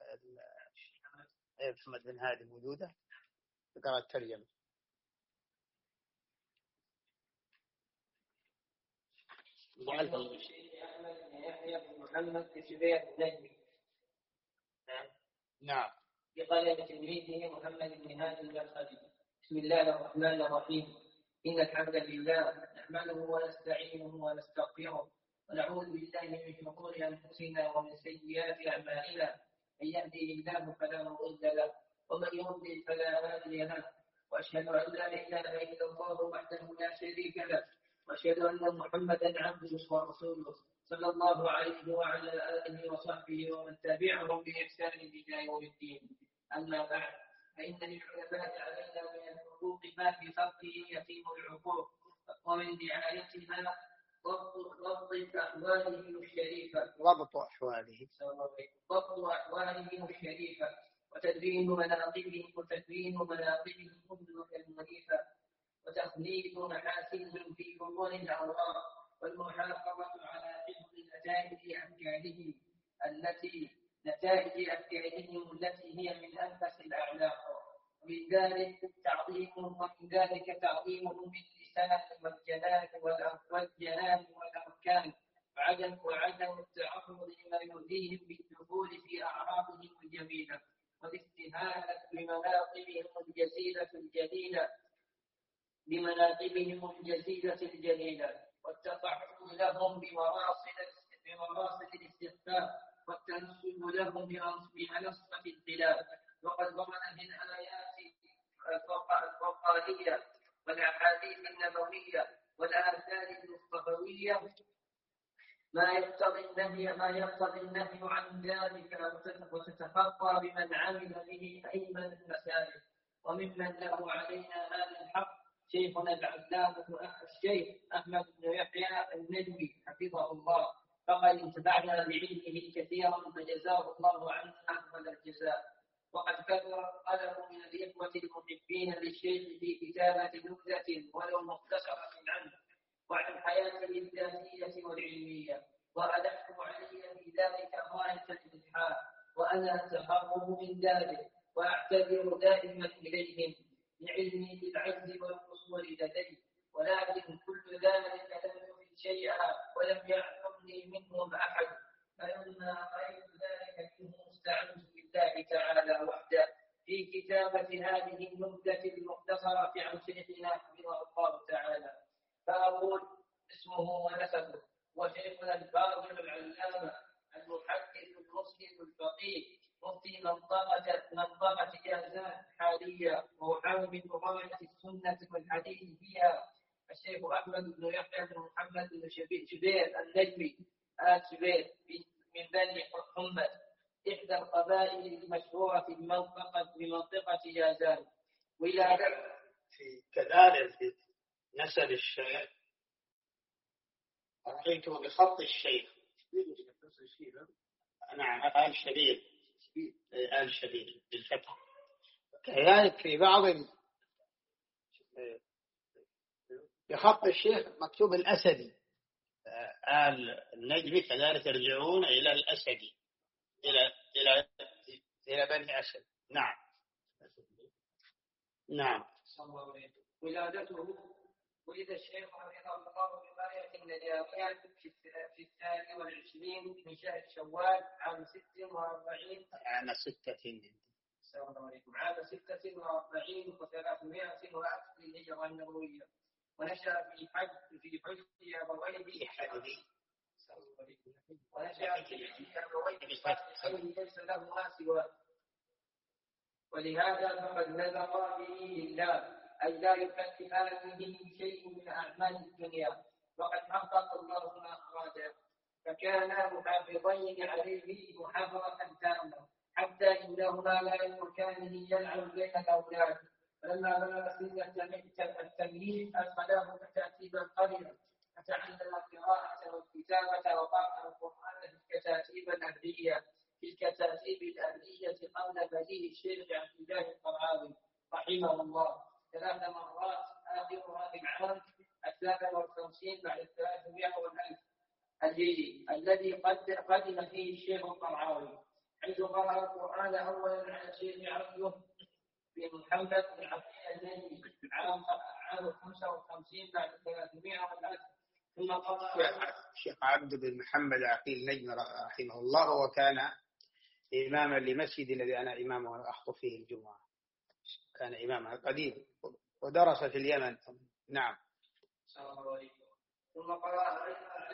محمد بن هادي موجودة، تقرأ الترجمة. أحمد بن يحيى بن محمد كتبية النجمي. نعم. بقلم تلميذه محمد بن هادي المدخلي. بسم الله الرحمن الرحيم. إن الحمد لله نحمده ونستعينه ونستغفره ونعوذ بالله من شرور أنفسنا ومن سيئات أعمالنا، من يهده الله فلا مضل له ومن يضلل فلا هادي له، وأشهد أن لا إله إلا الله وحده لا شريك له، وأشهد أن محمدا عبده ورسوله صلى الله عليه وعلى آله وصحبه ومن تبعهم بإحسان إلى يوم الدين. أما بعد، فإن للعلماء علينا من الحقوق ما في خلقه يتيم العقوق، ومن رعايتها ضبط ضبط أحواله الشريفة ضبط أحواله ضبط أحواله الشريفة وتدوين مناقبهم وتدوين مناقبهم المنيفة وتخليد محاسنهم في بطون الأوراق، والمحافظة على حفظ نتائج أفعالهم التي نتائج أفعالهم التي هي من أنفس الأعلاق، ومن ذلك تعظيمهم ومن ذلك تعظيمهم باللسان والجنان والجنان والأركان، وعدم وعدم التعرض لما يؤذيهم بالدخول في أعراضهم الجميلة، والاستهانة بمناقبهم الجزيلة الجليلة بمناقبهم الجزيلة الجليلة والتطعم لهم بمراصد بمراصد الاستخفاف والتنسب لهم بمنصة الخلاف. وقد ورد في الآيات القرآنية والأحاديث النبوية والآثار المصطفوية ما يقتضي النهي ما يقتضي النهي عن ذلك، وتتخطى بمن عمل به أيمن المسائل. وممن له علينا هذا الحق شيخنا العلامة الشيخ أحمد بن يحيى الندوي حفظه الله، فقد انتفعنا بعلمه كثيرا فجزاه الله عنا أفضل الجزاء. وقد كثر القلم من الإخوة المحبين للشيخ في كتابة نبذة ولو مختصرة عنه وعن حياته الذاتية والعلمية، وألحت علي في ذلك غاية الإلحاح، وأنا أتهرب من ذلك وأعتذر دائما إليهم لعلمي بالعجز والقصور لدي، ولكن كل ذلك لم يفد شيئا ولم يعلمني منهم أحد، فلما رأيت ذلك منه استعنت بالله تعالى وحده في كتابة هذه النبذة المختصرة عن شيخنا حفظه الله تعالى. فأقول اسمه ونسبه، وشيخنا الفاضل العلامة المحدث المسلم الفقيه مفتي منطقة منطقة جازان حاليا، وحامل غاية السنة والحديث فيها، الشيخ أحمد بن يحيى بن محمد بن شبير النجمي آل شبير من بني حمد، إحدى القبائل المشهورة في المنطقة بمنطقة جازان. ولادة في كذلك في نسب الشيخ رأيته بخط الشيخ. نعم آل شبير آل شبير بالفتح. كذلك في بعض بخط الشيخ مكتوب الأسدي. آل النجمي كذلك يرجعون إلى الأسدي إلى إلى إلى بني أسد. نعم نعم. ولادته ولد الشيخ رحمه الله بقرية النجارية في الثاني والعشرين من شهر شوال عام ست وأربعين عام ستة عام ستة وأربعين وثلاثمائة وألف للهجرة النبوية، ونشأ في حج في حج أبويه في حج ونشأ في حج أبويه ليس له ما سواه، ولهذا فقد نذر به لله أي لا يكلفان به شيء من أعمال الدنيا، وقد حقق الله ما أراده، فكانا محافظين عليه محافظة تامة، حتى إنهما لا يتركانه يلعب بين الأولاد. فلما بلغ سن التمييز أدخلاه كتاتيبا قليلا، فتعلم القراءة والكتابة وقرأ القرآن في الكتاتيب الأهلية في الكتاتيب الأهلية قبل بديه الشيخ عبد الله القرعاوي رحمه الله ثلاث مرات، آخرها في العام الثامن والخمسين بعد الثلاثمائة والألف الهجري الذي قد قدم فيه الشيخ القرعاوي، حيث قرأ القرآن أولا على الشيخ عبده بن محمد بن عبد الله عام عام خمسة وخمسين بعد الثلاثمائة والألف، ثم قرأ الشيخ عبد بن محمد عقيل نجم رحمه الله، وكان إماما لمسجد الذي أنا إمامه أخطب فيه الجمعة، كان إماما قديم ودرس في اليمن. نعم. ثم قرأ أيضا على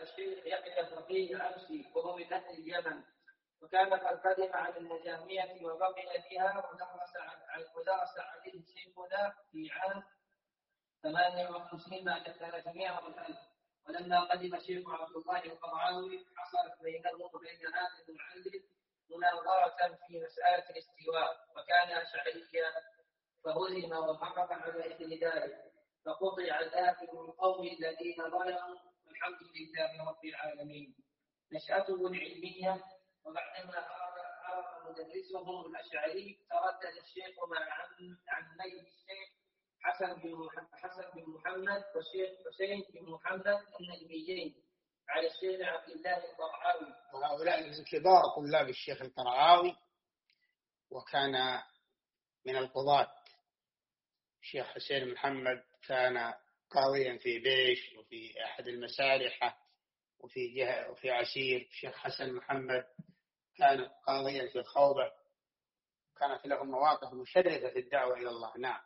الشيخ يحيى الفقيه الأمسي وهو من أهل اليمن، وكان قد قدم على النجامية وبقي فيها ودرس عن ودرس عليه شيخنا في عام ثمانية وخمسين بعد ثلاثمائة والألف. ولما قدم الشيخ عبد الله القرعاوي حصلت بينه وبين هذا المعلم مناظرة في مسألة الاستواء، وكان أشعريا فهزم وحقق على إثر ذلك، فقطع ذاك القوم الذين ظلموا، والحمد لله رب العالمين. نشأته العلمية، وبعدما عرف مدرسهم الأشعري تردد الشيخ مع عمي الشيخ حسن بن حسن بن محمد والشيخ حسين بن محمد النجميين على الشيخ عبد الله القرعاوي، وهؤلاء من كبار طلاب الشيخ القرعاوي، وكان من القضاة. الشيخ حسين محمد كان قاضيا في بيش وفي أحد المسارحة وفي جهة وفي عسير. الشيخ حسن محمد كان قاضيا في الخوبة، كانت لهم مواقف مشرفة في الدعوة إلى الله. نعم.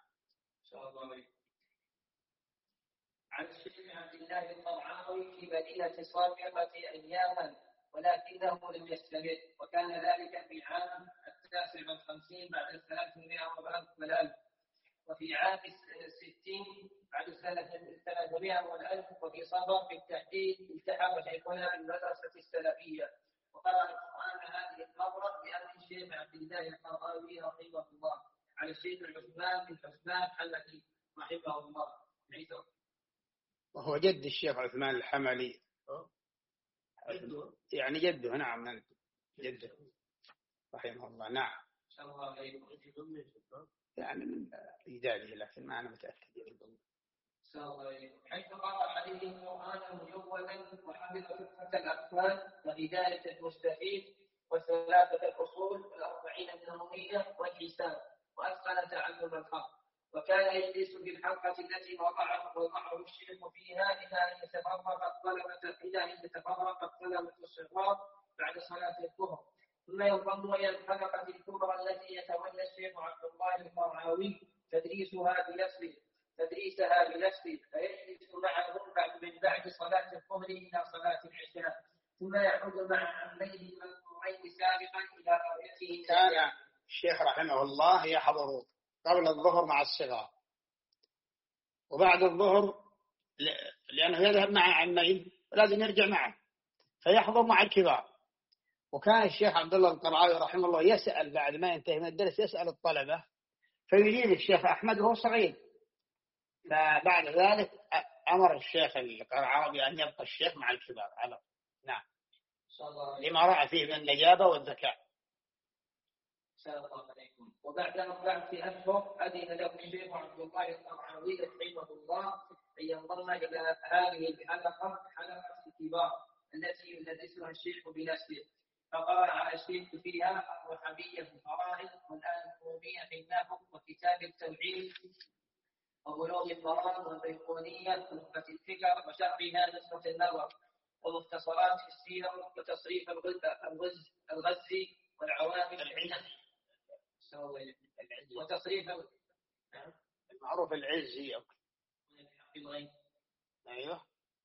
عن الشيخ عبد الله القرعاوي في مدينة صافقة أياما، ولكنه لم يستمر، وكان ذلك في عام التاسع والخمسين بعد الثلاثمائة والألف، وفي عام الستين بعد الثلاثمائة والألف، وفي صفر بالتحديد التحق شيخنا بالمدرسة السلفية، وقرأ القرآن هذه المرة بأمر الشيخ عبد الله القرعاوي رحمه الله على الشيخ عثمان بن عثمان الحمدي رحمه الله. وهو جد الشيخ عثمان الحملي، يعني جده. نعم جده رحمه الله. نعم. يعني من إجداده، لكن ما أنا متأكد. حيث قرأ عليه القرآن مجودا وحفظ فقه الأقوال وهداية المستفيد وثلاثة الأصول والأربعين النووية والحساب، وأتقن تعلم الحق، وكان يجلس في الحلقة التي وضعه وضعه الشيخ فيها إلى أن يتفرق الطلبة إلى أن يتفرق الطلبة الصغار بعد صلاة الظهر، ثم ينضم إلى الحلقة الكبرى التي يتولى الشيخ عبد الله القرعاوي تدريسها بنفسه تدريسها بنفسه فيجلس معهم بعد من بعد صلاة الظهر إلى صلاة العشاء، ثم يعود مع عميه المذكورين سابقا إلى رؤيته. كان الشيخ رحمه الله يحضر قبل الظهر مع الصغار، وبعد الظهر لأنه يذهب مع عميه ولازم يرجع معه، فيحضر مع الكبار. وكان الشيخ عبد الله القرعاوي رحمه الله يسأل بعد ما ينتهي من الدرس، يسأل الطلبة فيجيب الشيخ أحمد وهو صغير. فبعد ذلك أمر الشيخ القرعاوي أن يبقى الشيخ مع الكبار على. نعم. لما رأى فيه من النجابة والذكاء. السلام عليكم. وبعد أربعة أشهر أذن له الشيخ عبد الله القرعاوي رحمه الله أن ينضم إلى هذه الحلقة، حلقة الكبار التي يدرسها الشيخ بنفسه، فقرأ على الشيخ فيها الرحبية في الفرائض والآن القومية في النحو وكتاب التوحيد وبلوغ المرام والبيقونية ونخبة الفكر وشرحها نزهة النظر ومختصرات السير وتصريف الغز الغزي والعوامل العلم وتصريف المعروف العزي. أيوه.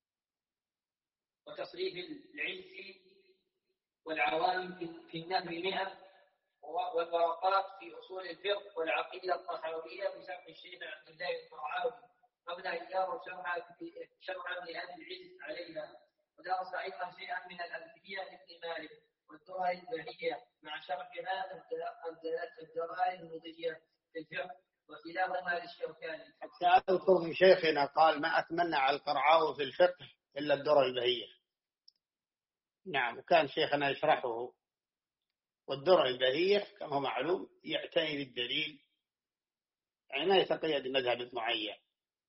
وتصريف العزي والعوامل في النحو مئة، والورقات في أصول الفقه والعقيدة الطحاوية بشرح الشيخ عبد الله القرعاوي قبل أيام شرعا لأهل العز عليها، ودرس أيضا شيئا من الألفية لابن مالك والدرر البهية مع شرحها الدرائر المضية في الفقه وكلاهما للشوكاني. حتى أذكر من شيخنا قال ما أتمنى على القرعاوي في الفقه إلا الدرر البهية. نعم. وكان شيخنا يشرحه، والدرر البهية كما هو معلوم يعتني بالدليل، يعني ما يتقيد بمذهب معين.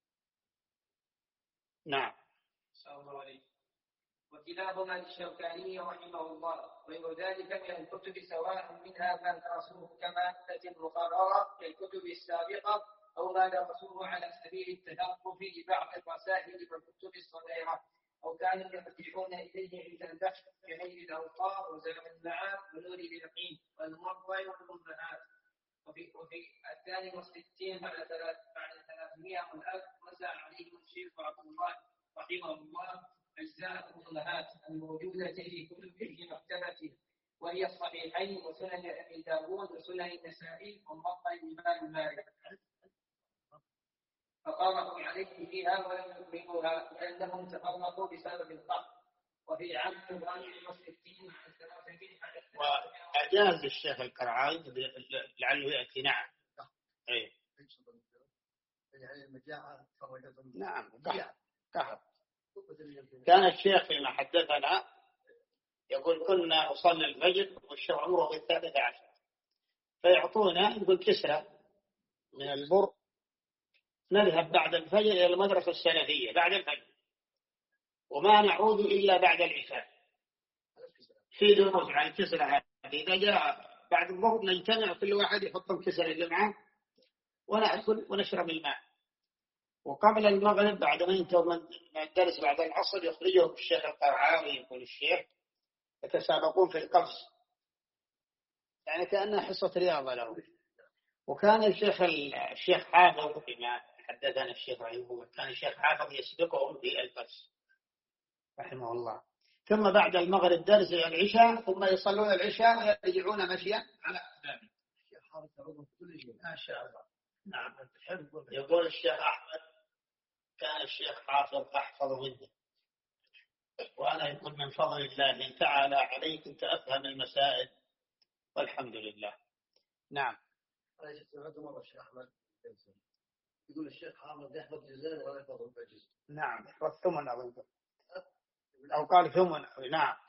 نعم. وكلاهما للشوكاني رحمه الله، وغير ذلك من الكتب سواء منها ما درسوه كمادة مقررة كالكتب السابقة أو ما درسوه على سبيل التدقق في بعض الرسائل والكتب الصغيرة، أو كانوا يرجعون إليه عند البحث كنيل الأوطار وزاد المعاد ونور اليقين والمرضى والأمهات. وفي وفي الثاني والستين بعد ثلاث بعد ثلاثمائة والألف وسع عليهم الشيخ عبد الله رحمه الله أجزاء الأمهات الموجودة في كتب مكتبته، وهي الصحيحين وسنن أبي داود وسنن النسائي وموطأ الإمام مالك، فقرأوا عليه فيها ولم يكملوها لأنهم تفرقوا بسبب القهر. وفي عام الرابع والستين وأجاز الشيخ القرعاوي لعله يأتي. نعم. أي. يعني المجاعة خرجتهم. نعم. قهر. كان الشيخ فيما حدثنا يقول كنا نصلي الفجر والشيخ عمره في الثالثة عشر، فيعطونا يقول كسرة من البر، نذهب بعد الفجر إلى المدرسة السلفية بعد الفجر، وما نعود إلا بعد العشاء في دروس عن كسرة هذه. إذا جاء بعد الظهر نجتمع كل واحد يحط الكسرة اللي معه ونأكل ونشرب الماء، وقبل المغرب بعد ما ينتهوا من الدرس بعد العصر يخرجهم الشيخ القرعاوي يقول الشيخ يتسابقون في القفز، يعني كأنها حصة رياضة له. وكان الشيخ الشيخ حافظ بما حدثنا الشيخ رحمه الله، كان الشيخ حافظ يسبقهم في القفز رحمه الله، ثم بعد المغرب درس العشاء، ثم يصلون العشاء ويرجعون مشيا على أقدامهم. الشيخ حافظ تعرضهم كل شيء ما شاء الله. نعم. يقول الشيخ أحمد كان الشيخ حافظ أحفظ منه، وأنا يقول من فضل الله تعالى علي كنت أفهم المسائل والحمد لله. نعم. أنا سمعت مرة الشيخ أحمد يقول الشيخ حافظ يحفظ جزءين ولا يحفظ الجزء. نعم. يحفظ ثمن أظن أو قال ثمن. نعم.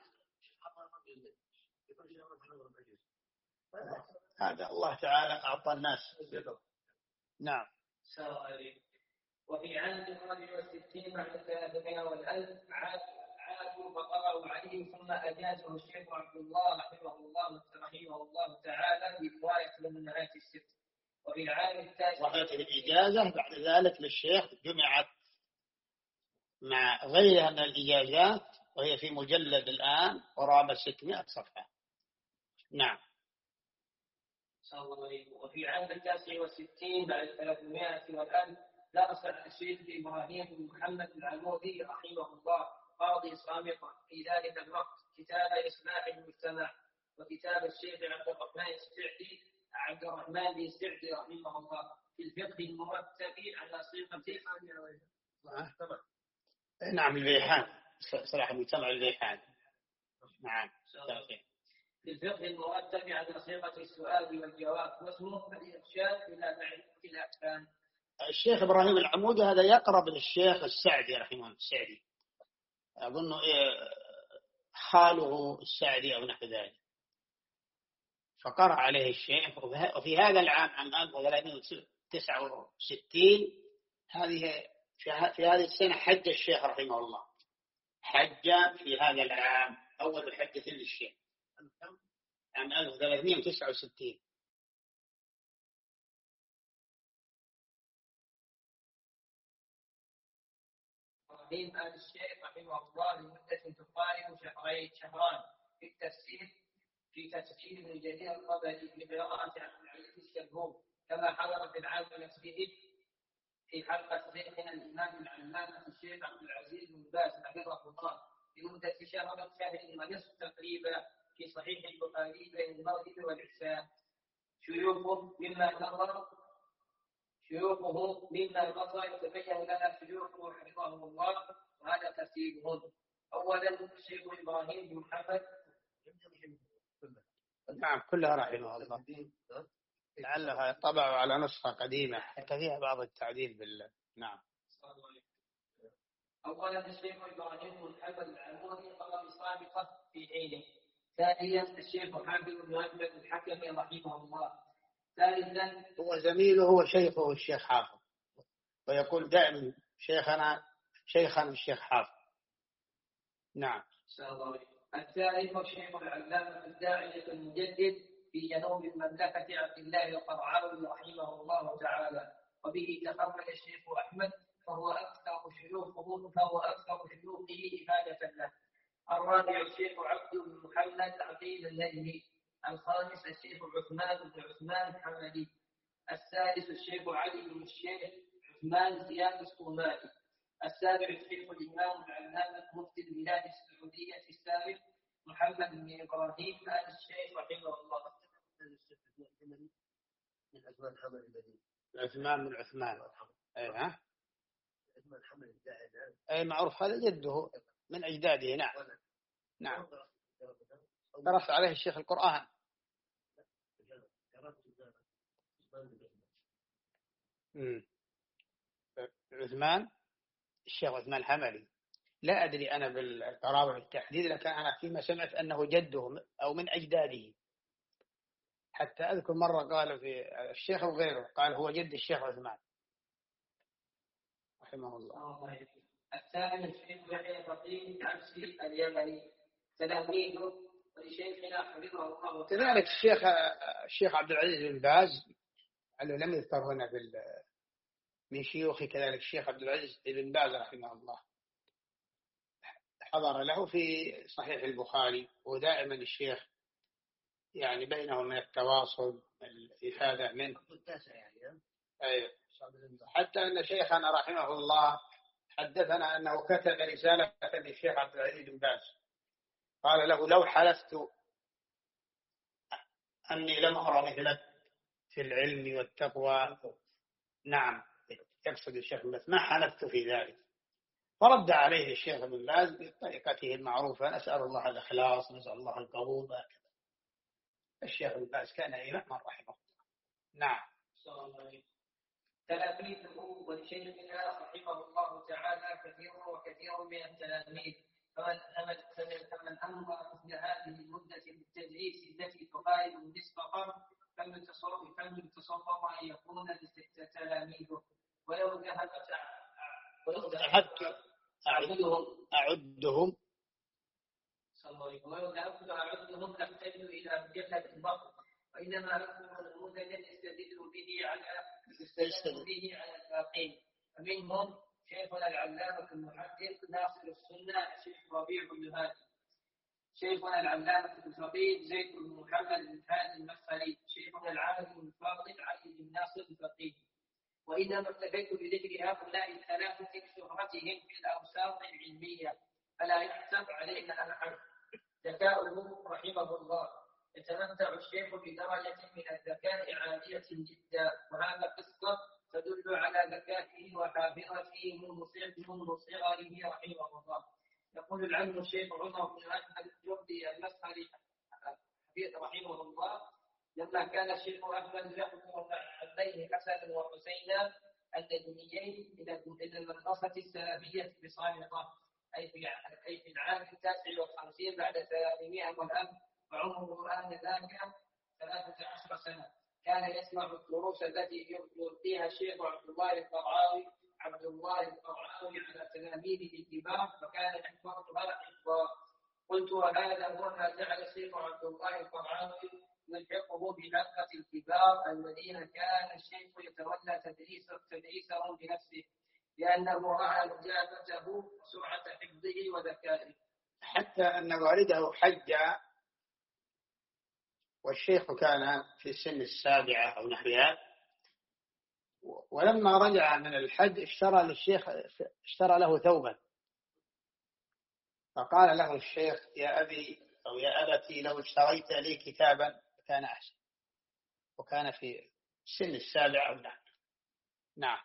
هذا الله تعالى أعطى الناس. نعم. وفي عام الرابع والستين بعد الثلاثمائة والألف عادوا فقرأوا عليه، ثم أجازه الشيخ عبد الله رحمه الله رحمه الله تعالى برواية الأمهات الست. وفي العام التاسع وهذه الإجازة بعد ذلك للشيخ جمعت مع غيرها من الإجازات، وهي في مجلد الآن قرابة ستمائة صفحة. نعم. وفي عام التاسع والستين بعد الثلاثمائة والألف درس الشيخ إبراهيم بن محمد العمودي رحمه الله قاضي صامقة في ذلك الوقت كتاب إصلاح المجتمع، وكتاب الشيخ عبد الرحمن السعدي عبد الرحمن بن السعدي رحمه الله في الفقه المرتب على صيغة نعم البيحان، صلاح المجتمع البيحان. نعم. في الفقه المرتب على صيغة السؤال والجواب، واسمه الإرشاد إلى معرفة الأحكام. الشيخ إبراهيم العمودي هذا يقرب للشيخ السعدي رحمه الله السعدي، أظن خاله السعدي أو نحو ذلك، فقرأ عليه الشيخ. وفي هذا العام عام ألف وثلاثمائة وتسعة وستين هذه في هذه السنة حج الشيخ رحمه الله، حج في هذا العام أول حجة للشيخ عام ألف وثلاثمائة وتسعة وستين. إبراهيم آل الشيخ رحمه الله لمدة تقارب شهرين شهران في التفسير في تفسير ابن جرير الطبري بقراءة عبد العزيز الشربوم، كما حضر في العام نفسه في حلقة شيخنا الإمام العلامة الشيخ عبد العزيز بن باز حفظه الله لمدة شهر شهر ونصف تقريبا في صحيح البخاري بين المغرب والعشاء. شيوخه مما نظر شيوخه مما نظر يتبين لنا شيوخه حفظه الله، وهذا ترتيبهم. أولا الشيخ إبراهيم بن محمد. نعم كلها رحمه الله، لعلها طبعوا على نسخة قديمة حتى فيها بعض التعديل بالله. نعم. أولا الشيخ إبراهيم بن محمد العمودي قضى صامقة في حينه. ثانيا الشيخ حافظ بن أحمد الحكمي رحمه الله. ثالثا هو زميله هو شيخه الشيخ حافظ، ويقول دائما شيخنا شيخنا الشيخ حافظ. نعم. الثالث الشيخ العلامة الداعية المجدد في جنوب المملكة عبد الله القرعاوي رحمه الله تعالى، وبه تخرج الشيخ أحمد، فهو أكثر شيوخه فهو أكثر شيوخه إفادة له. الرابع الشيخ عبد بن محمد عقيل النجمي. الخامس الشيخ عثمان بن عثمان الحمدي. السادس الشيخ علي بن الشيخ عثمان زياد الصومالي. السابع الشيخ الإمام العلامة مفتي البلاد السعودية السابق محمد بن إبراهيم آل الشيخ رحمه الله. من عثمان حمد البديل. عثمان بن عثمان. أي ها. عثمان حمد الزاهد. أي معروف، هذا جده من أجداده. نعم نعم. درس عليه الشيخ القرآن. امم عثمان الشيخ عثمان الحملي، لا أدري أنا بالقرابة بالتحديد، لكن أنا فيما سمعت أنه جده أو من أجداده. حتى أذكر مرة قال في الشيخ وغيره قال هو جد الشيخ عثمان رحمه الله. الثامن الشيخ يحيى الفقيه عبسي اليمني تلاميذه ولشيخنا حفظه الله. كذلك الشيخ الشيخ عبد العزيز بن باز على لم يذكر هنا بال من شيوخ، كذلك الشيخ عبد العزيز بن باز رحمه الله حضر له في صحيح البخاري، ودائما الشيخ يعني بينهم من التواصل الإفادة منه. أيوة. حتى أن شيخنا رحمه الله حدثنا أنه كتب رسالة للشيخ عبد العزيز بن باز قال له لو حلفت أني لم أرى مثلك في العلم والتقوى، نعم يقصد الشيخ بن باز، ما حلفت في ذلك. فرد عليه الشيخ بن باز بطريقته المعروفة، نسأل الله الإخلاص، نسأل الله القبول هكذا. الشيخ بن باز كان إماما رحمه الله. نعم. تلاميذه ولشيخنا رحمه الله تعالى كثير وكثير من التلاميذ، فمن فمن أمر مثل هذه المدة بالتدريس التي تقارب النصف قرن فمن تصور أن يكون تلاميذه. ولو ذهب ولو ذهبت أعدهم أعدهم ولو ذهبت أعدهم لأحتاج إلى مجلة البحر، وإنما أذكر نموذجا يستدل به على يستدل به على الباقين. فمنهم شيخنا العلامة المحدث ناصر السنة الشيخ ربيع بن هادي، شيخنا العلامة الفقيه زيد بن محمد بن هادي المدخلي، شيخنا العالم الفاضل علي بن ناصر الفقيه. وإنما اكتفيت بذكر هؤلاء الثلاثة لشهرتهم في الأوساط العلمية، فلا يحسب علينا أحد. ذكاؤه رحمه الله يتمتع الشيخ بدرجة من الذكاء عالية جدا، وهذا قصة تدل على ذكائه وحافظته منذ صغره رحمه الله. يقول العلم الشيخ عمر بن أحمد الجردي المسخري رحمه الله لما كان الشيخ أحمد يحضر ابنيه حسن وحسين النجميين إلى المدرسة السلفية بصامتة، أي في أي في العام التاسع والخمسين بعد ثلاثمائة والألف، وعمره آنذاك ثلاثة عشر سنة. كان يسمع الدروس التي يلقيها الشيخ عبد الله القرعاوي عبد الله القرعاوي على تلاميذه الكبار، فكان يحفظها حفظا. قلت وهذا هو ما جعل الشيخ عبد الله القرعاوي يلحقه بحلقة الكبار الذين كان الشيخ يتولى تدريسهم بنفسه، لأنه رأى مجابته وسرعة حفظه وذكائه. حتى أن والده حج والشيخ كان في سن السابعة أو نحوها، ولما رجع من الحج اشترى للشيخ اشترى له ثوبا، فقال له الشيخ يا أبي أو يا أبتي لو اشتريت لي كتابا كان أحسن، وكان في سن السابعة أو نحو. نعم.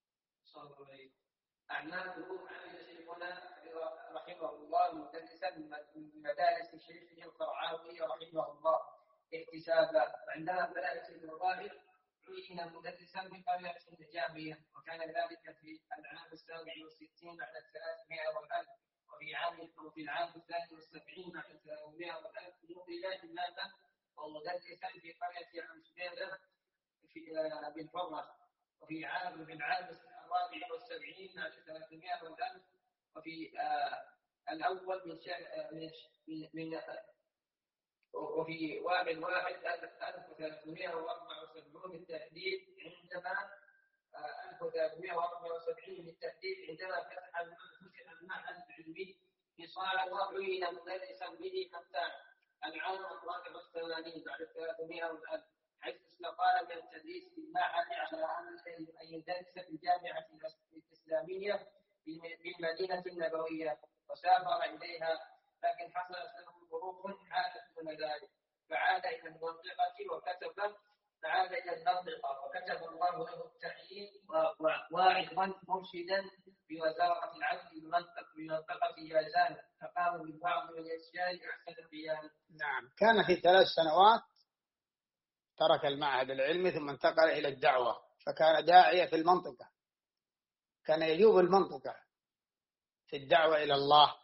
أعماله عمل شيخنا رحمه الله مدرسا من مدارس شيخه القرعاوي رحمه الله اكتسابا. عندما بلغ سن الظاهر عين مدرسا بقرية النجامية، وكان ذلك في العام السابع والستين بعد الثلاثمائة والألف، وفي عام وفي العام الثاني والسبعين بعد الثلاثمائة والألف نقل إماما ومدرسا في قرية أمشبيلة بالحرة، وفي عام في العام الرابع والسبعين بعد ثلاثمائة والألف، وفي آه الأول من من, من وفي واحد واحد ألف وثلاثمائة وأربعة وسبعين بالتحديد عندما ألف وثلاثمائة وأربعة وسبعين بالتحديد عندما فتح المعهد العلمي في صاعد وعين مدرسا به حتى العام الرابع والثمانين بعد ثلاثمائة والألف، حيث استقال من التدريس في المعهد على أن يدرس في الجامعة الإسلامية بالمدينة النبوية وسافر إليها، لكن حصلت له ظروف حالت دون ذلك فعاد إلى المنطقة وكتب فعاد إلى المنطقة وكتب الله له التعيين واعظا مرشدا بوزارة العدل بمنطقة يازان، فقام ببعض الأشياء أحسن القيام. نعم. كان في ثلاث سنوات ترك المعهد العلمي ثم انتقل إلى الدعوة، فكان داعية في المنطقة، كان يجوب المنطقة في الدعوة إلى الله،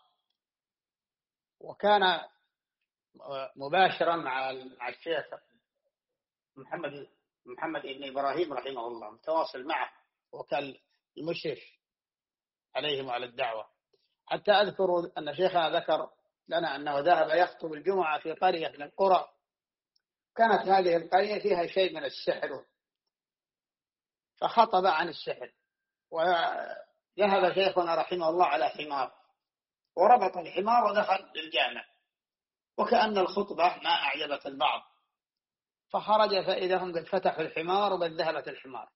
وكان مباشرا مع الشيخ محمد محمد بن إبراهيم رحمه الله، متواصل معه وكان المشرف عليهم وعلى الدعوة. حتى أذكر أن شيخنا ذكر لنا أنه ذهب يخطب الجمعة في قرية من القرى، كانت هذه القرية فيها شيء من السحر، فخطب عن السحر، وذهب شيخنا رحمه الله على حمار وربط الحمار ودخل للجامع، وكأن الخطبة ما أعجبت البعض، فخرج فإذا هم قد فتحوا الحمار وقد ذهبت الحمار،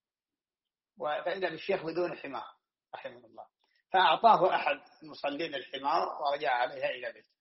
فإذا بالشيخ بدون حمار رحمه الله، فأعطاه أحد المصلين الحمار ورجع عليها إلى بيته.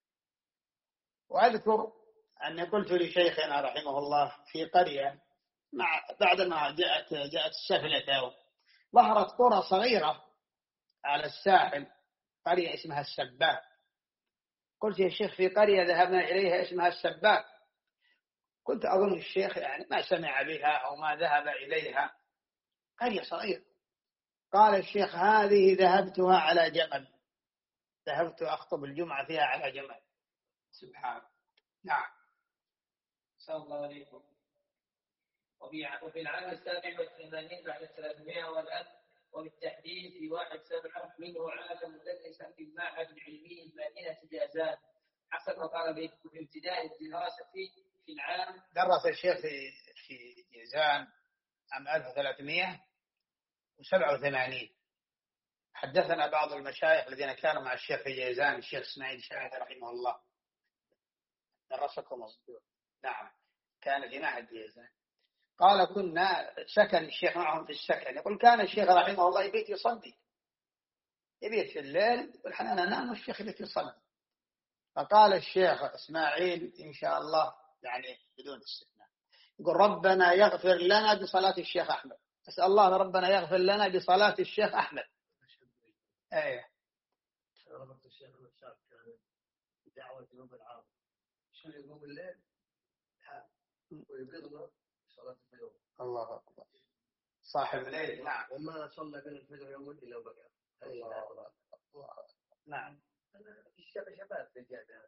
وأذكر أني قلت لشيخنا رحمه الله في قرية مع بعدما جاءت جاءت السفلة ظهرت قرى صغيرة على الساحل، قرية اسمها السباك. قلت يا شيخ في قرية ذهبنا إليها اسمها السباك، كنت أظن الشيخ يعني ما سمع بها أو ما ذهب إليها، قرية صغيرة. قال الشيخ هذه ذهبتها على جمل، ذهبت أخطب الجمعة فيها على جمل. سبحان. نعم. صلى الله عليكم. وفي العام السابع والثمانين بعد الثلاثمائة والألف وبالتحديد في واحد سبعة منه عاد مدرسا في المعهد العلمي مدينة جازان حسب طلبه في ابتداء الدراسة في العام. درس الشيخ في في جازان عام ألف وثلاثمائة وسبعة وثمانين. حدثنا بعض المشايخ الذين كانوا مع الشيخ في جازان، الشيخ اسماعيل شاهد رحمه الله درسكم مصدور. نعم، كان في معهد جازان. قال كنا سكن الشيخ معهم في السكن، يقول كان الشيخ رحمه الله يبيت يصلي، يبيت في الليل والحنان نام والشيخ يبيت يصلي. فقال الشيخ إسماعيل إن شاء الله يعني بدون استثناء يقول ربنا يغفر لنا بصلاة الشيخ أحمد، أسأل الله ربنا يغفر لنا بصلاة الشيخ أحمد. أيه. ربط الشيخ المشاك كان دعوة يوم العام شو يقوم الليل ويبيضنا صلاة الفجر. الله أكبر. صاحب الليل. نعم. وما صلى بين الفجر يوم إلا وبقى. الله الله. نعم. الشباب شباب في الجامعة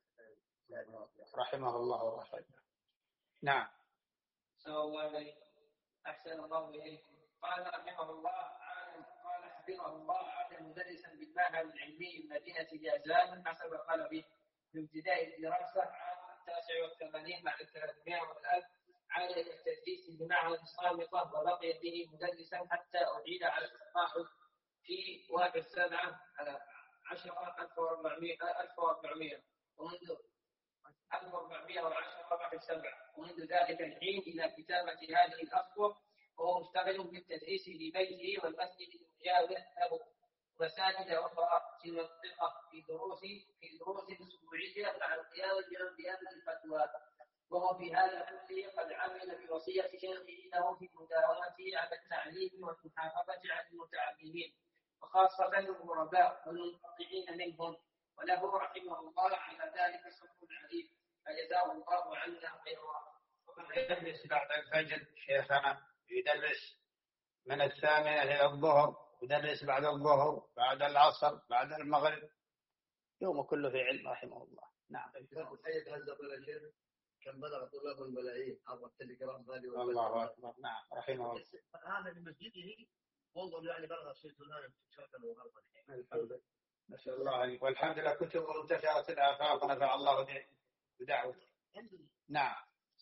رحمه الله ورحمه. نعم. صلى الله عليه أحسن الله إليكم. قال رحمه الله قال حفظه الله عاد مدرسا بالمعهد العلمي مدينة جازان حسب طلبه في ابتداء الدراسة عام التاسع والثمانين بعد الثلاثمائة والألف عاد إلى التدريس بمعهد الصامتة وبقي به مدرسا حتى أعيد على التقاعد في واحد سبعة على عشرة ألف وأربعمائة ألف وأربعمائة ومنذ ألف وأربعمائة وعشرة واحد سبعة ومنذ ذلك الحين إلى كتابة هذه الأسطر، وهو مشتغل بالتدريس في بيته والمسجد المجاور له مساجد أخرى في المنطقة في دروس في دروس أسبوعية مع القيام بأمر الفتوى. وهو في هذا كله قد عمل بوصية شيخه له في مداومته على التعليم والمحافظة على المتعلمين وخاصة الغرباء والمنقطعين منهم، وله رحمه الله على ذلك صبر عليم فجزاه الله عنا خيرا. يدرس بعد الفجر شيخنا، يدرس من الثامنة إلى الظهر، يدرس بعد الظهر بعد العصر بعد المغرب، يوم كله في علم رحمه الله. نعم. كم بلغ طلاب الملايين عبر التليجرام هذه. الله أكبر. نعم رحمه الله. هذا لمسجده والله يعني بلغ صيت الآن شرقا وغربا. الحمد لله. نسأل الله والحمد لله كتب انتشرت الآفاق ونفع الله بدعوته. نعم.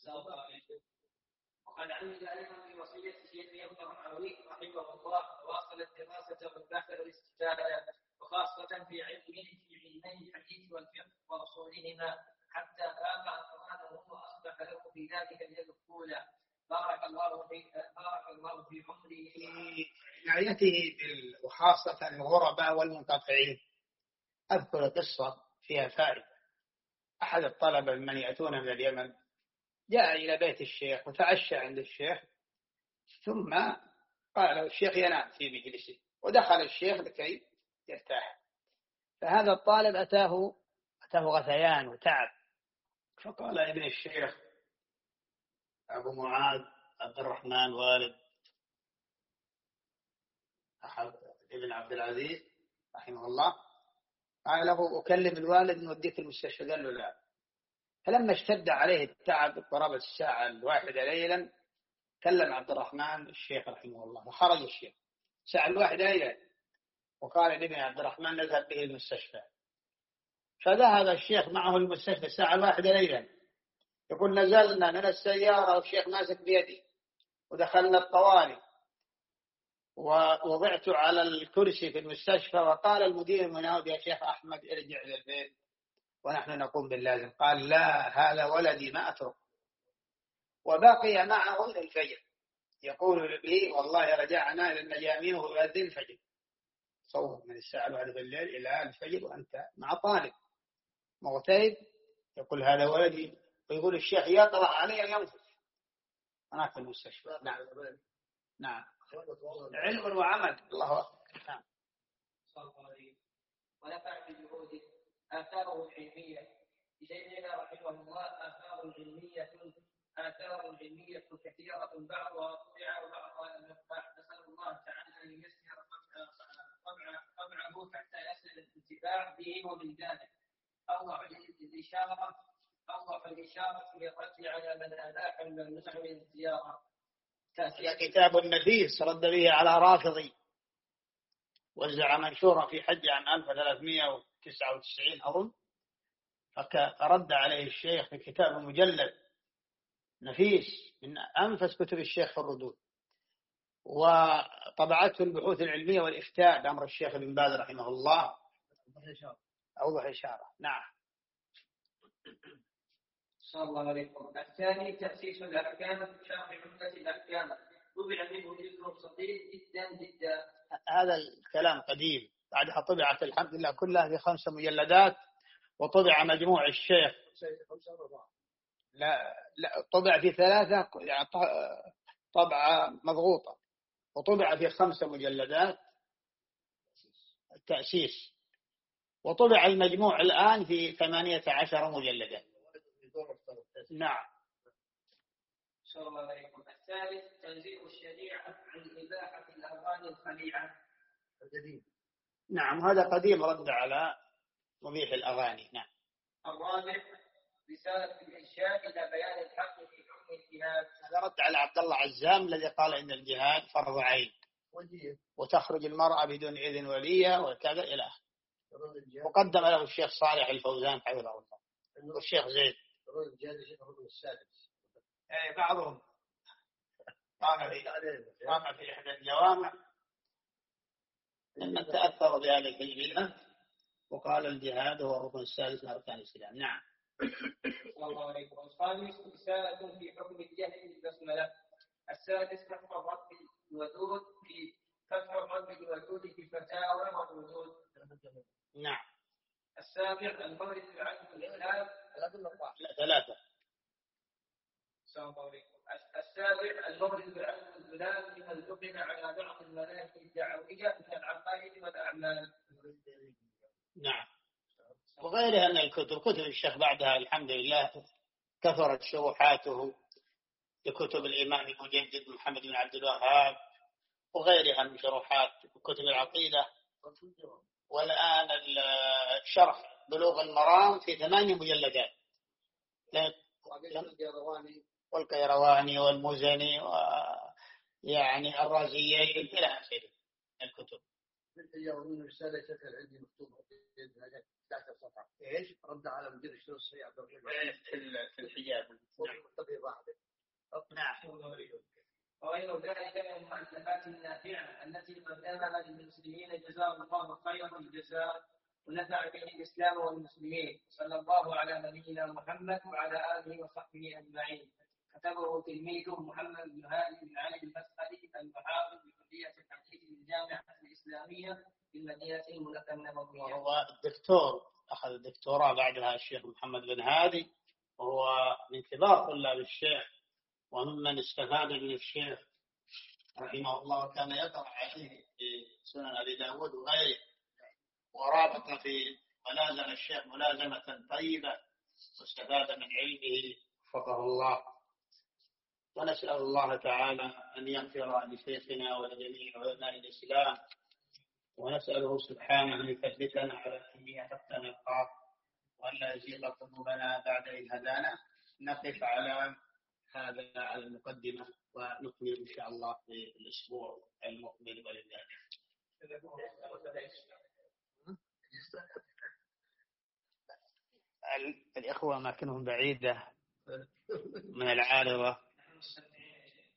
وقد عمل أيضا بوصية شيخ الطهراوي رحمه الله واصل الدراسة والبحث والاستفادة وخاصة في علمه في علمي الحديث والفقه وأصولهما حتى فاق أقرانه وأصبح له في ذلك اليد الأولى. بارك الله في بارك الله في عمره عنايته وخاصة الغرباء والمنقطعين. أذكر قصة فيها فائدة. أحد الطلبة من يأتون من اليمن جاء إلى بيت الشيخ وتعشى عند الشيخ، ثم قال الشيخ ينام في مجلسه، ودخل الشيخ لكي يرتاح. فهذا الطالب أتاه أتاه غثيان وتعب، فقال ابن الشيخ أبو معاذ عبد الرحمن والد أحد ابن عبد العزيز رحمه الله، قال له أكلم الوالد نوديك المستشفى؟ قال له لا. فلما اشتد عليه التعب قرابة الساعة الواحدة ليلا كلم عبد الرحمن الشيخ رحمه الله، فخرج الشيخ الساعة الواحدة ليلا وقال لابن عبد الرحمن نذهب به المستشفى. فذهب الشيخ معه المستشفى الساعة الواحدة ليلا، يقول نزلنا من السيارة والشيخ ماسك بيدي ودخلنا الطوارئ ووضعت على الكرسي في المستشفى، وقال المدير المناوب يا شيخ أحمد ارجع إلى البيت ونحن نقوم باللازم. قال لا، هذا ولدي ما أترك. وبقي معه إلى الفجر يقول لي والله رجعنا لأن جامعه يؤذن الفجر. صور من الساعة الواحدة بالليل إلى الفجر وأنت مع طالب مغترب. يقول هذا ولدي، ويقول الشيخ يطرح علي ينفذ هناك في المستشفى. نعم نعم، علم وعمل. الله أكبر. نعم. ونفع بجهوده آثاره العلمية لشيخنا رحمه الله. آثار علمية آثار علمية كثيرة، بعضها طبع وبعضها لم يطبع. نسأل الله تعالى أن ييسر طبعه حتى يصل الانتفاع به وبلدانه. أوضح الإشارة أوضح الإشارة للرد على من أباح الممنوع من الزيارة. هي كتاب النفيس رد به على رافضي، وزع منشورا في حج عام ألف وثلاثمائة وتسعة وتسعين أظن، فرد عليه الشيخ في كتاب مجلد نفيس من أنفس كتب الشيخ في الردود، وطبعته البحوث العلمية والإفتاء بأمر الشيخ ابن باز رحمه الله. أوضح إشارة. نعم. صلى الله عليكم. الثاني تأسيس الأحكام، شرح عمدة الأحكام، طبع منه جزء صغير جدا جدا. هذا الكلام قديم، بعدها طبعت الحمد لله كلها في خمسة مجلدات، وطبع مجموع الشيخ لا لا طبع في ثلاثة يعني طبعة مضغوطة، وطبع في خمسة مجلدات التأسيس، وطبع المجموع الآن في ثمانية عشر مجلدا. نعم. صلى الله عليكم. الثالث تنزيه الشريعة عن إباحة الأغاني الخليعة. نعم، هذا قديم رد على مبيح الأغاني. نعم. الرابع رسالة الإرشاد إلى بيان الحق في حكم الجهاد. هذا رد على عبد الله عزام الذي قال إن الجهاد فرض عين وتخرج المرأة بدون إذن وليها وكذا إلى آخره. وقدم له الشيخ صالح الفوزان حفظه الله والشيخ زيد. أي بعضهم قام في قام في إحدى الجوامع لما تأثر بهذه الكلمة وقال الجهاد هو الركن السادس من أركان الإسلام. نعم. صلى الله عليكم. الخامس رسالة في حكم الجهل بالبسملة. السادس فتح الرب الودود في فتح الرب الودود في فتاوى والردود. نعم. السابع المغرب بعدم الإسلام. لا ثلاثة. صلى الله عليكم. السابع المغرب بعدم الإسلام لمن دخل على بعض المناهج الدعوية من العقائد والأعمال. نعم. وغيرها من الكتب، كتب الشيخ بعدها الحمد لله كثرت شروحاته لكتب الإمام المجدد محمد بن عبد الوهاب وغيرها من شروحات كتب العقيدة. والآن الشرح بلوغ المرام في ثمانية مجلدات، والقيرواني والمزني ويعني الرازيين إلى آخره الكتب. من رسالة شكل عندي مكتوبة تحت الصفحة ايش رد على مدير الشؤون الصحية عبد الرحمن في الحجاب. نعم. وغير ذلك من المؤلفات النافعة التي قدمها للمسلمين جزاهم الله خير الجزاء ونفع به الإسلام والمسلمين. صلى الله على نبينا محمد وعلى آله وصحبه أجمعين. كتبه تلميذه محمد بن هادي بن علي المسعدي المحافظ بكلية الحديث بالجامعة الإسلامية في المدينة النبوية. وهو الدكتور أخذ الدكتوراه بعدها الشيخ محمد بن هادي، وهو من كبار طلاب الشيخ وممن استفاد من الشيخ رحمه الله. كان يقرأ عليه في سنن أبي داود وغيره، ورابط في ملازم الشيخ ملازمة طيبة واستفاد من علمه وفقه الله. ونسأل الله تعالى أن يغفر لشيخنا ولجميع علماء الإسلام، ونسأله سبحانه أن يثبتنا على العلم حتى نلقاه، وأن لا يزيغ قلوبنا بعد إذ هدانا. نقف على هذا على المقدمة ونكمل إن شاء الله في الأسبوع المقبل ولله. الإخوة أماكنهم بعيدة من العارضة.